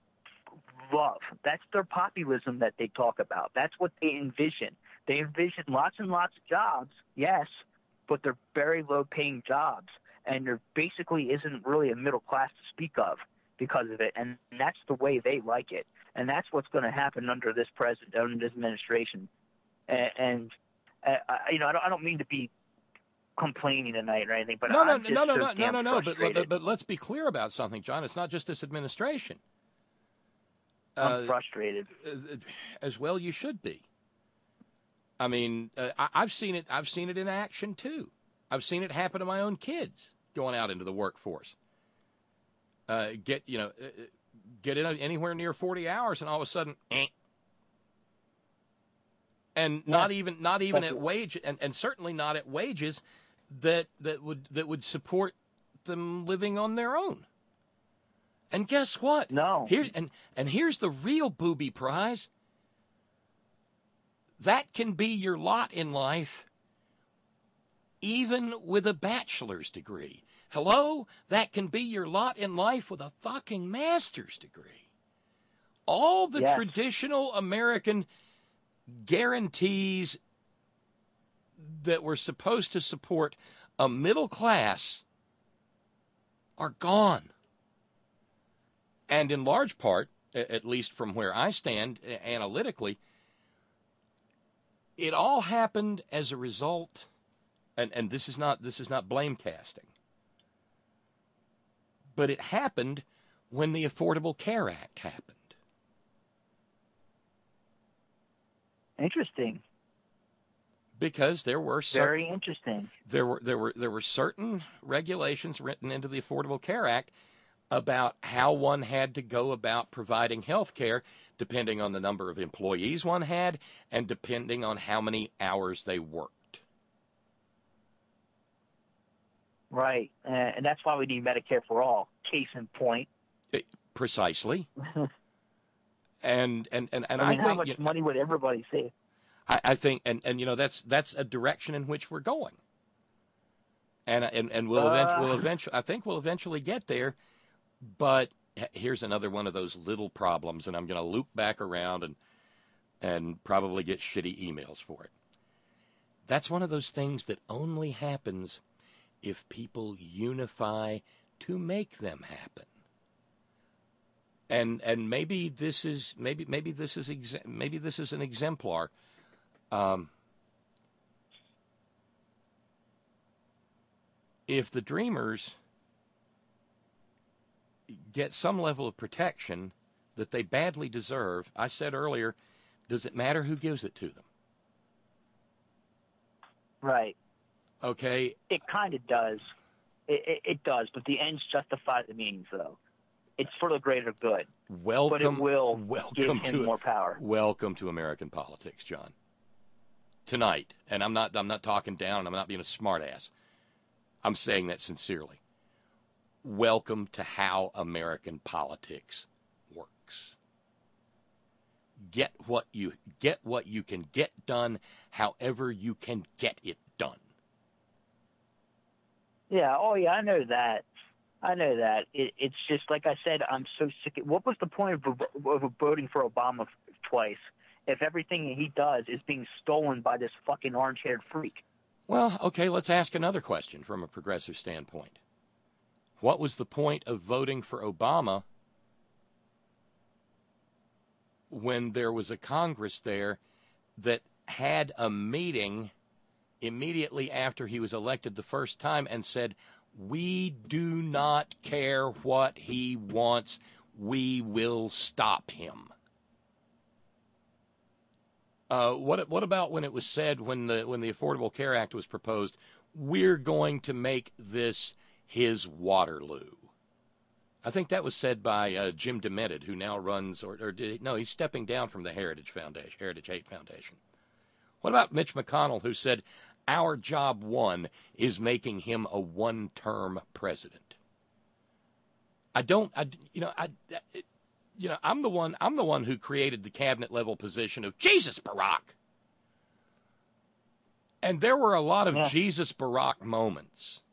love. That's their populism that they talk about. That's what they envision. They envision lots and lots of jobs, yes, but they're very low paying jobs, and there basically isn't really a middle class to speak of because of it, and that's the way they like it. And that's what's going to happen under this president, under this administration. And, and uh, you know, I don't, I don't mean to be complaining tonight or anything, but no, no, I'm just no, no, so no, no, damn no, no. But, frustrated. but but let's be clear about something, John. It's not just this administration. I'm uh, frustrated. Uh, as well, you should be. I mean, uh, I, I've seen it. I've seen it in action too. I've seen it happen to my own kids going out into the workforce. Uh, get you know. Uh, Get in anywhere near forty hours, and all of a sudden, eh. and Yeah. not even not even That's at it. wage, and, and certainly not at wages that that would that would support them living on their own. And guess what? No. Here and and here's the real booby prize. that can be your lot in life, even with a bachelor's degree. Hello? That can be your lot in life with a fucking master's degree. All the yes. traditional American guarantees that were supposed to support a middle class are gone. And in large part, at least from where I stand analytically, it all happened as a result, and, and this is not this is not blame casting, but it happened when the Affordable Care Act happened. Interesting. Because there were certain, very interesting. There were there were there were certain regulations written into the Affordable Care Act about how one had to go about providing health care, depending on the number of employees one had and depending on how many hours they worked. Right, uh, and that's why we need Medicare for all. Case in point. It, precisely. and and and, and I mean, I how think much you know, money would everybody save? I, I think, and, and you know, that's that's a direction in which we're going, and and and we'll uh, eventually, we'll eventually, I think we'll eventually get there. But here's another one of those little problems, and I'm going to loop back around and and probably get shitty emails for it. That's one of those things that only happens if people unify to make them happen. And and maybe this is maybe maybe this is ex- maybe this is an exemplar. Um, if the Dreamers get some level of protection that they badly deserve, I said earlier, does it matter who gives it to them? Right. Okay. It kind of does. It, it, it does, but the ends justify the means, though. It's for the greater good. Welcome, but it will welcome give him to more power. Welcome to American politics, John. Tonight, and I'm not I'm not talking down, I'm not being a smartass. I'm saying that sincerely. Welcome to how American politics works. Get what you get what you can get done, however you can get it done. Yeah, oh yeah, I know that. I know that. It, it's just, like I said, I'm so sick of, what was the point of, of voting for Obama twice if everything he does is being stolen by this fucking orange-haired freak? Well, okay, let's ask another question from a progressive standpoint. What was the point of voting for Obama when there was a Congress there that had a meeting immediately after he was elected the first time and said, we do not care what he wants, we will stop him? Uh, what what about when it was said when the when the Affordable Care Act was proposed, we're going to make this his Waterloo? I think that was said by uh, Jim Demented, who now runs, or, or did, no, he's stepping down from the Heritage Foundation, Heritage Hate Foundation. What about Mitch McConnell, who said, our job one is making him a one-term president? I don't, I, you know, I, it, you know, I'm the one, I'm the one who created the cabinet level position of Jesus Barack. And there were a lot of yeah. Jesus Barack moments.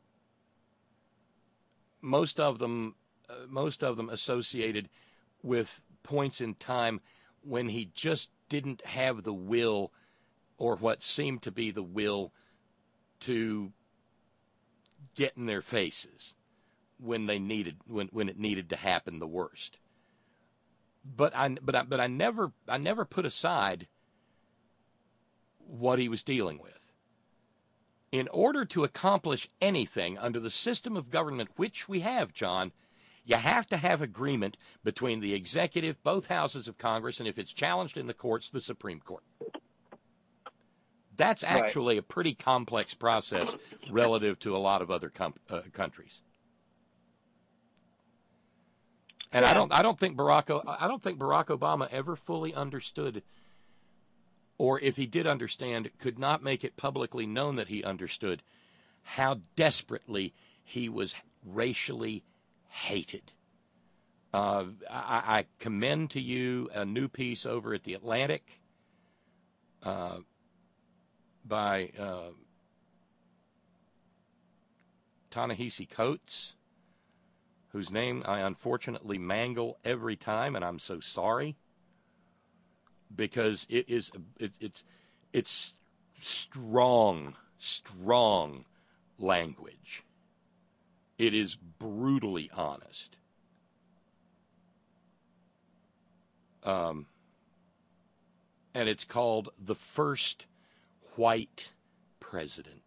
Most of them, uh, most of them associated with points in time when he just didn't have the will, or what seemed to be the will, to get in their faces when they needed, when, when it needed to happen the worst. But I, but I, but I never, I never put aside what he was dealing with. In order to accomplish anything under the system of government which we have, John, you have to have agreement between the executive, both houses of Congress, and if it's challenged in the courts, the Supreme Court. That's actually right. a pretty complex process relative to a lot of other com- uh, countries. And yeah. I don't, I don't think Barack, I don't think Barack Obama ever fully understood, or if he did understand, could not make it publicly known that he understood how desperately he was racially hated. Uh, I, I commend to you a new piece over at The Atlantic uh, by uh, Ta-Nehisi Coates, whose name I unfortunately mangle every time, and I'm so sorry, because it is it, it's it's strong, strong language. It is brutally honest. Um, and it's called The First White President.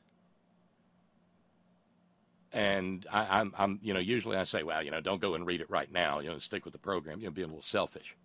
And I, I'm, I'm, you know, usually I say, well, you know, don't go and read it right now. You know, stick with the program. You know, being a little selfish.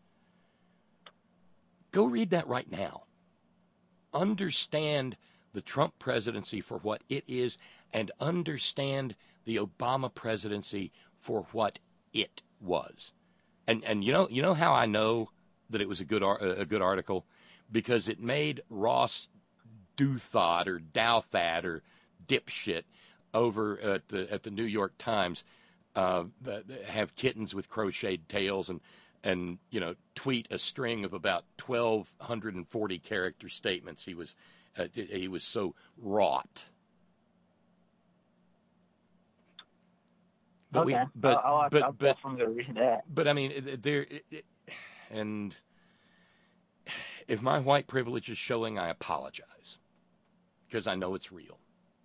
Go read that right now. Understand the Trump presidency for what it is, and understand the Obama presidency for what it was. And and you know you know how I know that it was a good a good article? Because it made Ross Douthat or Douthat or dipshit over at the at the New York Times uh, have kittens with crocheted tails and and you know tweet a string of about twelve forty character statements. He was uh, he was so wrought. But okay, we, but, I'll, I'll, but, I'll but, definitely go read that. But I mean, there, and if my white privilege is showing, I apologize, because I know it's real.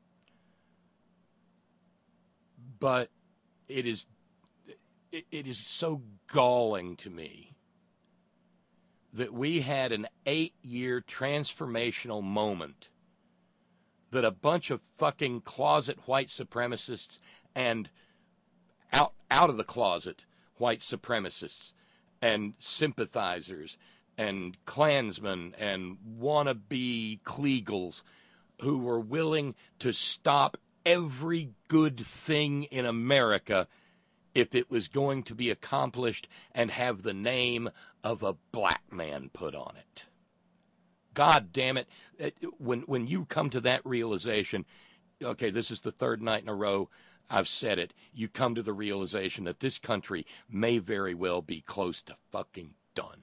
But it is, it, it is so galling to me that we had an eight-year transformational moment that a bunch of fucking closet white supremacists and out out of the closet white supremacists and sympathizers and Klansmen and wannabe Kliegels who were willing to stop every good thing in America if it was going to be accomplished and have the name of a black man put on it. God damn it. When, when you come to that realization, okay, this is the third night in a row I've said it, you come to the realization that this country may very well be close to fucking done.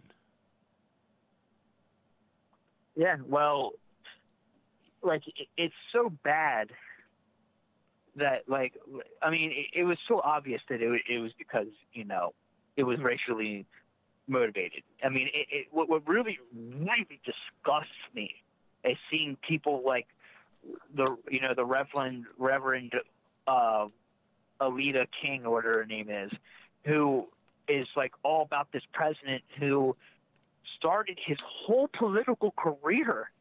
Yeah, well, like, it, it's so bad that, like, I mean, it, it was so obvious that it, it was because, you know, it was racially motivated. I mean, it, it, what, what really, really disgusts me is seeing people like the, you know, the Reverend, Reverend, uh, Alita King, or whatever her name is, who is like all about this president who started his whole political career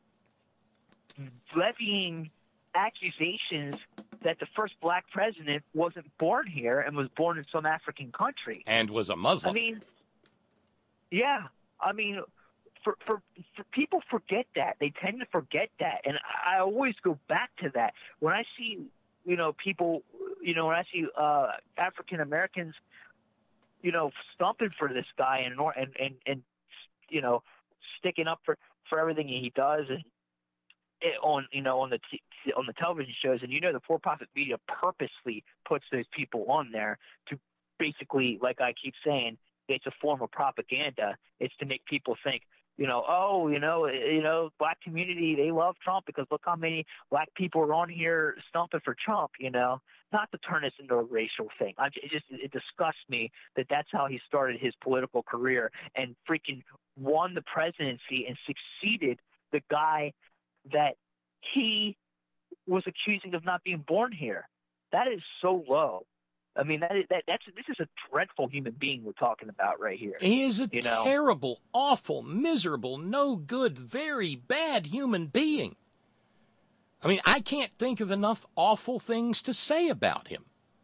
levying accusations that the first black president wasn't born here and was born in some African country. And was a Muslim. I mean, yeah. I mean, for, for, for people forget that. They tend to forget that. And I always go back to that. When I see, you know, people, you know, when I see uh, African Americans, you know, stumping for this guy and, and, and, and you know, sticking up for, for everything he does and it, on, you know, on the t- on the television shows, and you know the for-profit media purposely puts those people on there to basically, like I keep saying, it's a form of propaganda. It's to make people think, you know, oh, you know, you know, black community, they love Trump because look how many black people are on here stumping for Trump, you know, not to turn this into a racial thing. I, it just, it disgusts me that that's how he started his political career and freaking won the presidency and succeeded the guy that he was accusing of not being born here. That is so low. I mean, that, is, that that's this is a dreadful human being we're talking about right here. He is a you know? terrible, awful, miserable, no good, very bad human being. I mean, I can't think of enough awful things to say about him.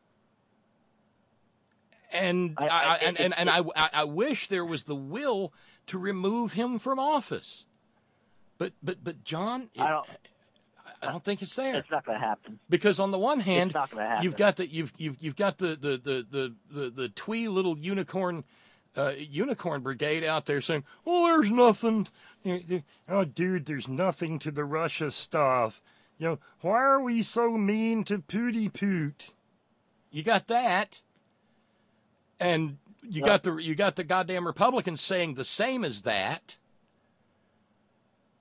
And I, I, I and, and, and I, I wish there was the will to remove him from office. But but but John, it, I don't. I don't think it's there. It's not going to happen. Because on the one hand, it's not going to happen. you've got the you've you've you've got the the the the the, the twee little unicorn uh, unicorn brigade out there saying, "Oh, there's nothing. Oh, dude, there's nothing to the Russia stuff. You know, why are we so mean to Pooty Poot?" You got that, and you yep. got the you got the goddamn Republicans saying the same as that.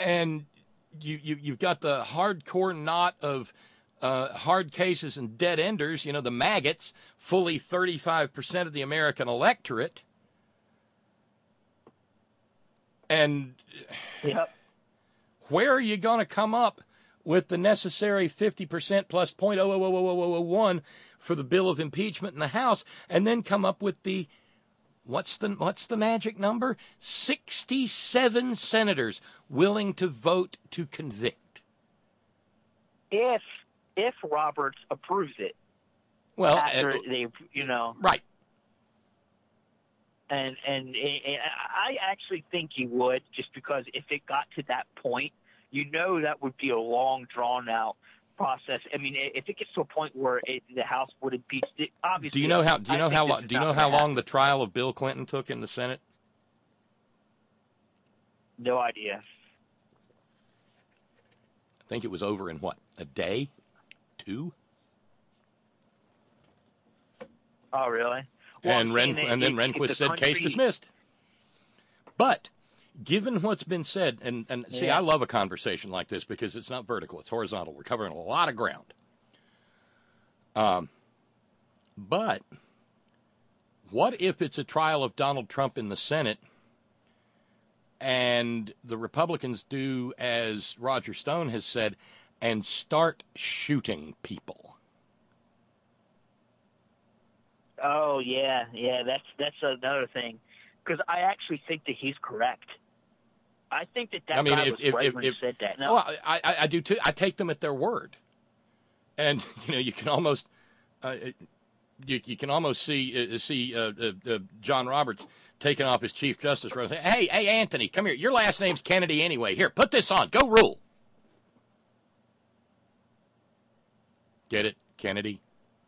and you, you, you've got the hardcore knot of uh, hard cases and dead enders, you know, the maggots, fully thirty-five percent of the American electorate. And yep. where are you going to come up with the necessary fifty percent plus zero point zero zero zero zero zero one for the bill of impeachment in the House, and then come up with the, what's the what's the magic number? sixty-seven senators willing to vote to convict. If if Roberts approves it. Well, after uh, they, you know. Right. And, and and I actually think he would, just because if it got to that point, you know that would be a long, drawn-out process. I mean, if it gets to a point where it, the House would impeach it, obviously. Do you know how? Do you know how long? Do you know how long happen. the trial of Bill Clinton took in the Senate? No idea. I think it was over in what, a day, two? Oh, really? Well, and, Ren, it, and then it, Rehnquist the said, country... case dismissed. But given what's been said, and, and see, yeah. I love a conversation like this because it's not vertical, it's horizontal. We're covering a lot of ground. Um, but what if it's a trial of Donald Trump in the Senate and the Republicans do, as Roger Stone has said, and start shooting people? Oh, yeah, yeah, that's that's another thing. Because I actually think that he's correct. I think that that I mean, guy if, was if, right if, when if, he said that. No. Well, I, I, I do too. I take them at their word. And, you know, you can almost uh, you, you can almost see uh, see uh, uh, uh, John Roberts taking off his Chief Justice robe. Hey, hey, Anthony, come here. Your last name's Kennedy anyway. Here, put this on. Go rule. Get it? Kennedy?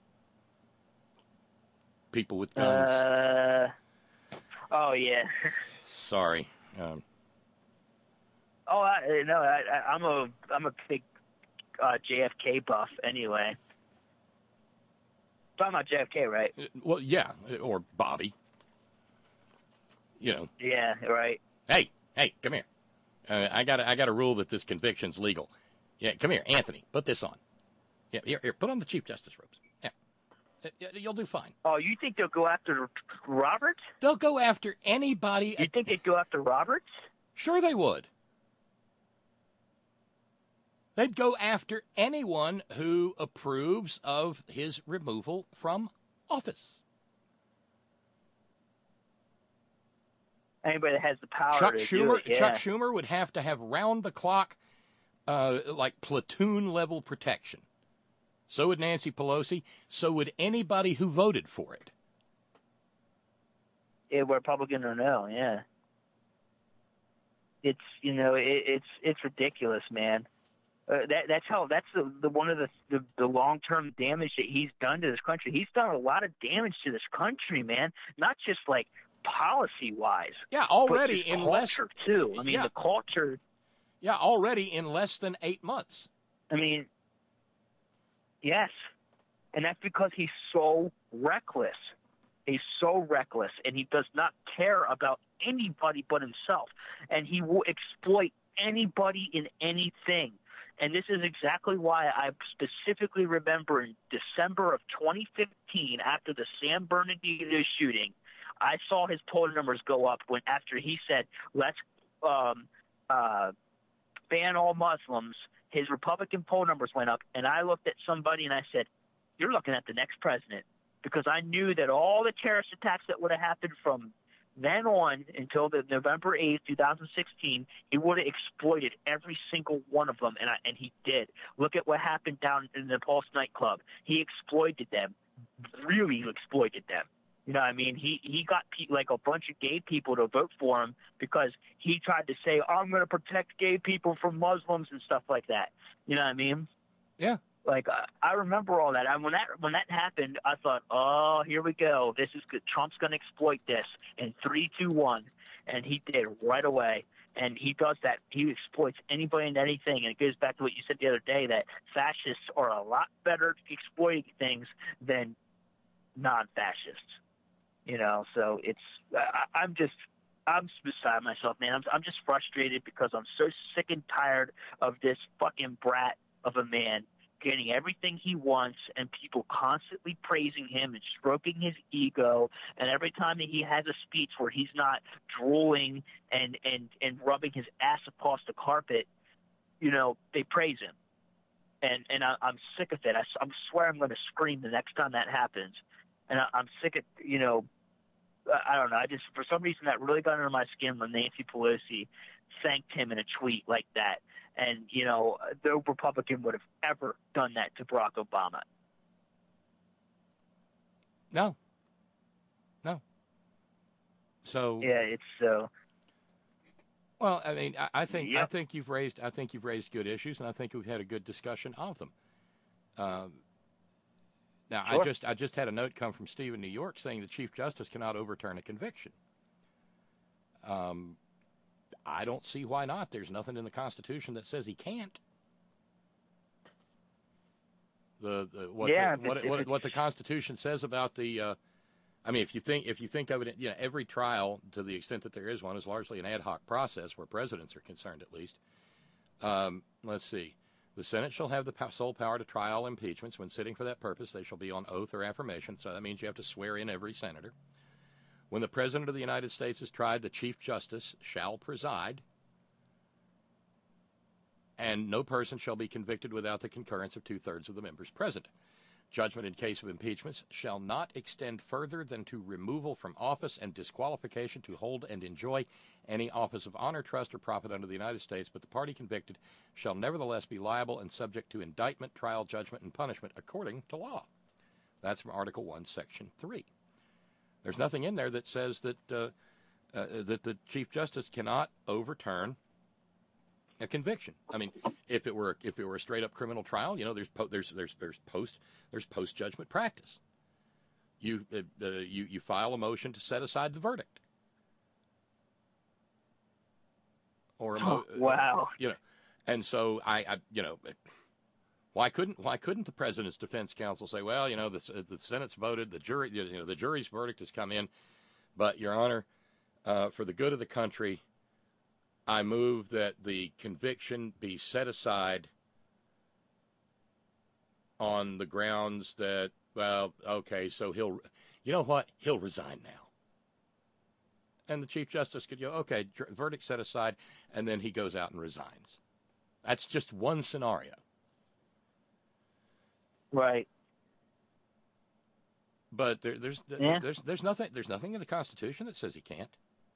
People with guns. Uh, oh, yeah. Sorry. Um, oh, I, no, I, I'm a I'm a big uh, J F K buff anyway. Talking about J F K, right? Well, yeah, or Bobby. You know. Yeah, right. Hey, hey, come here. Uh, I got I got a rule that this conviction's legal. Yeah, come here, Anthony. Put this on. Yeah, here, here. Put on the Chief Justice robes. Yeah, you'll do fine. Oh, you think they'll go after Roberts? They'll go after anybody. You think they'd go after Roberts? Sure, they would. They'd go after anyone who approves of his removal from office. Anybody that has the power Chuck to Schumer, do it, yeah. Chuck Schumer would have to have round-the-clock, uh, like platoon-level protection. So would Nancy Pelosi. So would anybody who voted for it. Yeah, Republican or no, yeah. It's you know it, it's it's ridiculous, man. Uh, that that's how that's the, the one of the the, the long term damage that he's done to this country. He's done a lot of damage to this country, man. Not just like policy wise. Yeah, already in culture less too. I mean yeah. the culture. Yeah, already in less than eight months. I mean, yes, and that's because he's so reckless. He's so reckless, and he does not care about anybody but himself, and he will exploit anybody in anything. And this is exactly why I specifically remember in December of twenty fifteen, after the San Bernardino shooting, I saw his poll numbers go up when after he said, let's um, uh, ban all Muslims. His Republican poll numbers went up, and I looked at somebody and I said, you're looking at the next president. Because I knew that all the terrorist attacks that would have happened from then on until the November eighth, twenty sixteen, he would have exploited every single one of them, and I, and he did. Look at what happened down in the Pulse nightclub. He exploited them, really exploited them. You know what I mean? He he got pe- like a bunch of gay people to vote for him because he tried to say, I'm going to protect gay people from Muslims and stuff like that. You know what I mean? Yeah. Like uh, I remember all that. And when that when that happened, I thought, "Oh, here we go. This is good. Trump's going to exploit this in three, two, one," and he did right away. And he does that. He exploits anybody and anything. And it goes back to what you said the other day that fascists are a lot better at exploiting things than non-fascists. You know, so it's I, I'm just I'm beside myself, man. I'm, I'm just frustrated because I'm so sick and tired of this fucking brat of a man getting everything he wants and people constantly praising him and stroking his ego. And every time that he has a speech where he's not drooling and, and, and rubbing his ass across the carpet, you know, they praise him. And, and I, I'm sick of it. I, I swear I'm going to scream the next time that happens. And I, I'm sick of, you know, I don't know. I just, for some reason, that really got under my skin when Nancy Pelosi thanked him in a tweet like that. And, you know, no Republican would have ever done that to Barack Obama. No. No. So. Yeah, it's so. Uh, well, I mean, I, I think yep. I think you've raised I think you've raised good issues, and I think we've had a good discussion of them. Um, now, sure. I just I just had a note come from Steve in New York saying the Chief Justice cannot overturn a conviction. Um. I don't see why not. There's nothing in the Constitution that says he can't. The, the what yeah, the, what, what, what the Constitution says about the, uh, I mean, if you think if you think of it, you know, every trial, to the extent that there is one, is largely an ad hoc process where presidents are concerned, at least. Um, let's see. The Senate shall have the sole power to try all impeachments. When sitting for that purpose, they shall be on oath or affirmation. So that means you have to swear in every senator. When the President of the United States is tried, the Chief Justice shall preside, and no person shall be convicted without the concurrence of two-thirds of the members present. Judgment in case of impeachments shall not extend further than to removal from office and disqualification to hold and enjoy any office of honor, trust, or profit under the United States, but the party convicted shall nevertheless be liable and subject to indictment, trial, judgment, and punishment according to law. That's from Article one, Section three. There's nothing in there that says that uh, uh, that the Chief Justice cannot overturn a conviction. I mean, if it were if it were a straight up criminal trial, you know, there's po- there's there's there's post there's post judgment practice. You uh, uh, you you file a motion to set aside the verdict, or a mo- oh, wow, uh, you know, and so I, I you know. Why couldn't Why couldn't the president's defense counsel say, well, you know, the, the Senate's voted, the jury, you know, the jury's verdict has come in, but Your Honor, uh, for the good of the country, I move that the conviction be set aside on the grounds that, well, okay, so he'll, you know what, he'll resign now. And the Chief Justice could go, okay, verdict set aside, and then he goes out and resigns. That's just one scenario. Right. But there, there's yeah. there's there's nothing there's nothing in the Constitution that says he can't.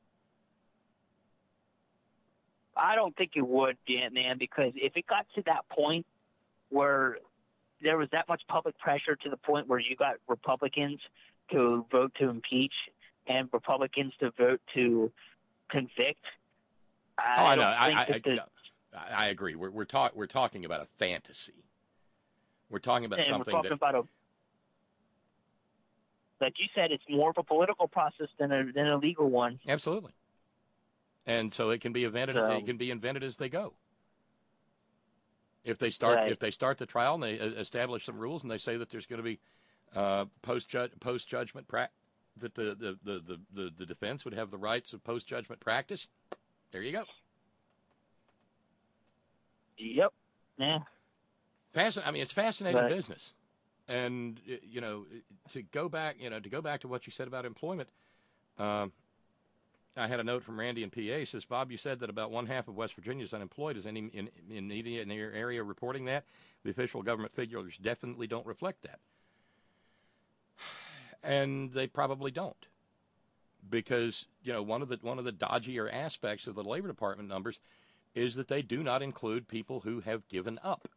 I don't think it would, man, because if it got to that point where there was that much public pressure to the point where you got Republicans to vote to impeach and Republicans to vote to convict, I oh, I don't know. think I, that I, the, no, I agree. We're we're talk we're talking about a fantasy. We're talking about and something we're talking that, about a, like you said, it's more of a political process than a than a legal one. Absolutely. And so it can be invented. So, it can be invented as they go. If they start, right. if they start the trial and they establish some rules and they say that there's going to be uh, post post judgment pra- that the the, the, the, the the defense would have the rights of post judgment practice. There you go. Yep. Yeah. Fascin- I mean, it's fascinating right. business, and you know, to go back, you know, to go back to what you said about employment. Um, I had a note from Randy in P A. Says, Bob, you said that about one half of West Virginia is unemployed. Is any in, in media in your area reporting that? The official government figures definitely don't reflect that, and they probably don't, because you know one of the one of the dodgier aspects of the Labor Department numbers is that they do not include people who have given up.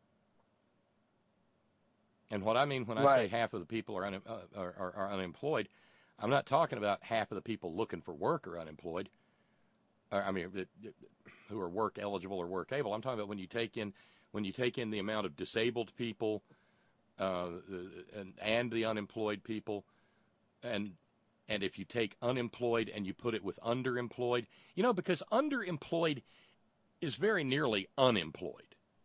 And what I mean when I right. say half of the people are, un, uh, are, are, are unemployed, I'm not talking about half of the people looking for work are unemployed. Or, I mean, it, it, who are work eligible or work able. I'm talking about when you take in when you take in the amount of disabled people uh, and and the unemployed people, and and if you take unemployed and you put it with underemployed, you know, because underemployed is very nearly unemployed.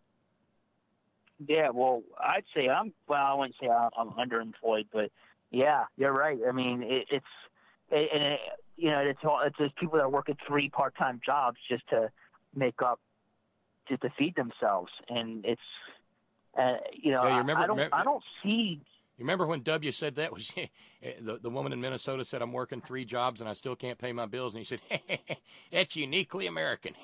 Yeah, well, I'd say I'm, well, I wouldn't say I'm, I'm underemployed, but yeah, you're right. I mean, it, it's, it, and it, you know, it's all, it's just people that work at three part-time jobs just to make up, just to feed themselves, and it's, uh, you know, Yeah, you remember, I, I don't, remember, I don't see. You remember when W said that? Was the the woman in Minnesota said, "I'm working three jobs and I still can't pay my bills," and he said, "That's uniquely American."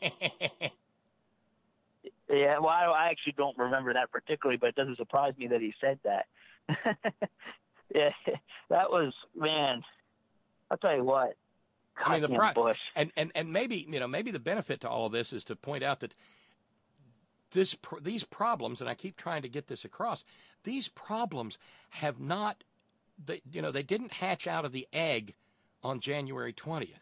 Yeah, well, I, I actually don't remember that particularly, but it doesn't surprise me that he said that. Yeah, that was, man. I'll tell you what. I mean, the pro- Bush. and and and maybe you know maybe the benefit to all of this is to point out that this these problems, and I keep trying to get this across, these problems have not, they, you know, they didn't hatch out of the egg on January twentieth.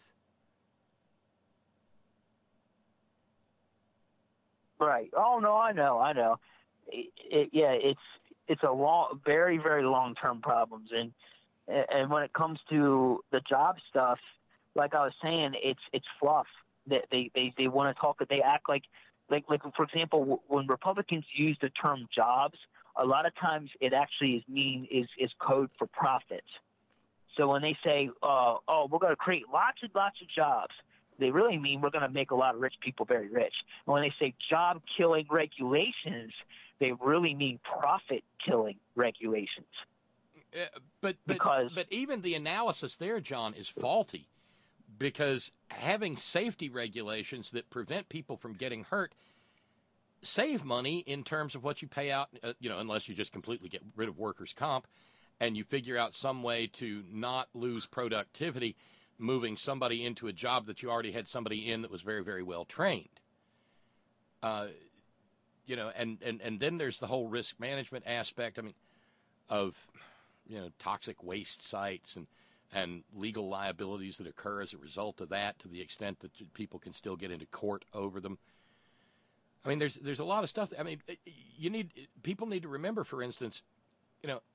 Right. Oh no, I know, I know. It, it, yeah, it's it's a long, very, very long-term problems, and and when it comes to the job stuff, like I was saying, it's it's fluff. They they they, they want to talk. They act like like like for example, when Republicans use the term jobs, a lot of times it actually is mean is is code for profit. So when they say, uh, "Oh, we're going to create lots and lots of jobs," they really mean we're going to make a lot of rich people very rich. And when they say job-killing regulations, they really mean profit-killing regulations. Uh, but but, because, but even the analysis there, John, is faulty, because having safety regulations that prevent people from getting hurt save money in terms of what you pay out, uh, you know, unless you just completely get rid of workers' comp and you figure out some way to not lose productivity, moving somebody into a job that you already had somebody in that was very, very well trained. Uh, you know, and, and, and then there's the whole risk management aspect, I mean, of, you know, toxic waste sites and, and legal liabilities that occur as a result of that, to the extent that people can still get into court over them. I mean, there's there's a lot of stuff. I mean, you need people need to remember, for instance, you know,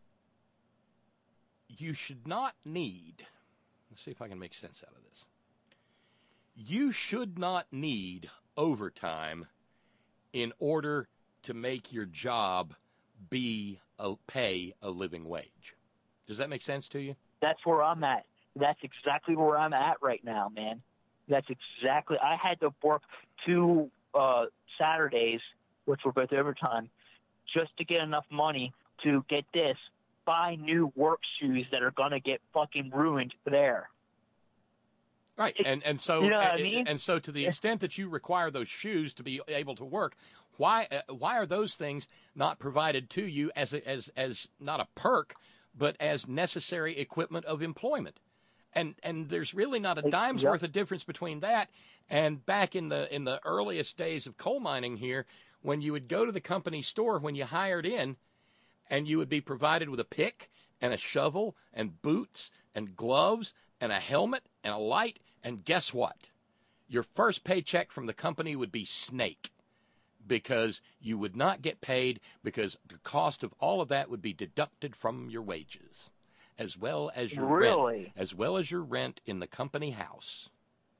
you should not need. Let's see if I can make sense out of this. You should not need overtime in order to make your job be a, pay a living wage. Does that make sense to you? That's where I'm at. That's exactly where I'm at right now, man. That's exactly. I had to work two uh, Saturdays, which were both overtime, just to get enough money to get this, buy new work shoes that are going to get fucking ruined there. Right, and and so you know what and, I mean? and so to the extent that you require those shoes to be able to work, why uh, why are those things not provided to you as a, as as not a perk, but as necessary equipment of employment? And and there's really not a dime's yep. worth of difference between that and back in the in the earliest days of coal mining here, when you would go to the company store when you hired in, and you would be provided with a pick and a shovel and boots and gloves and a helmet and a light, and guess what? Your first paycheck from the company would be snake, because you would not get paid, because the cost of all of that would be deducted from your wages, as well as your really? rent, as well as your rent in the company house.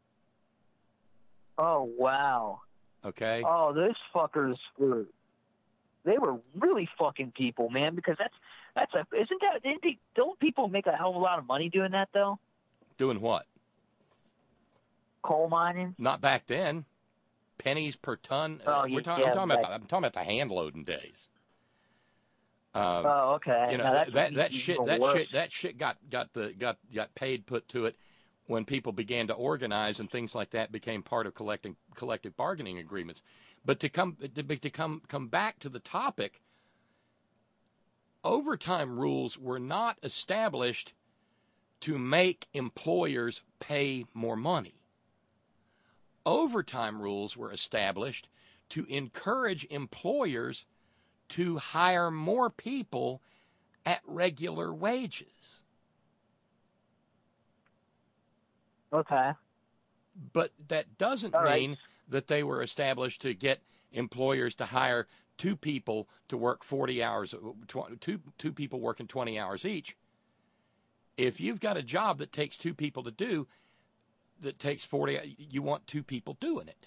Oh, wow. Okay? Oh, those fuckers were, they were really fucking people, man, because that's, that's a, isn't that, isn't they, don't people make a hell of a lot of money doing that, though? Doing what? Coal mining? Not back then. Pennies per ton. Oh, uh, we're ta- yeah, I'm, talking back... about the, I'm talking about the hand loading days. Um, oh, okay. You know, now, that that, that even shit that worse. shit that shit got got the got got paid put to it when people began to organize, and things like that became part of collecting collective bargaining agreements. But to come to, to come come back to the topic, overtime rules were not established to make employers pay more money. Overtime rules were established to encourage employers to hire more people at regular wages. Okay. But that doesn't All mean right. that they were established to get employers to hire two people to work forty hours, two, two people working twenty hours each. If you've got a job that takes two people to do, that takes forty, you want two people doing it.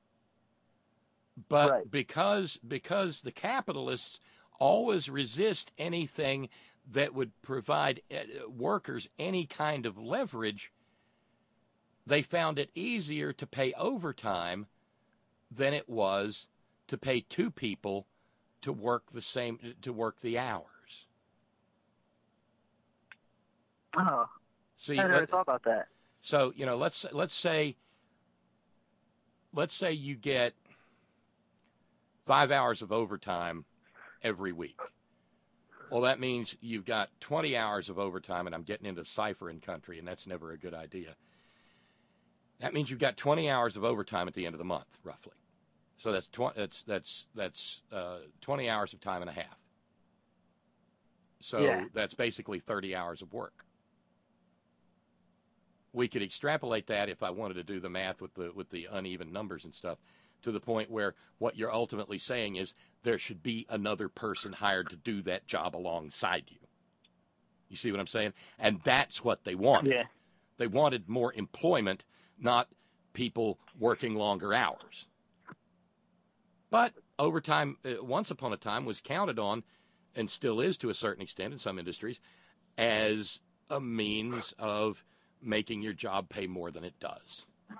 But right. because because the capitalists always resist anything that would provide workers any kind of leverage, they found it easier to pay overtime than it was to pay two people to work the same to work the hours. Oh, See, I never let, thought about that. So, you know, let's let's say let's say you get five hours of overtime every week. Well, that means you've got twenty hours of overtime, and I'm getting into ciphering country, and that's never a good idea. That means you've got twenty hours of overtime at the end of the month, roughly. So that's tw- that's that's that's uh, twenty hours of time and a half. So Yeah. that's basically thirty hours of work. We could extrapolate that, if I wanted to do the math with the with the uneven numbers and stuff, to the point where what you're ultimately saying is there should be another person hired to do that job alongside you. You see what I'm saying? And that's what they wanted. Yeah. They wanted more employment, not people working longer hours. But overtime, uh, once upon a time, was counted on, and still is to a certain extent in some industries, as a means of making your job pay more than it does.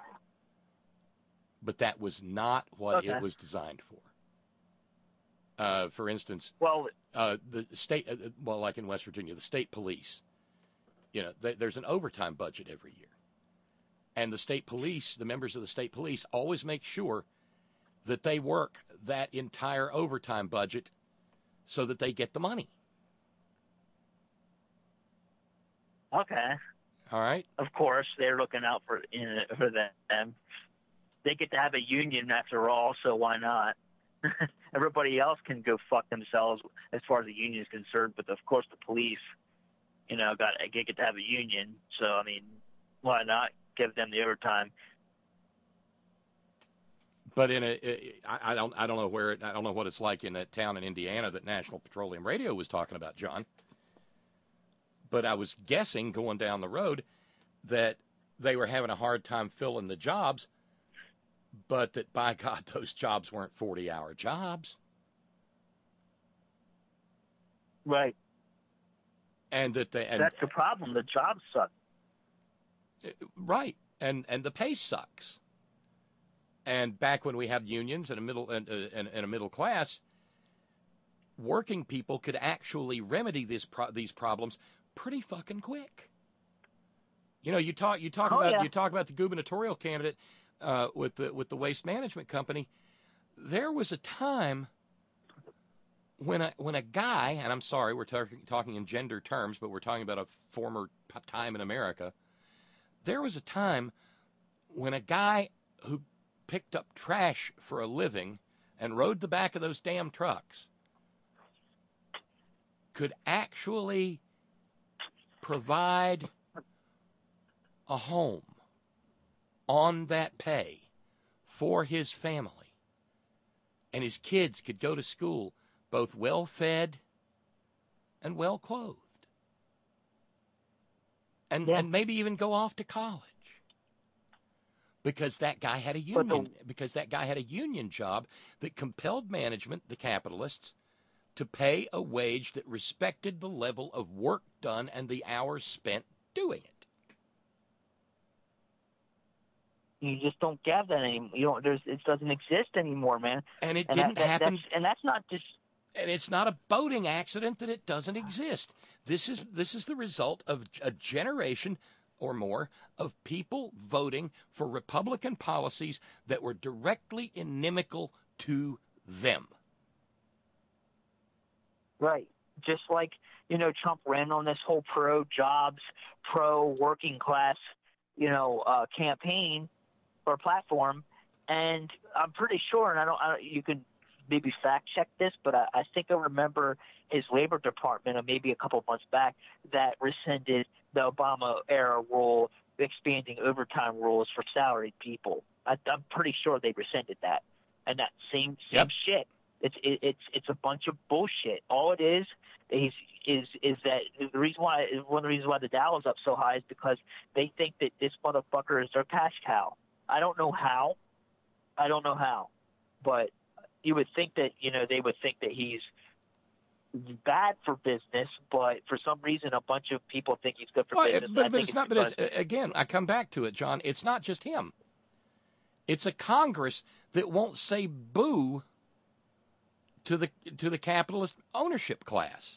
But that was not what Okay. it was designed for. Uh, for instance, Well, uh, the state, uh, well, like in West Virginia, the state police, you know, they, there's an overtime budget every year. And the state police, the members of the state police, always make sure that they work that entire overtime budget so that they get the money. okay. All right? Of course, they're looking out for in, for them. They get to have a union after all, so why not? Everybody else can go fuck themselves as far as the union is concerned, but of course the police, you know, got get to have a union. So I mean, why not give them the overtime? But in a, I I don't, I don't know where it, I don't know what it's like in that town in Indiana that National Petroleum Radio was talking about, John. But I was guessing going down the road that they were having a hard time filling the jobs, but that by God, those jobs weren't forty-hour jobs, Right. and that they, and That's the problem. The jobs suck. right, and and the pay sucks. And back when we had unions and a middle and, uh, and, and a middle class, working people could actually remedy this pro- these problems pretty fucking quick. You know, you talk you talk Oh, about yeah. you talk about the gubernatorial candidate uh, with the with the waste management company. There was a time when a when a guy, and I'm sorry, we're talking talking in gender terms, but we're talking about a former p- time in America. There was a time when a guy who picked up trash for a living and rode the back of those damn trucks could actually provide a home on that pay for his family. And his kids could go to school both well-fed and well-clothed. And, Yeah. and maybe even go off to college. Because that guy had a union, the- because that guy had a union job that compelled management, the capitalists, to pay a wage that respected the level of work done and the hours spent doing it. You just don't get that anymore. You don't. There's. It doesn't exist anymore, man. And it And didn't that, that, happen. That's, and that's not just. And it's not a boating accident that it doesn't exist. This is this is the result of a generation or more of people voting for Republican policies that were directly inimical to them. Right. Just like, you know, Trump ran on this whole pro-jobs, pro-working class, you know, uh, campaign or platform, and I'm pretty sure, and I don't, I don't you can maybe fact-check this, but I, I think I remember his Labor Department, or maybe a couple of months back, that rescinded the Obama-era rule expanding overtime rules for salaried people. I, I'm pretty sure they rescinded that. And that same same Yep. shit. It's it, it's it's a bunch of bullshit. All it is is is is that the reason why one of the reasons why the Dow is up so high is because they think that this motherfucker is their cash cow. I don't know how. I don't know how, but you would think that you know they would think that he's bad for business, but for some reason, a bunch of people think he's good for well, business. But, I but think it's not. But it's, again, I come back to it, John. It's not just him. It's a Congress that won't say boo to the to the capitalist ownership class.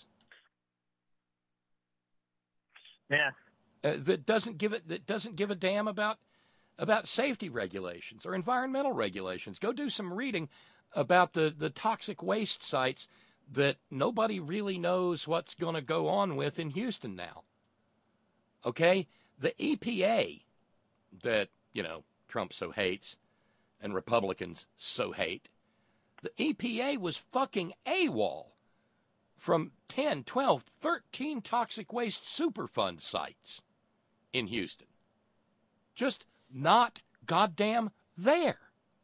Yeah. Uh, that doesn't give it that doesn't give a damn about about safety regulations or environmental regulations. Go do some reading about the, the toxic waste sites that nobody really knows what's going to go on with in Houston now. Okay? The E P A that, you know, Trump so hates and Republicans so hate, the E P A was fucking AWOL from ten, twelve, thirteen toxic waste Superfund sites in Houston. Just not goddamn there.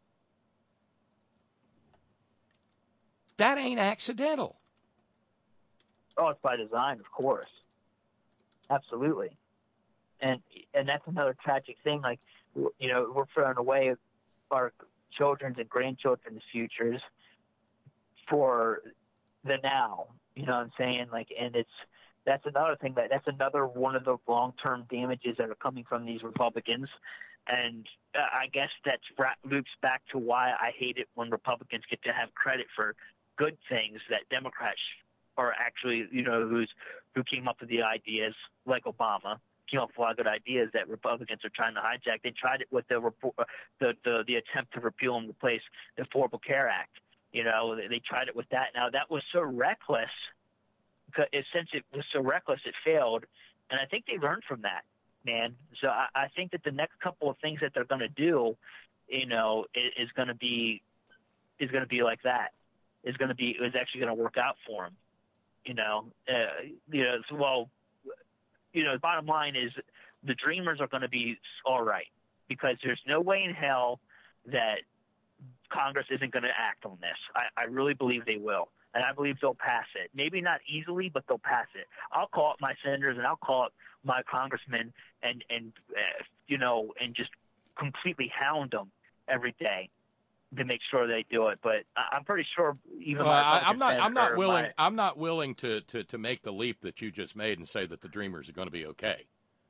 That ain't accidental. Oh, it's by design, of course. Absolutely. And and that's another tragic thing. Like, you know, we're throwing away our children's and grandchildren's futures for the now. You know what I'm saying? Like, and it's that's another thing that that's another one of the long-term damages that are coming from these Republicans. And uh, I guess that loops back to why I hate it when Republicans get to have credit for good things that Democrats are actually, you know, who's who came up with the ideas, like Obama, came up with a lot of good ideas that Republicans are trying to hijack. They tried it with the the the, the attempt to repeal and replace the Affordable Care Act. You know, they, they tried it with that. Now, that was so reckless. Because since it was so reckless, it failed. And I think they learned from that, man. So I, I think that the next couple of things that they're going to do, you know, is, is going to be is going to be like that. Is going to be is actually going to work out for them. You know, uh, you know. So, well, you know, the bottom line is the Dreamers are going to be all right because there's no way in hell that Congress isn't going to act on this. I, I really believe they will. And I believe they'll pass it. Maybe not easily, but they'll pass it. I'll call up my senators and I'll call up my congressmen and, and uh, you know, and just completely hound them every day to make sure they do it. But I, I'm pretty sure even well, my I, I'm not. I'm not willing. My, I'm not willing to, to, to make the leap that you just made and say that the Dreamers are going to be okay.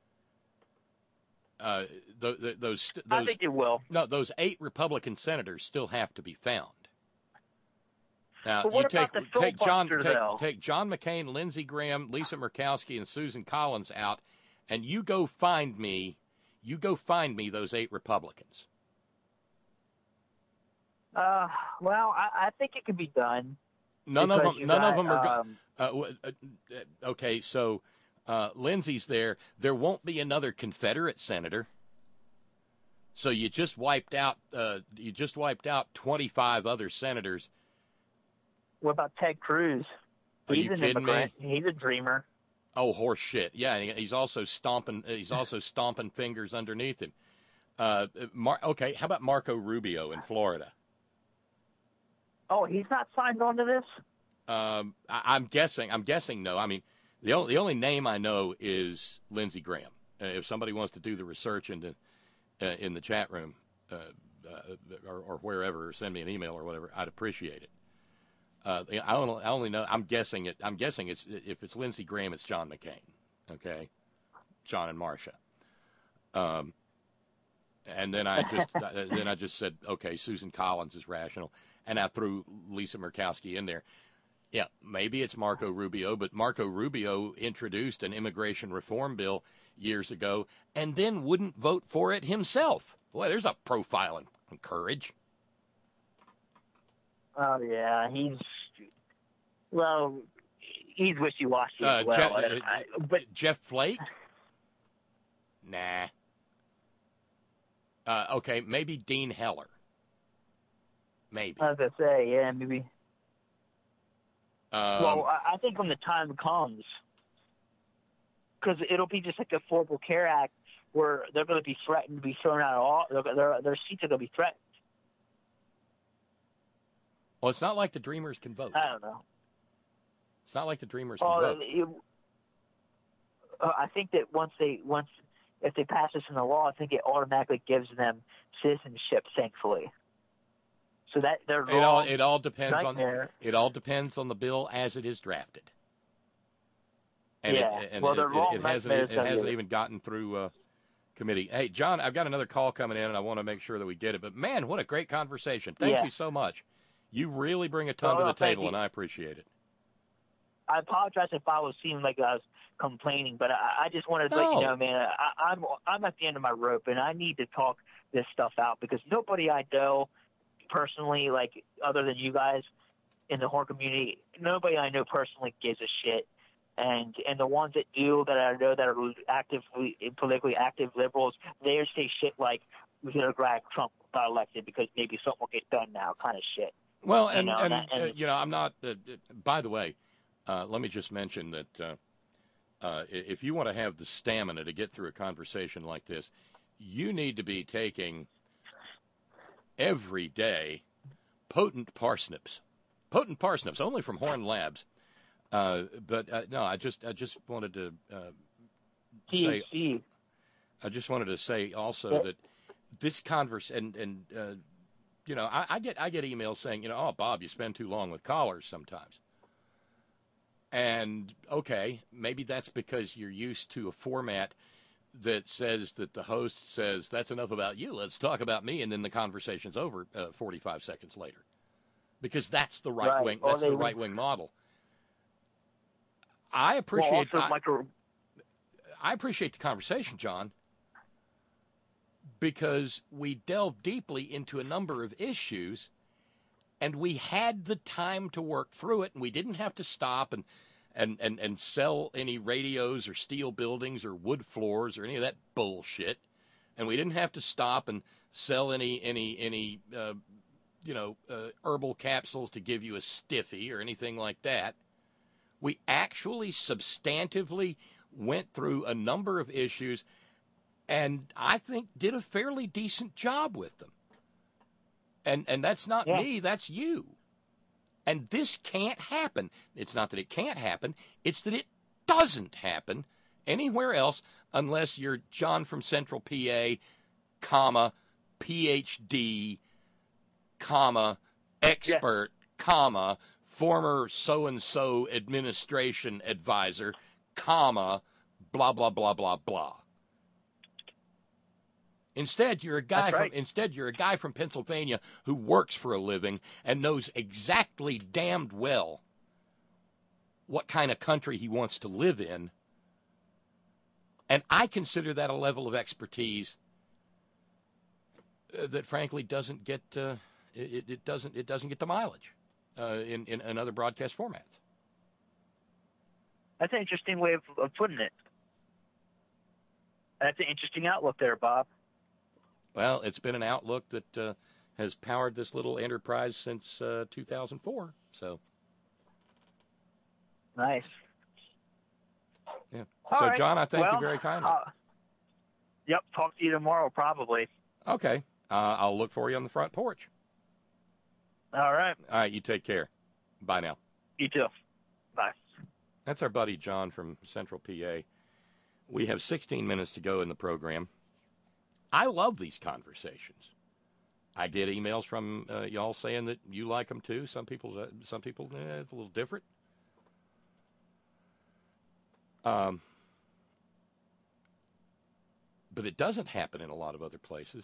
Uh, the, the, those, those. I think it will. No, those eight Republican senators still have to be found. Now, but what you about take the take John filibuster, take, though? take John McCain, Lindsey Graham, Lisa Murkowski, and Susan Collins out, and you go find me, you go find me those eight Republicans. Uh, well, I, I think it could be done. None of them. None got, of them are. Um, go- uh, uh, okay, so uh, Lindsey's there. There won't be another Confederate senator. So you just wiped out. Uh, you just wiped out twenty-five other senators. What about Ted Cruz? Are He's you an kidding immigrant. me? He's a dreamer. Oh, horse shit! Yeah, and he's also stomping. He's also stomping fingers underneath him. Uh, Mar- okay, how about Marco Rubio in Florida? Oh, he's not signed on to this? Um, I- I'm guessing. I'm guessing no. I mean, the only the only name I know is Lindsey Graham. Uh, if somebody wants to do the research into uh, in the chat room uh, uh, or, or wherever, or send me an email or whatever, I'd appreciate it. Uh, I only, I only know. I'm guessing it. I'm guessing it's if it's Lindsey Graham, it's John McCain. Okay, John and Marcia. Um, and then I just then I just said, okay, Susan Collins is rational, and I threw Lisa Murkowski in there. Yeah, maybe it's Marco Rubio, but Marco Rubio introduced an immigration reform bill years ago, and then wouldn't vote for it himself. Boy, there's a profile in courage. Oh, yeah, he's, well, he's wishy-washy Uh, as well. Jeff, I, uh, I, but Jeff Flake? Nah. Uh, okay, maybe Dean Heller. Maybe. I was going to say, yeah, maybe. Um, well, I, I think when the time comes, because it'll be just like the Affordable Care Act where they're going to be threatened to be thrown out of all, their, their, their seats are going to be threatened. well, it's not like the Dreamers can vote. I don't know. It's not like the Dreamers can Well, vote. it, uh, I think that once they once if they pass this in the law, I think it automatically gives them citizenship. Thankfully, So that they're It all it all depends nightmare. on it all depends on the bill as it is drafted. And Yeah. it, and Well, it, they're it, wrong it hasn't nightmares it tell hasn't you. even gotten through uh, committee. Hey, John, I've got another call coming in, and I want to make sure that we get it. But man, what a great conversation! Thank Yeah. you so much. You really bring a ton Well, to the thank table, you. and I appreciate it. I apologize if I was seeming like I was complaining, but I, I just wanted to let No. you know, man, I, I'm I'm at the end of my rope, and I need to talk this stuff out because nobody I know personally, like other than you guys in the horror community, nobody I know personally gives a shit. And and the ones that do, that I know that are actively politically active liberals, they just say shit like we should have glad Trump got elected because maybe something will get done now, kind of shit. Well, You and, know, and, that- and- uh, you know, I'm not, uh, by the way, uh, let me just mention that uh, uh, if you want to have the stamina to get through a conversation like this, you need to be taking every day potent parsnips. Potent parsnips, only from Horn Labs. Uh, but uh, no, I just I just wanted to uh, say, T H C. I just wanted to say also Yeah. that this converse and and uh, you know I, I get I get emails saying, you know, oh Bob, you spend too long with callers sometimes. And okay, maybe that's because you're used to a format that says that the host says that's enough about you, let's talk about me, and then the conversation's over uh, forty-five seconds later, because that's the right, Right. wing Or that's the they- right wing model. I Well, appreciate also, I- micro, I appreciate the conversation, John, because we delved deeply into a number of issues, and we had the time to work through it, and we didn't have to stop and and, and, and sell any radios or steel buildings or wood floors or any of that bullshit, and we didn't have to stop and sell any any any uh, you know uh, herbal capsules to give you a stiffy or anything like that. We actually substantively went through a number of issues, and I think did a fairly decent job with them. And and that's not Yeah. me, that's you. And this can't happen. It's not that it can't happen, it's that it doesn't happen anywhere else unless you're John from Central P A, comma, P H D, comma, expert, comma, former so-and-so administration advisor, comma, blah, blah, blah, blah, blah. Instead, you're a guy That's right. from instead you're a guy from Pennsylvania who works for a living and knows exactly damned well what kind of country he wants to live in. And I consider that a level of expertise uh, that frankly doesn't get uh, it, it doesn't it doesn't get the mileage uh, in, in in other broadcast formats. that's an interesting way of, of putting it. That's an interesting outlook there, Bob. Well, it's been an outlook that uh, has powered this little enterprise since uh, two thousand four. So, Nice. yeah. All so, right. John, I thank Well, you very kindly. uh, yep. Talk to you tomorrow, probably. Okay. Uh, I'll look for you on the front porch. All right. All right. You take care. Bye now. You too. Bye. That's our buddy John from Central P A. We have sixteen minutes to go in the program. I love these conversations. I get emails from uh, y'all saying that you like them too. Some people, uh, some people, eh, it's a little different. Um, but it doesn't happen in a lot of other places.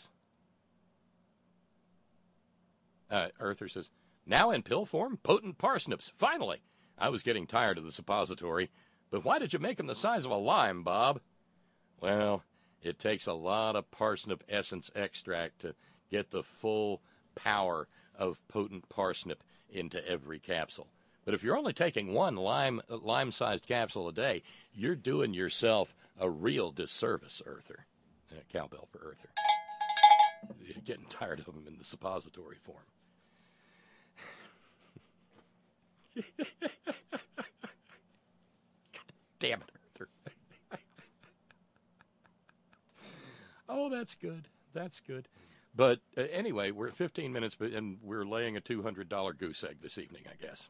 Uh, Earther says, now in pill form, potent parsnips. Finally, I was getting tired of the suppository. But why did you make them the size of a lime, Bob? Well, it takes a lot of parsnip essence extract to get the full power of potent parsnip into every capsule. But if you're only taking one lime, lime-sized capsule a day, you're doing yourself a real disservice, Earther. Uh, cowbell for Earther. You're getting tired of them in the suppository form. God damn it, Earther. Oh, that's good. That's good. But uh, anyway, we're at fifteen minutes, but and we're laying a two hundred dollars goose egg this evening, I guess.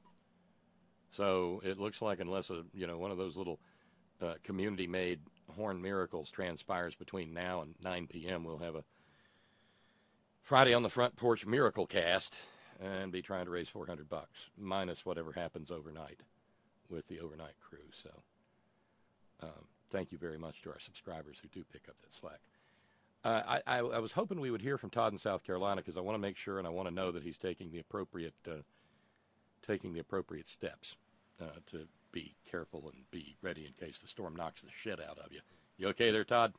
So it looks like unless a you know one of those little uh, community-made horn miracles transpires between now and nine p.m., we'll have a Friday on the Front Porch Miracle Cast and be trying to raise four hundred bucks, minus whatever happens overnight with the overnight crew. So um, thank you very much to our subscribers who do pick up that slack. Uh, I, I, I was hoping we would hear from Todd in South Carolina because I want to make sure and I want to know that he's taking the appropriate uh, taking the appropriate steps uh, to be careful and be ready in case the storm knocks the shit out of you. You okay there, Todd?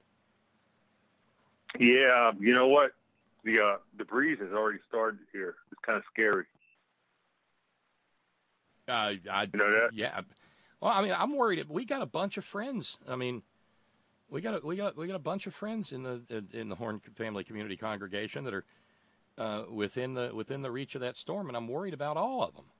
Yeah, you know what? The uh, the breeze has already started here. It's kind of scary. Uh, I, you know that? Yeah. Well, I mean, I'm worried. We got a bunch of friends. I mean, we got a, we got we got a bunch of friends in the in the Horn Family Community Congregation that are uh, within the within the reach of that storm, and I'm worried about all of them.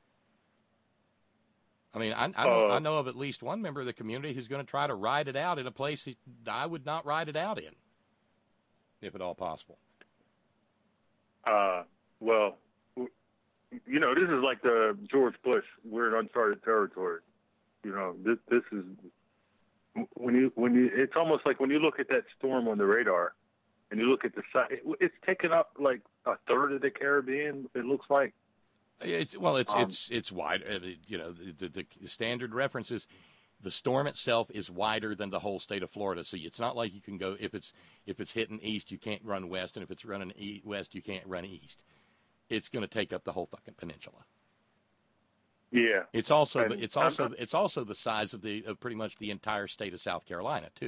I mean, I I know, uh, I know of at least one member of the community who's going to try to ride it out in a place that I would not ride it out in, if at all possible. Uh, well, you know, this is like the George Bush. We're in uncharted territory. You know, this this is when you when you. It's almost like when you look at that storm on the radar, and you look at the side. It, it's taken up like a third of the Caribbean. It looks like. It's well, it's um, it's it's wide. Uh, you know, the, the, the standard reference is the storm itself is wider than the whole state of Florida. So it's not like you can go if it's if it's hitting east, you can't run west, and if it's running e- west, you can't run east. It's going to take up the whole fucking peninsula. Yeah, it's also and, the, it's also uh, it's also the size of the of pretty much the entire state of South Carolina too.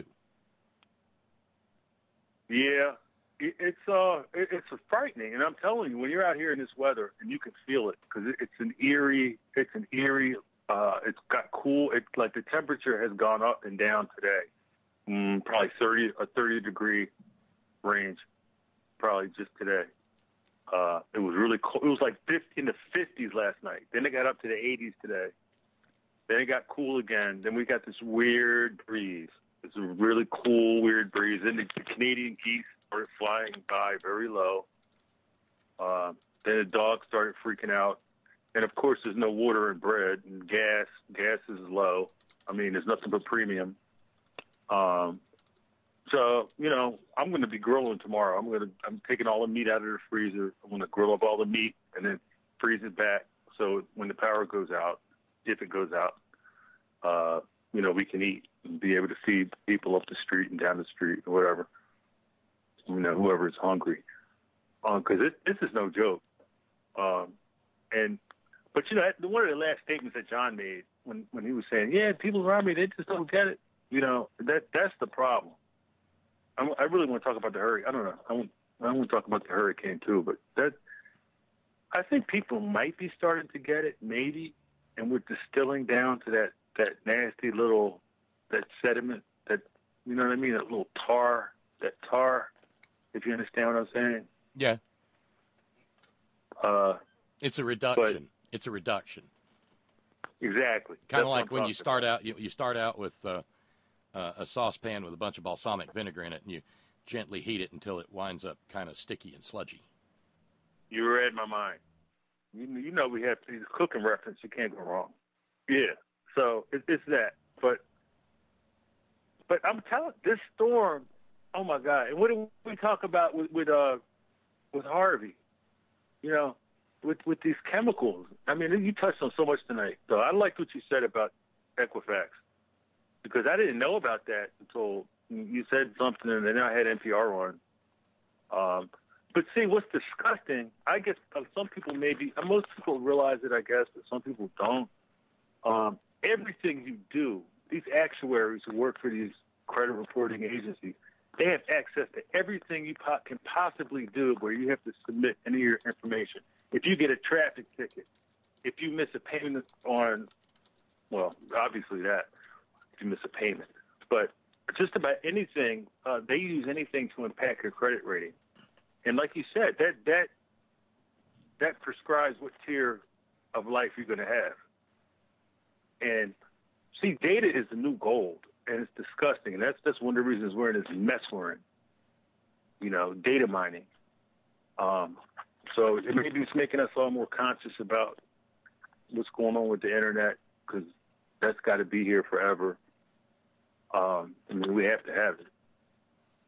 Yeah, it, it's uh it, it's frightening, and I'm telling you, when you're out here in this weather, and you can feel it because it, it's an eerie, it's an eerie. Uh, it's got cool. It's like the temperature has gone up and down today. Mm, probably thirty a thirty degree range, probably just today. Uh, it was really cold. It was like fifty in the fifties last night. Then it got up to the eighties today. Then it got cool again. Then we got this weird breeze. It's a really cool, weird breeze. Then the, the Canadian geese started flying by very low. Uh, then the dogs started freaking out. And, of course, there's no water and bread and gas. Gas is low. I mean, there's nothing but premium. Um, so, you know, I'm going to be grilling tomorrow. I'm going to, I'm taking all the meat out of the freezer. I'm going to grill up all the meat and then freeze it back so when the power goes out, if it goes out, uh, you know, we can eat and be able to feed people up the street and down the street or whatever, you know, whoever is hungry. Because um, this is no joke. Um, and, but, you know, one of the last statements that John made when, when he was saying, yeah, people around me, they just don't get it. You know, that that's the problem. I, I really want to talk about the hurricane. I don't know. I want, I want to talk about the hurricane, too. But that, I think people might be starting to get it, maybe, and we're distilling down to that, that nasty little, that sediment, that, you know what I mean, that little tar, that tar, if you understand what I'm saying. Yeah. Uh, it's a reduction. It's a reduction. Exactly. Kind of like when you start about. out, you, you start out with uh, uh, a saucepan with a bunch of balsamic vinegar in it, and you gently heat it until it winds up kind of sticky and sludgy. You read my mind. You, you know we have these cooking reference. You can't go wrong. Yeah. So it, it's that. But but I'm telling this storm. Oh my God! And what did we talk about with with uh with Harvey? You know. With with these chemicals, I mean, you touched on so much tonight. So I liked what you said about Equifax because I didn't know about that until you said something, and then I had N P R on. Um, but see, what's disgusting? I guess some people maybe, most people realize it, I guess, but some people don't. Um, everything you do, these actuaries who work for these credit reporting agencies, they have access to everything you po- can possibly do where you have to submit any of your information. If you get a traffic ticket, if you miss a payment on, well, obviously that, if you miss a payment. But just about anything, uh, they use anything to impact your credit rating. And like you said, that that that prescribes what tier of life you're going to have. And, see, data is the new gold, and it's disgusting. And that's, that's one of the reasons we're in this mess we're in, you know, data mining. Um So maybe it's making us all more conscious about what's going on with the internet because that's got to be here forever. Um, I mean, we have to have it.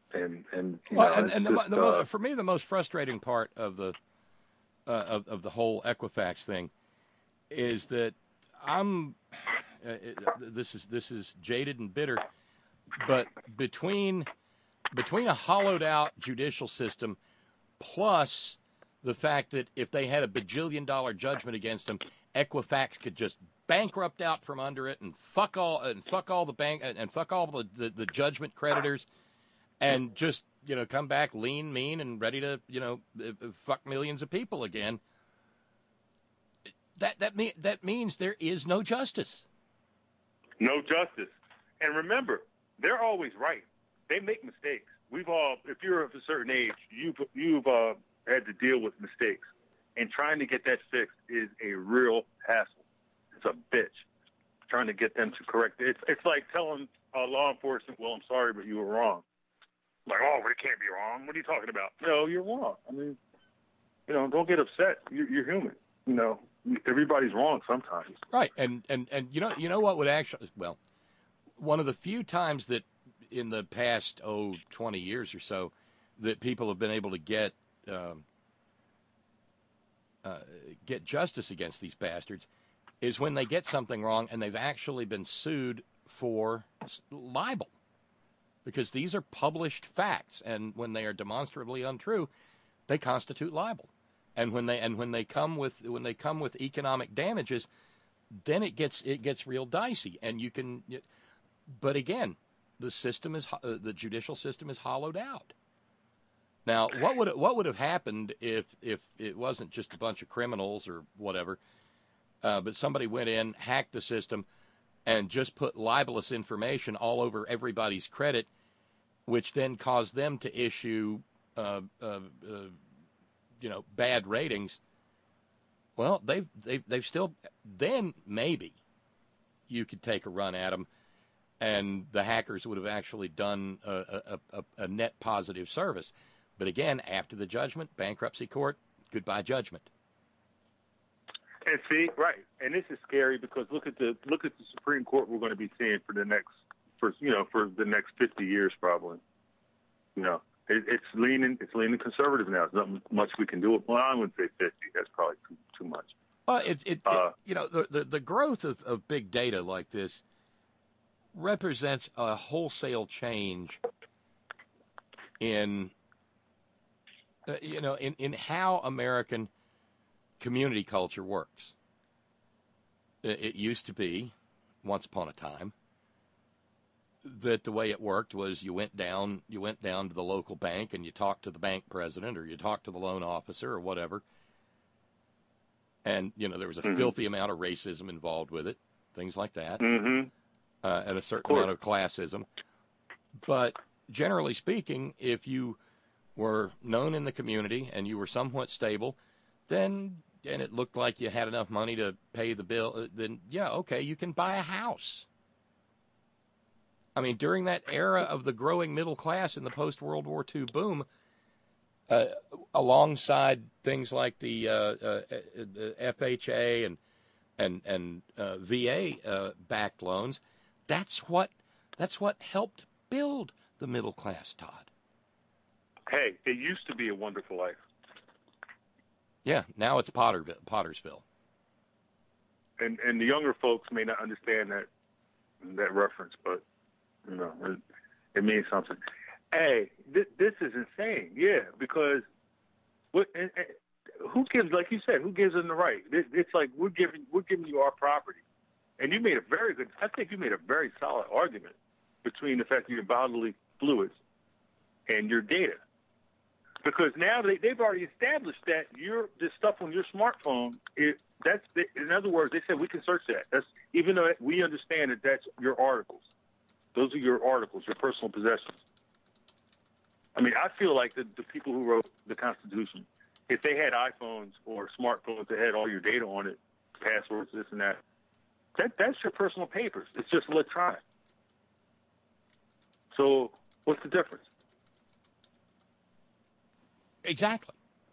and and you well, know, and, and the, just, the, uh, for me, the most frustrating part of the uh, of, of the whole Equifax thing is that I'm uh, this is this is jaded and bitter, but between between a hollowed out judicial system plus the fact that if they had a bajillion dollar judgment against them, Equifax could just bankrupt out from under it and fuck all and fuck all the bank and fuck all the, the, the judgment creditors and just, you know, come back lean, mean, and ready to, you know, fuck millions of people again. That that mean that means there is no justice. No justice. And remember, they're always right. They make mistakes. We've all, if you're of a certain age, you've you've uh, had to deal with mistakes, and trying to get that fixed is a real hassle. It's a bitch. Trying to get them to correct it. It's, it's like telling uh, law enforcement, "Well, I'm sorry, but you were wrong." Like, oh, but it can't be wrong. What are you talking about? No, you're wrong. I mean, you know, don't get upset. You're, you're human. You know, everybody's wrong sometimes. Right, and and and you know, you know what would actually, well, one of the few times that in the past oh twenty years or so that people have been able to get um, uh, get justice against these bastards is when they get something wrong and they've actually been sued for libel. Because these are published facts, and when they are demonstrably untrue, they constitute libel. And when they and when they come with when they come with economic damages, then it gets it gets real dicey. And you can, but again, the system is uh, the judicial system is hollowed out. Now, what would what would have happened if if it wasn't just a bunch of criminals or whatever, uh, but somebody went in, hacked the system, and just put libelous information all over everybody's credit, which then caused them to issue, uh, uh, uh, you know, bad ratings. Well, they've, they've, they've still, then maybe you could take a run at them, and the hackers would have actually done a, a, a, a net positive service. But again, after the judgment, bankruptcy court, goodbye judgment. And see, right, and this is scary because look at the look at the Supreme Court we're going to be seeing for the next, for you know, for the next fifty years probably. You know, it, it's leaning it's leaning conservative now. There's not much we can do. Well, I wouldn't say fifty. That's probably too too much. Well, it it, uh, it you know the, the the growth of, of big data like this represents a wholesale change in uh, you know in, in how American community culture works. It used to be, once upon a time, that the way it worked was you went down, you went down to the local bank and you talked to the bank president or you talked to the loan officer or whatever. And, you know, there was a mm-hmm. filthy amount of racism involved with it, things like that, mm-hmm. uh, and a certain amount of classism. But generally speaking, if you were known in the community and you were somewhat stable, then and it looked like you had enough money to pay the bill, then, yeah, okay, you can buy a house. I mean, during that era of the growing middle class in the post-World War Two boom, uh, alongside things like the uh, uh, F H A and and and uh, V A-backed uh, loans, that's what that's what helped build the middle class, Todd. Hey, it used to be a wonderful life. Yeah, now it's Potterville, Pottersville. And and the younger folks may not understand that that reference, but you know it, it means something. Hey, th- this is insane. Yeah, because what, and, and who gives, like you said, who gives them the right? It, it's like we're giving we're giving you our property, and you made a very good. I think you made a very solid argument between the fact that your bodily fluids and your data. Because now they, they've already established that your this stuff on your smartphone, it, that's the, in other words, they said we can search that. That's even though we understand that that's your articles. Those are your articles, your personal possessions. I mean, I feel like the, the people who wrote the Constitution, if they had iPhones or smartphones that had all your data on it, passwords, this and that, that that's your personal papers. It's just electronic. So what's the difference? Exactly.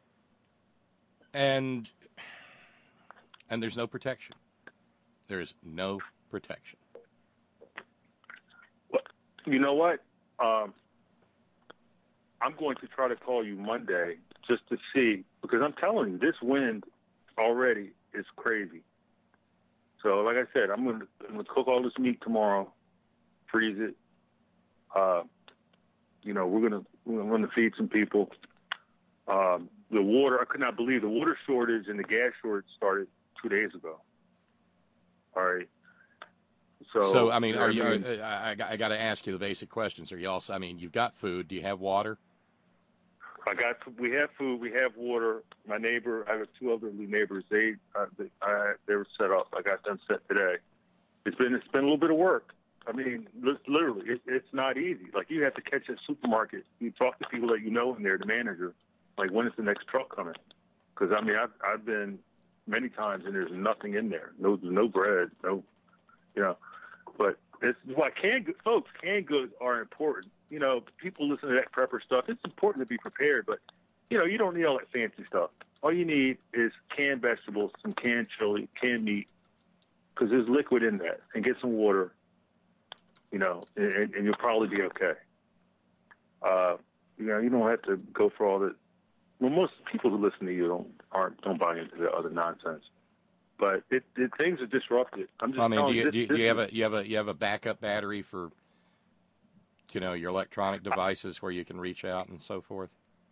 And and there's no protection. There is no protection. Well, you know what? Um, I'm going to try to call you Monday just to see, because I'm telling you, this wind already is crazy. So, like I said, I'm going to I'm going to cook all this meat tomorrow, freeze it. Uh, you know, we're going to we're going to feed some people. Um, the water, I could not believe the water shortage and the gas shortage started two days ago. All right. So, so I mean, are I you? mean, Are, I, I got to ask you the basic questions. Are you also? I mean, you've got food. Do you have water? I got. We have food. We have water. My neighbor. I have two elderly neighbors. They. Uh, they, I, they were set up. I got them set today. It's been. It's been a little bit of work. I mean, literally, it, it's not easy. Like, you have to catch a supermarket. You talk to people that you know in there, the manager. Like, when is the next truck coming? Because I mean, I've I've been many times and there's nothing in there. No, no bread. No, you know. But it's why canned goods, folks. Canned goods are important. You know, people listen to that prepper stuff. It's important to be prepared, but you know, you don't need all that fancy stuff. All you need is canned vegetables, some canned chili, canned meat, because there's liquid in that, and get some water. You know, and, and you'll probably be okay. Uh, you know, you don't have to go for all the. Well, most people who listen to you don't aren't don't buy into the other nonsense. But it, it things are disrupted. I'm just I mean, telling do you, this, do you, this do you have is, a you have a you have a backup battery for, you know, your electronic devices where you can reach out and so forth?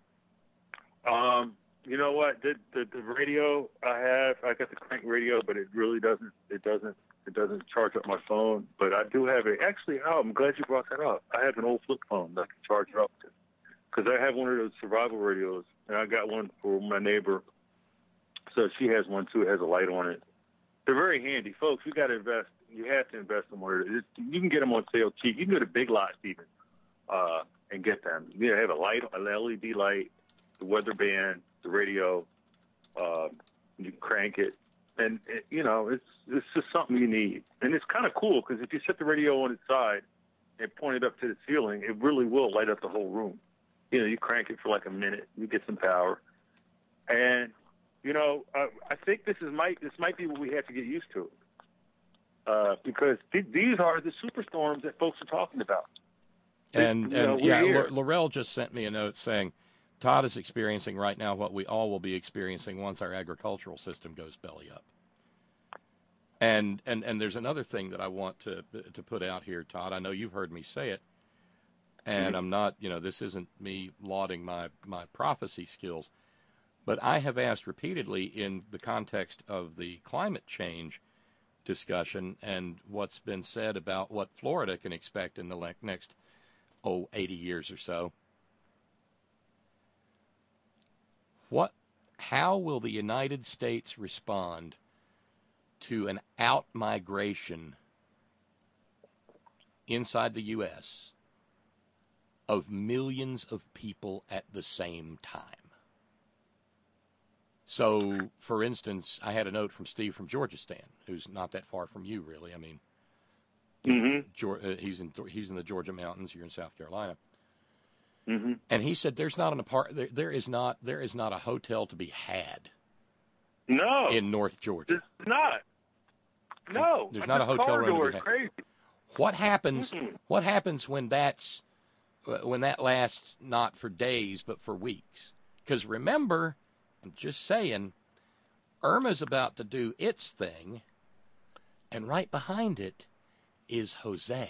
Um, you know what? The, the the radio I have, I got the crank radio, but it really doesn't. It doesn't. It doesn't charge up my phone. But I do have it. Actually, oh, I'm glad you brought that up. I have an old flip phone that I can charge it up to, because I have one of those survival radios, and I got one for my neighbor. So she has one too. It has a light on it. They're very handy, folks. You got to invest. You have to invest in one. You can get them on sale cheap. You can go to Big Lots even uh, and get them. You know, they have a light, an L E D light, the weather band, the radio. Uh, you can crank it, and it, you know, it's it's just something you need. And it's kind of cool because if you set the radio on its side and point it up to the ceiling, it really will light up the whole room. You know, you crank it for like a minute, you get some power, and you know, uh, I think this is might this might be what we have to get used to, uh, because th- these are the superstorms that folks are talking about. And you and know, yeah, here. L- Laurel just sent me a note saying Todd is experiencing right now what we all will be experiencing once our agricultural system goes belly up. And and and there's another thing that I want to to put out here, Todd. I know you've heard me say it, and Mm-hmm. I'm not, you know, this isn't me lauding my my prophecy skills. But I have asked repeatedly in the context of the climate change discussion and what's been said about what Florida can expect in the le- next, oh, eighty years or so. What, how will the United States respond to an out-migration inside the U S of millions of people at the same time? So, for instance, I had a note from Steve from Georgistan, who's not that far from you, really. I mean, Mm-hmm. Geor- uh, he's in he's in the Georgia mountains. You're in South Carolina, Mm-hmm. and he said there's not an apart there, there is not there is not a hotel to be had No, in North Georgia. there's not. No, There's I not a mean, hotel room to corridor be is had. crazy. What happens? Mm-mm. What happens when that's when that lasts not for days but for weeks? Because remember, I'm just saying, Irma's about to do its thing, and right behind it is Jose.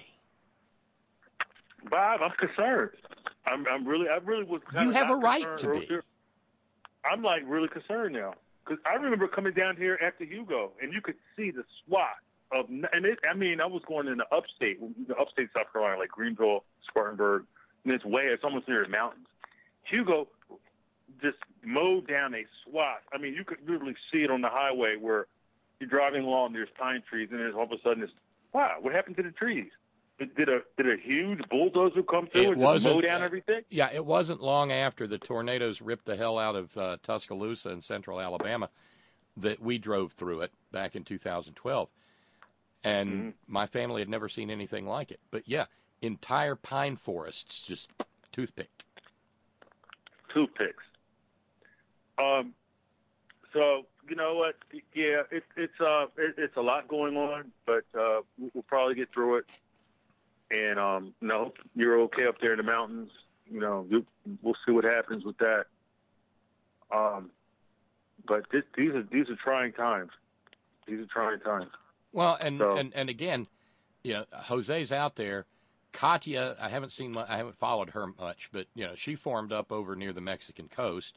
Bob, I'm concerned. I'm, I'm really, I really was. You have a right to be. Earlier. I'm like really concerned now because I remember coming down here after Hugo, and you could see the swath of, and it, I mean, I was going in the upstate, the upstate South Carolina, like Greenville, Spartanburg, and it's way, it's almost near the mountains. Hugo just mowed down a swath. I mean, you could literally see it on the highway where you're driving along, there's pine trees, and then all of a sudden it's, wow, what happened to the trees? Did, did a did a huge bulldozer come through It and just wasn't- mow down everything? Yeah, it wasn't long after the tornadoes ripped the hell out of uh, Tuscaloosa in central Alabama that we drove through it back in two thousand twelve. And Mm-hmm. my family had never seen anything like it. But, yeah, entire pine forests just toothpicked. Toothpicks. Um, so you know what? Yeah, it, it's uh, it, it's a lot going on, but uh, we'll probably get through it. And um, no, you're okay up there in the mountains. you know, we'll see what happens with that. Um, but this, these are these are trying times. These are trying times. Well, and, so, and, and again, you know, Jose's out there. Katya, I haven't seen, I haven't followed her much, but you know, she formed up over near the Mexican coast.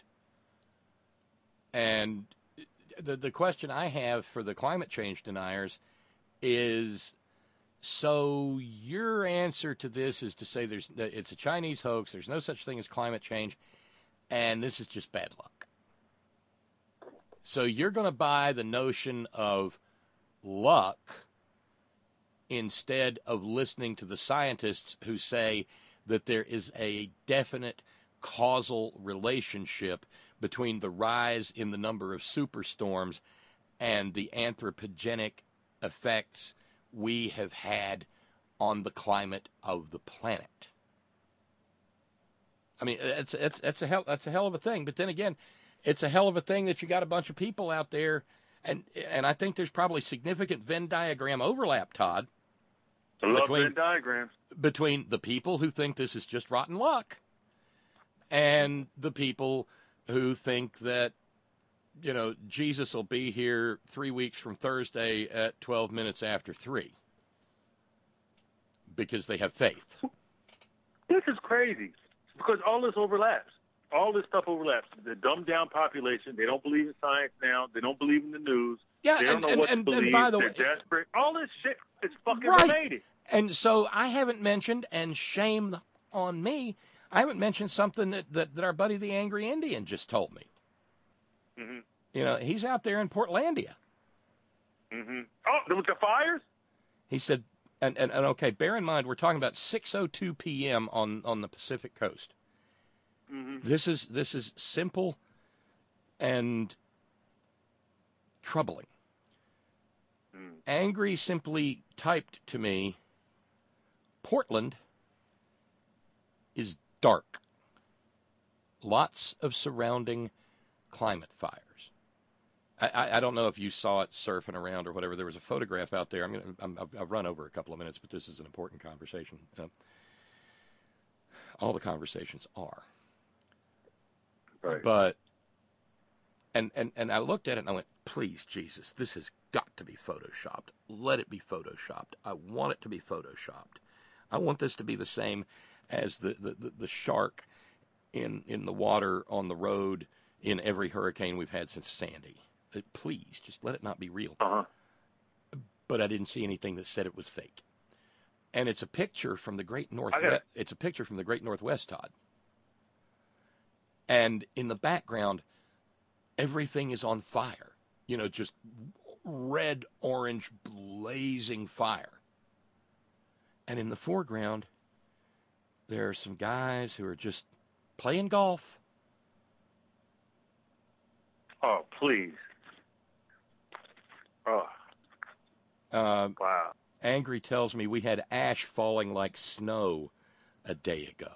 And the the question I have for the climate change deniers is, so your answer to this is to say there's it's a Chinese hoax. There's no such thing as climate change, and this is just bad luck. So you're going to buy the notion of luck instead of listening to the scientists who say that there is a definite causal relationship between the rise in the number of superstorms and the anthropogenic effects we have had on the climate of the planet. I mean, it's it's it's a hell that's a hell of a thing. But then again, it's a hell of a thing that you got a bunch of people out there, and and I think there's probably significant Venn diagram overlap, Todd. I love between, Venn diagrams. Between the people who think this is just rotten luck and the people who think that, you know, Jesus will be here three weeks from Thursday at twelve minutes after three because they have faith. This is crazy because all this overlaps. All this stuff overlaps. The dumbed-down population, they don't believe in science now. They don't believe in the news. Yeah, they don't and, know and, what and, to believe. and by the They're way, desperate. All this shit is fucking right. related. And so I haven't mentioned, and shame on me, I haven't mentioned something that, that, that our buddy the Angry Indian just told me. Mm-hmm. You know, he's out there in Portlandia. Mm-hmm. Oh, there was the fires? He said, and, and, and okay, bear in mind, we're talking about six oh two p.m. on, on the Pacific coast. Mm-hmm. This is this is simple and troubling. Mm. Angry simply typed to me, Portland is dark. Lots of surrounding climate fires. I, I, I don't know if you saw it surfing around or whatever. There was a photograph out there. I'm gonna, I'm, I've run over a couple of minutes, but this is an important conversation. Uh, all the conversations are. Right. But, and, and, and I looked at it and I went, please, Jesus, this has got to be Photoshopped. Let it be Photoshopped. I want it to be Photoshopped. I want this to be the same as the, the, the, the shark in, in the water on the road in every hurricane we've had since Sandy. Uh, please, just let it not be real. Uh-huh. But I didn't see anything that said it was fake. And it's a picture from the Great Northwest. gotta... It's a picture from the Great Northwest, Todd. And in the background, everything is on fire. You know, just red, orange, blazing fire. And in the foreground, there are some guys who are just playing golf. Oh, please. Oh. Uh, wow. Angry tells me we had ash falling like snow a day ago.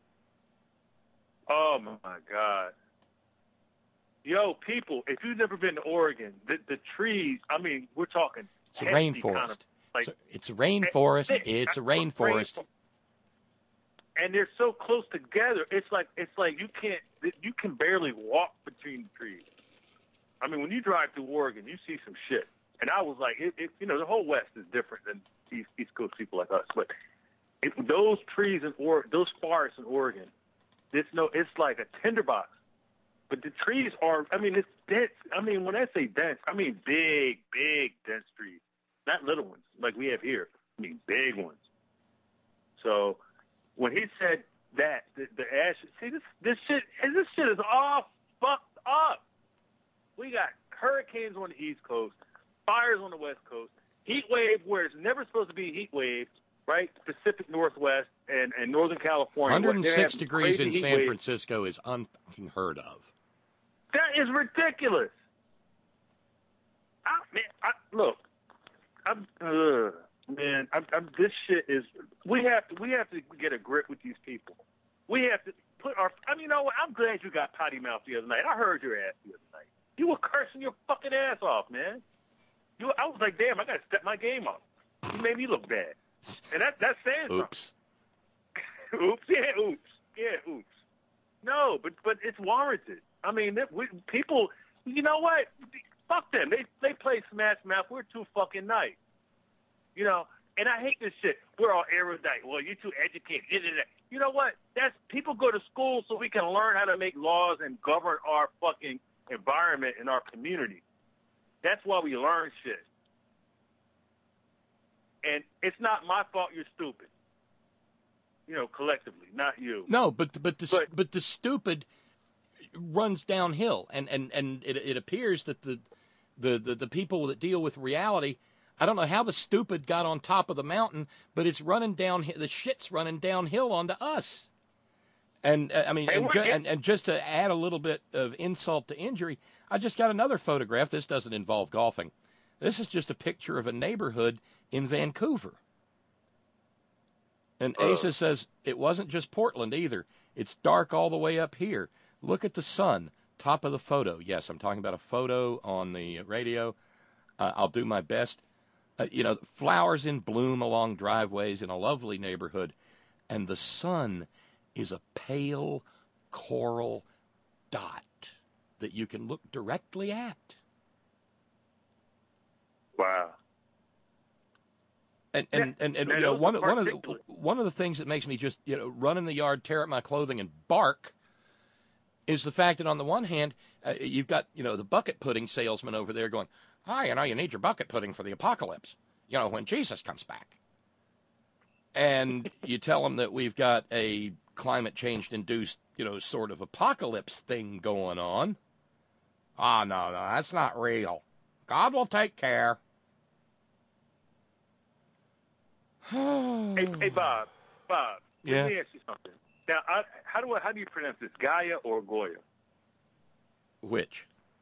Oh, my God. Yo, people, if you've never been to Oregon, the, the trees, I mean, we're talking. It's a rainforest. Kind of, like, it's a rainforest. It, it's a rainforest. And they're so close together. It's like it's like you can't you can barely walk between the trees. I mean, when you drive through Oregon, you see some shit. And I was like, it, it, you know, the whole West is different than East, East Coast people like us. But if those trees in Oregon, those forests in Oregon, it's no, it's like a tinderbox. But the trees are, I mean, it's dense. I mean, when I say dense, I mean big, big, dense trees. Not little ones like we have here. I mean big ones. So when he said that, the, the ash, see, this, this shit, this shit is all fucked up. We got hurricanes on the East Coast, fires on the West Coast, heat wave where it's never supposed to be a heat wave, right? Pacific Northwest and, and Northern California. one hundred six degrees in San waves. Francisco is unheard of. That is ridiculous. I, man, I, look, I'm, uh, man, I'm, I'm, this shit is. We have to, we have to get a grip with these people. We have to put our. I mean, you know what? I'm glad you got potty mouth the other night. I heard your ass the other night. You were cursing your fucking ass off, man. You, I was like, damn, I gotta step my game up. You made me look bad, and that that's saying Oops. something. Oops, yeah, oops. Yeah, oops. No, but but it's warranted. I mean, that we, people, you know what? Fuck them. They they play Smash Mouth. We're too fucking nice. You know, and I hate this shit. We're all erudite. Well, you're too educated. You know what? That's people go to school so we can learn how to make laws and govern our fucking environment and our community. That's why we learn shit. And it's not my fault you're stupid. You know, collectively, not you. No, but but the But- but the stupid runs downhill, and and and it it appears that the the the, the people that deal with reality, I don't know how the stupid got on top of the mountain, but it's running down. The shit's running downhill onto us. And uh, I mean, Hey, and, we're ju- in- and and just to add a little bit of insult to injury, I just got another photograph. This doesn't involve golfing. This is just a picture of a neighborhood in Vancouver. And Oh. Asa says it wasn't just Portland either. It's dark all the way up here. Look at the sun, top of the photo. Yes, I'm talking about a photo on the radio. Uh, I'll do my best. Uh, you know, flowers in bloom along driveways in a lovely neighborhood. And the sun is a pale coral dot that you can look directly at. Wow. And and, and, and Yeah, you know, those one are one of the particulate. one of the things that makes me just, you know, run in the yard, tear up my clothing, and bark is the fact that on the one hand, uh, you've got, you know, the bucket pudding salesman over there going, "Ah, you know, you need your bucket pudding for the apocalypse, you know, when Jesus comes back." And you tell them that we've got a climate change induced, you know, sort of apocalypse thing going on. Ah, no, no, that's not real. God will take care. Hey, hey, Bob, Bob. Yeah. Let me ask you something. Now, I, how do I, how do you pronounce this? Gaia or Goya? Which?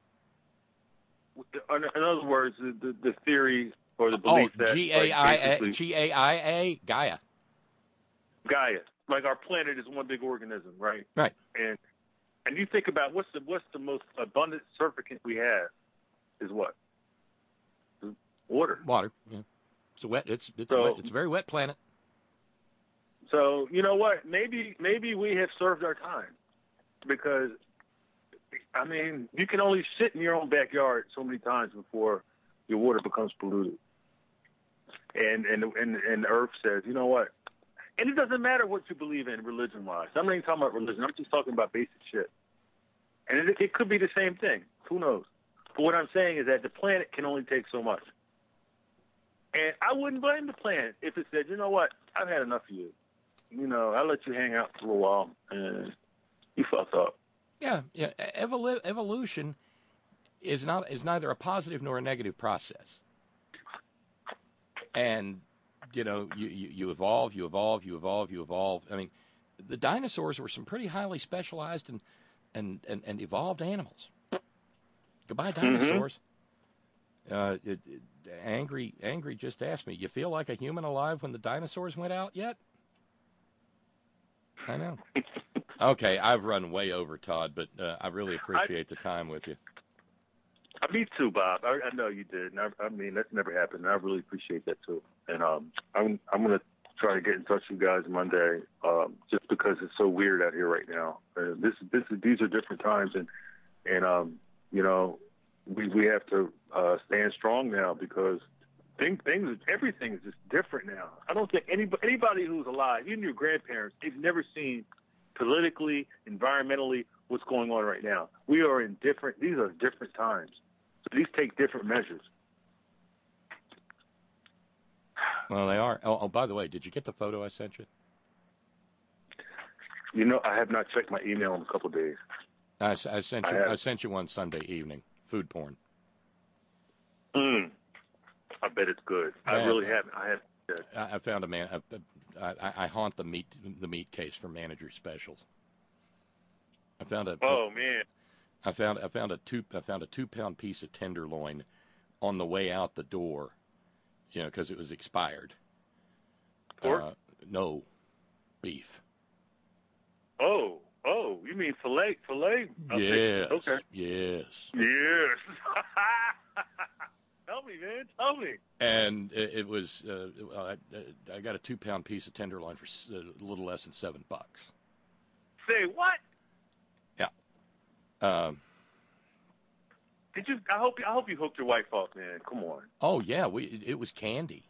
In, in other words, the, the, the theory or the Oh, belief that G A I like, A, basically- G A I A, Gaia. Gaia, like our planet is one big organism, right? Right. And and you think about what's the what's the most abundant surfactant we have is what? Water. Water. Yeah. It's a wet. It's it's So- wet. It's a very wet planet. So you know what? Maybe maybe we have served our time, because I mean you can only sit in your own backyard so many times before your water becomes polluted. And and and and the Earth says, you know what? And it doesn't matter what you believe in religion wise. I'm not even talking about religion. I'm just talking about basic shit. And it, it could be the same thing. Who knows? But what I'm saying is that the planet can only take so much. And I wouldn't blame the planet if it said, you know what? I've had enough of you. You know, I let you hang out for a while, and you fucked up. Yeah. Yeah. Evolu- evolution is not is neither a positive nor a negative process. And you know, you, you, you evolve, you evolve, you evolve, you evolve. I mean, the dinosaurs were some pretty highly specialized and and, and, and evolved animals. Goodbye, dinosaurs. Uh, it, it, angry, angry just asked me, you feel like a human alive when the dinosaurs went out yet? I know. Okay, I've run way over, Todd, but uh, I really appreciate the time with you. Uh, Me too, Bob. I, I know you did. And I, I mean, that's never happened. And I really appreciate that too. And um, I'm I'm gonna try to get in touch with you guys Monday, um, just because it's so weird out here right now. Uh, this this is these are different times, and and um, you know, we we have to uh, stand strong now, because things things everything is just different now. I don't think anybody anybody who's alive, even your grandparents, they've never seen politically, environmentally what's going on right now. We are in different. These are different times. So these take different measures. Well, they are. Oh, oh, by the way, did you get the photo I sent you? You know, I have not checked my email in a couple of days. I, s- I sent I you. have. I sent you one Sunday evening. Food porn. Mm. I bet it's good. I Yeah. really haven't. I have. I, I found a man. I, I, I haunt the meat the meat case for manager specials. I found a. Oh man. I found I found a two I found a two pound piece of tenderloin on the way out the door, you know, because it was expired. Pork? Uh, no, beef. Oh, oh, you mean fillet? Fillet? Yes. Okay. Yes. Yes. Tell me, man. Tell me. And it, it was. Uh, well, I, I got a two pound piece of tenderloin for s- a little less than seven bucks. Say what? Yeah. Um. Did you? I hope. I hope you hooked your wife up, man. Come on. Oh yeah, we. It was candy.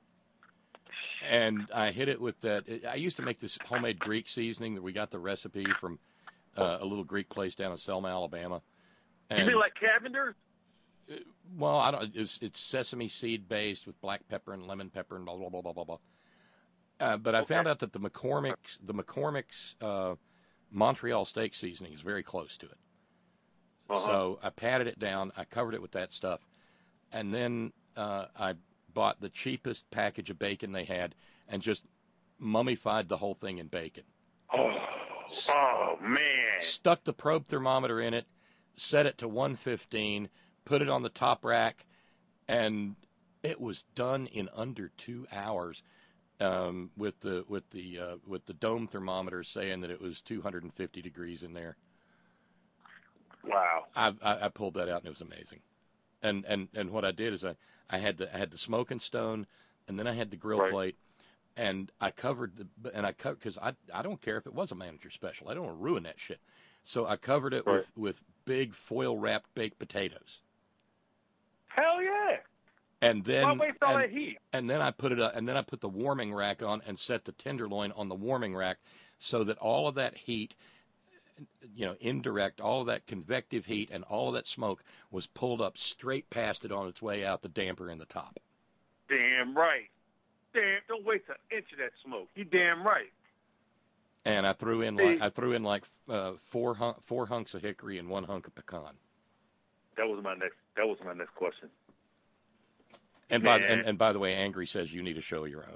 And I hit it with that. I used to make this homemade Greek seasoning that we got the recipe from uh, a little Greek place down in Selma, Alabama. And, you mean like Cavender's? Well, I don't. It's, it's sesame seed based with black pepper and lemon pepper and blah blah blah blah blah blah. Uh, but I okay. found out that the McCormick's the McCormick's uh, Montreal steak seasoning is very close to it. Uh-huh. So I patted it down. I covered it with that stuff, and then uh, I bought the cheapest package of bacon they had and just mummified the whole thing in bacon. Oh, oh man! Stuck the probe thermometer in it, set it to one fifteen, put it on the top rack, and it was done in under two hours. Um, with the with the uh, with the dome thermometer saying that it was two hundred fifty degrees in there. Wow! I, I I pulled that out and it was amazing. And and and what I did is I, I had the I had the smoking stone, and then I had the grill right. plate, and I covered the and I cut because I I don't care if it was a manager special. I don't want to ruin that shit. So I covered it right. with with big foil wrapped baked potatoes. Hell yeah! And then Why waste all and, that heat? and then I put it up, and then I put the warming rack on and set the tenderloin on the warming rack, so that all of that heat, you know, indirect, all of that convective heat and all of that smoke was pulled up straight past it on its way out the damper in the top. Damn right. Damn, don't waste an inch of that smoke. You damn right. And I threw in like I threw in like uh, four hun- four hunks of hickory and one hunk of pecan. That was my next. That was my next question. And by and, and by the way, Angry says you need to show your own.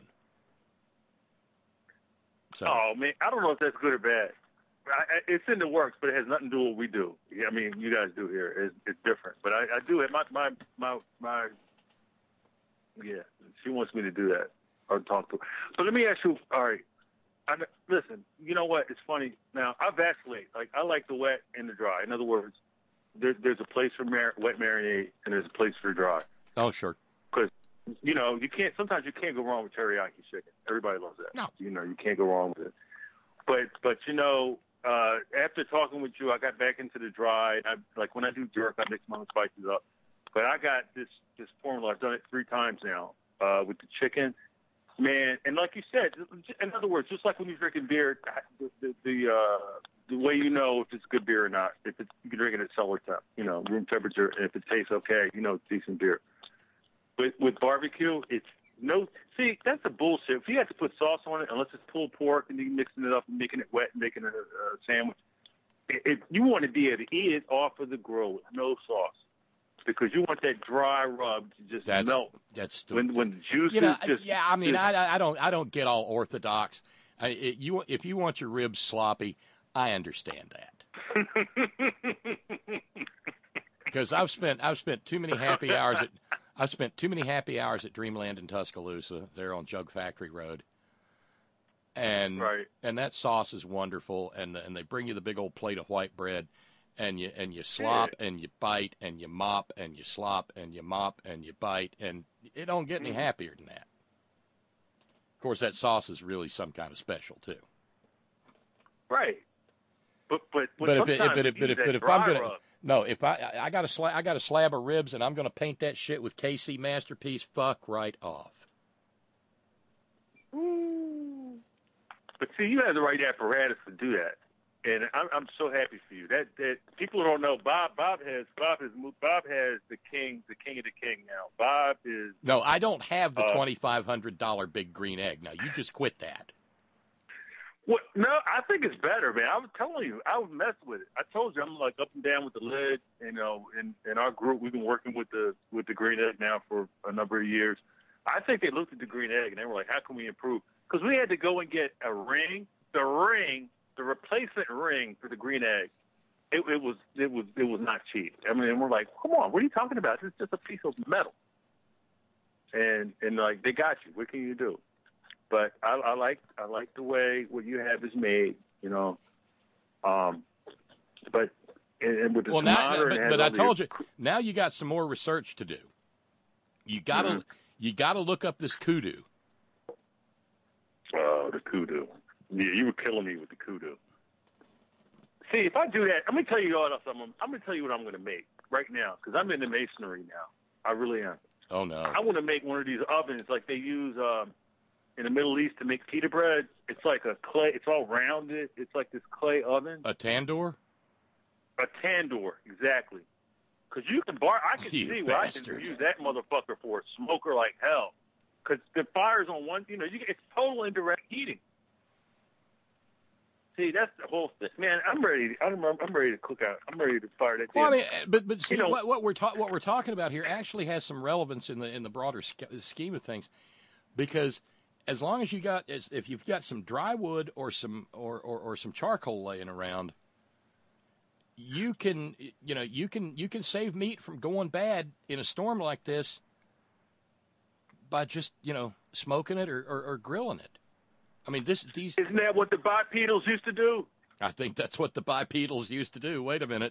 So. Oh man, I don't know if that's good or bad. I, I, it's in the works, but it has nothing to do with what we do. I mean, you guys do here. It's, it's different, but I, I do it. My my my my. Yeah, she wants me to do that or talk to her. So let me ask you. All right, I, listen. You know what? It's funny. Now I vacillate. Like I like the wet and the dry. In other words, there's there's a place for mar- wet marinade and there's a place for dry. Oh sure. Because you know you can't. Sometimes you can't go wrong with teriyaki chicken. Everybody loves that. No. You know you can't go wrong with it. But but you know. Uh, after talking with you, I got back into the dry. I, like when I do jerk, I mix my own spices up. But I got this this formula. I've done it three times now uh, with the chicken, man. And like you said, in other words, just like when you're drinking beer, the the the, uh, the way you know if it's good beer or not, if it's, you can drink it at cellar temp, you know, room temperature, and if it tastes okay, you know, it's decent beer. With with barbecue, it's no. See, that's the bullshit. If you have to put sauce on it, unless it's pulled pork and you're mixing it up and making it wet and making it a, a sandwich, it, it, you want to be able to eat it off of the grill with no sauce because you want that dry rub to just that's, melt. That's the, when when the juice you know, is just yeah. I mean, just, I I don't I don't get all orthodox. I, it, you if you want your ribs sloppy, I understand that. Because I've spent I've spent too many happy hours at. I spent too many happy hours at Dreamland in Tuscaloosa, there on Jug Factory Road, and right. and that sauce is wonderful. And and they bring you the big old plate of white bread, and you and you slop yeah. and you bite and you mop and you slop and you mop and you bite, and it don't get any mm-hmm. happier than that. Of course, that sauce is really some kind of special too. Right, but but but if it, but if, but if, but if I'm gonna. Rub. No, if I I got a sla- I got a slab of ribs and I'm going to paint that shit with K C Masterpiece, fuck right off. Ooh. But see, you have the right apparatus to do that, and I'm, I'm so happy for you. That that people don't know. Bob Bob has Bob has Bob has the king the king of the king now. Bob is no, I don't have the uh, twenty-five hundred dollars big green egg. Now you just quit that. What? No, I think it's better, man. I was telling you, I was messing with it. I told you, I'm like up and down with the lid. You know, in in our group, we've been working with the with the green egg now for a number of years. I think they looked at the green egg and they were like, "How can we improve?" Because we had to go and get a ring, the ring, the replacement ring for the green egg. It, it was it was it was not cheap. I mean, and we're like, "Come on, what are you talking about? It's just a piece of metal." And and like they got you. What can you do? But I, I like I like the way what you have is made, you know. Um, but and, and with the well, now, but, but I told your... you now you got some more research to do. You gotta mm-hmm. you gotta look up this kudu. Oh, the kudu! Yeah, you were killing me with the kudu. See, if I do that, I'm going to tell you all something. I'm going to tell you what I'm going to make right now because I'm into masonry now. I really am. Oh, no. I want to make one of these ovens like they use um, in the Middle East to make pita bread. It's like a clay. It's all rounded. It's like this clay oven. A tandoor? A tandoor, exactly. Because you can bar. I can You see what I can bastard. use that motherfucker for a smoker like hell. Because the fire's on one. You know, you, it's total indirect heating. See, that's the whole thing, man. I'm ready. I'm, I'm ready to cook out. I'm ready to fire that. Well, I damn- mean, but but see You know- what, what we're ta- what we're talking about here actually has some relevance in the in the broader sch- scheme of things, because as long as you got as, if you've got some dry wood or some or, or, or some charcoal laying around, you can you know you can you can save meat from going bad in a storm like this by just you know smoking it or, or, or grilling it. I mean, this these. Isn't that what the bipedals used to do? I think that's what the bipedals used to do. Wait a minute.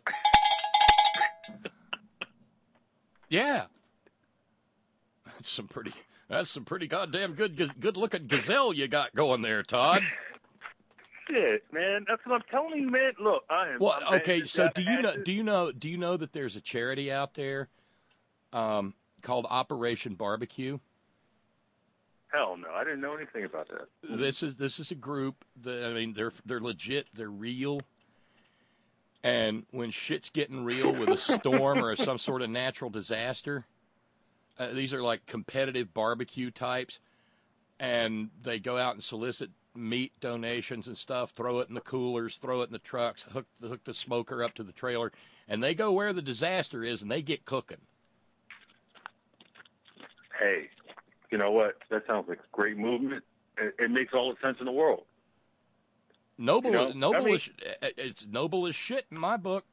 Yeah. That's some pretty. That's some pretty goddamn good, good looking gazelle you got going there, Todd. Shit, man. That's what I'm telling you, man. Look, I am. Well, I'm okay. bad. So do you know? Do you know? Do you know that there's a charity out there, um, called Operation Barbecue? Hell no, I didn't know anything about that. This is this is a group that I mean they're they're legit, they're real. And when shit's getting real with a storm or some sort of natural disaster, uh, these are like competitive barbecue types, and they go out and solicit meat donations and stuff, throw it in the coolers, throw it in the trucks, hook the hook the smoker up to the trailer, and they go where the disaster is and they get cooking. Hey, you know what? That sounds like a great movement. It, it makes all the sense in the world. Noble, You know, noble I mean- is it's noble as shit in my book.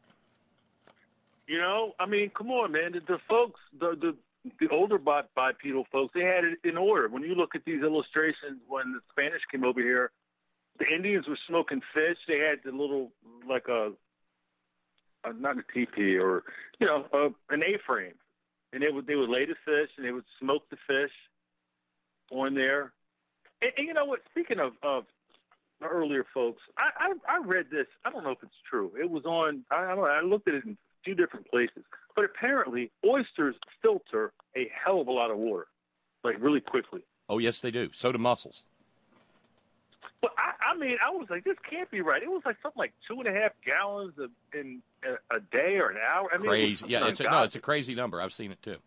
You know, I mean, come on, man. The, the folks, the the the older bi- bipedal folks, they had it in order. When you look at these illustrations, when the Spanish came over here, the Indians were smoking fish. They had the little, like a, a not a teepee or, you know, a, an A-frame, and they would they would lay the fish and they would smoke the fish on there. And, and you know what? Speaking of, of the earlier folks, I, I I read this. I don't know if it's true. It was on. I, I don't know. I looked at it in a few different places, but apparently oysters filter a hell of a lot of water, like really quickly. Oh yes, they do. So do mussels. But I, I mean, I was like, this can't be right. It was like something like two and a half gallons of, in a, a day or an hour. I mean, it was Crazy. something Yeah, it's a, no, ungodly. it's a crazy number. I've seen it too.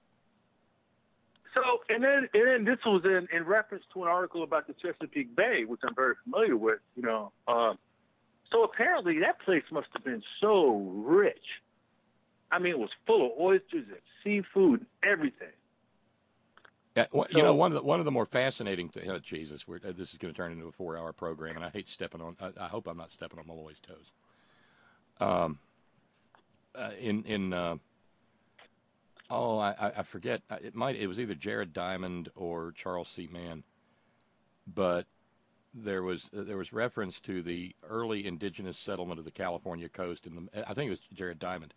So, and then, and then this was in, in reference to an article about the Chesapeake Bay, which I'm very familiar with, you know. Um, so apparently that place must have been so rich. I mean, it was full of oysters and seafood and everything. Yeah, well, you So- know, one of the one of the more fascinating things. Oh, Jesus, we're, uh, this is going to turn into a four-hour program, and I hate stepping on. I, I hope I'm not stepping on Malloy's toes. Um, uh, in in uh, oh, I, I- I forget. I- It might. It was either Jared Diamond or Charles C. Mann, but there was uh, there was reference to the early indigenous settlement of the California coast, in the. I think it was Jared Diamond,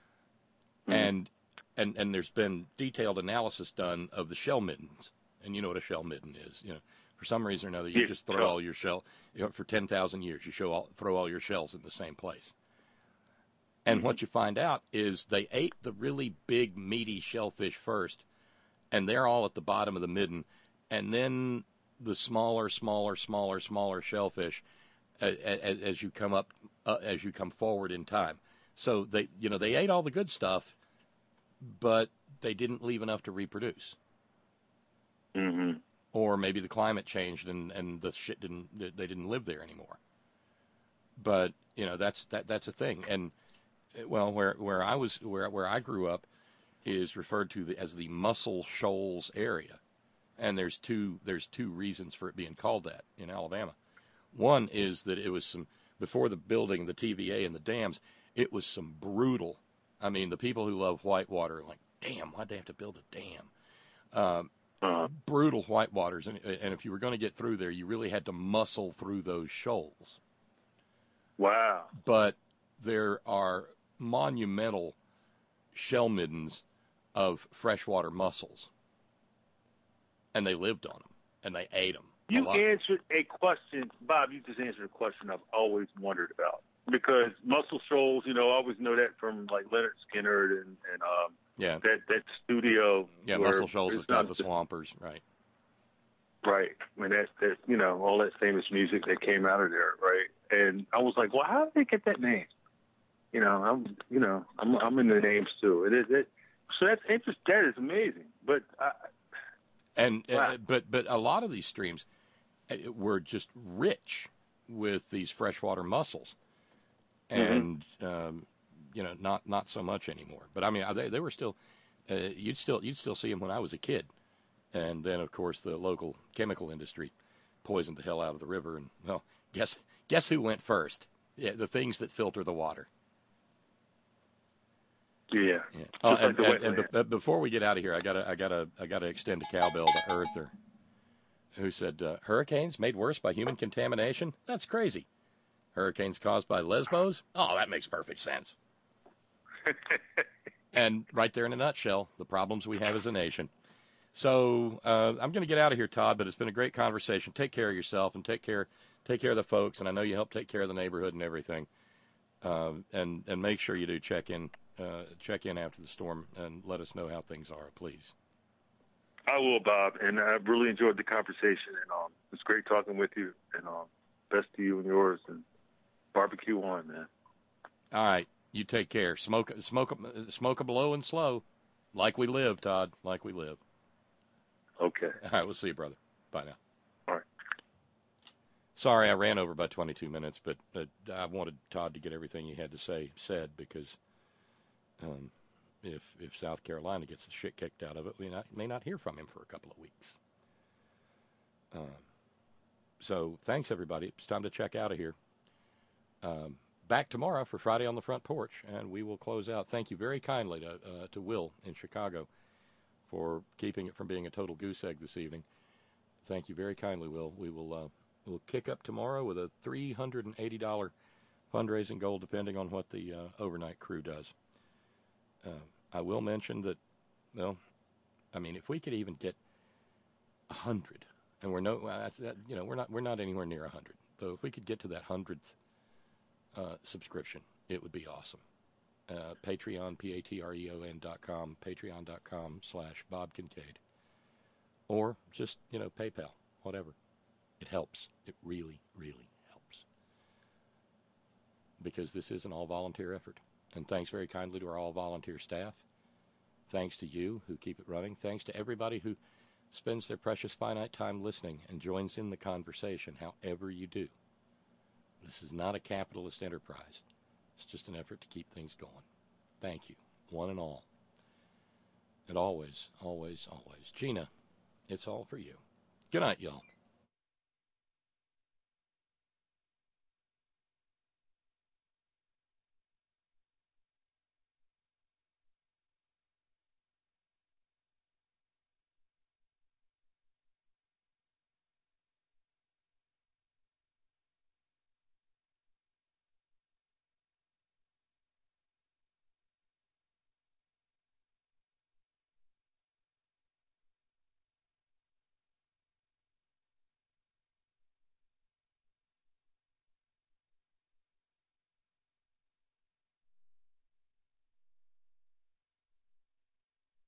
and. And and there's been detailed analysis done of the shell middens, and you know what a shell midden is. You know, for some reason or another, you Yeah, just throw sure. all your shell. You know, for ten thousand years, you show all, throw all your shells in the same place. And what you find out is they ate the really big, meaty shellfish first, and they're all at the bottom of the midden, and then the smaller, smaller, smaller, smaller shellfish as, as you come up, uh, as you come forward in time. So they, you know, they ate all the good stuff, but they didn't leave enough to reproduce. Mm-hmm. Or maybe the climate changed and, and the shit didn't, they didn't live there anymore. But, you know, that's, that, that's a thing. And, well, where, where I was, where, where I grew up is referred to the, as the Muscle Shoals area. And there's two, there's two reasons for it being called that in Alabama. One is that it was some, before the building, the T V A and the dams, it was some brutal, I mean, the people who love whitewater are like, damn, why'd they have to build a dam? Um, uh-huh. Brutal whitewaters. And, and if you were going to get through there, you really had to muscle through those shoals. Wow. But there are monumental shell middens of freshwater mussels. And they lived on them. And they ate them. You answered a question, Bob, you just answered a question I've always wondered about. because Muscle Shoals, you know, I always know that from like Leonard Skinner and, and um, yeah, that that studio. Yeah, where Muscle Shoals has it's got not the just- Swampers, right? Right. I mean, that, that, you know, all that famous music that came out of there, right? And I was like, well, how did they get that name? You know, I'm, you know, I'm, I'm in the names too. It is, it, so that's interesting. That is amazing. But, I, and wow. uh, but but a lot of these streams uh, were just rich with these freshwater mussels, and Mm-hmm. um, you know, not not so much anymore. But I mean, they they were still, uh, you'd still you'd still see them when I was a kid. And then, of course, the local chemical industry poisoned the hell out of the river. And, well, guess guess who went first? Yeah, the things that filter the water. yeah. Yeah. Oh, Just like and, the and, and wetland. be- before we get out of here, I gotta I gotta I gotta extend a cowbell to Earther, who said uh, hurricanes made worse by human contamination. That's crazy. Hurricanes caused by Lesbos? Oh, that makes perfect sense. And right there in a nutshell, the problems we have as a nation. So uh, I'm going to get out of here, Todd, but it's been a great conversation. Take care of yourself and take care take care of the folks, and I know you help take care of the neighborhood and everything. Uh, and and make sure you do check in uh, check in after the storm and let us know how things are, please. I will, Bob, and I really enjoyed the conversation, and um, it's great talking with you, and um, best to you and yours, and barbecue on, man. All right, you take care. Smoke smoke smoke 'em low and slow, like we live, Todd, like we live. Okay. All right, we'll see you, brother. Bye now. All right. Sorry, I ran over by twenty-two minutes, but uh, I wanted Todd to get everything he had to say said because um, if if South Carolina gets the shit kicked out of it, we not, may not hear from him for a couple of weeks. Um, so thanks, everybody. It's time to check out of here. Um, back tomorrow for Friday on the Front Porch, and we will close out. Thank you very kindly to, uh, to Will in Chicago for keeping it from being a total goose egg this evening. Thank you very kindly, Will. We will uh, we'll kick up tomorrow with a three hundred eighty dollars fundraising goal, depending on what the uh, overnight crew does. Uh, I will mention that, well, I mean, if we could even get a hundred, and we're no, uh, you know, we're not we're not anywhere near a hundred. So if we could get to that hundredth uh, subscription, it would be awesome. Uh, Patreon, P A T R E O N dot com, patreon.com slash Bob Kincaid. Or just, you know, PayPal, whatever. It helps. It really, really helps. Because this is an all-volunteer effort. And thanks very kindly to our all-volunteer staff. Thanks to you who keep it running. Thanks to everybody who spends their precious finite time listening and joins in the conversation, however you do. This is not a capitalist enterprise. It's just an effort to keep things going. Thank you, one and all. And always, always, always. Gina, it's all for you. Good night, y'all.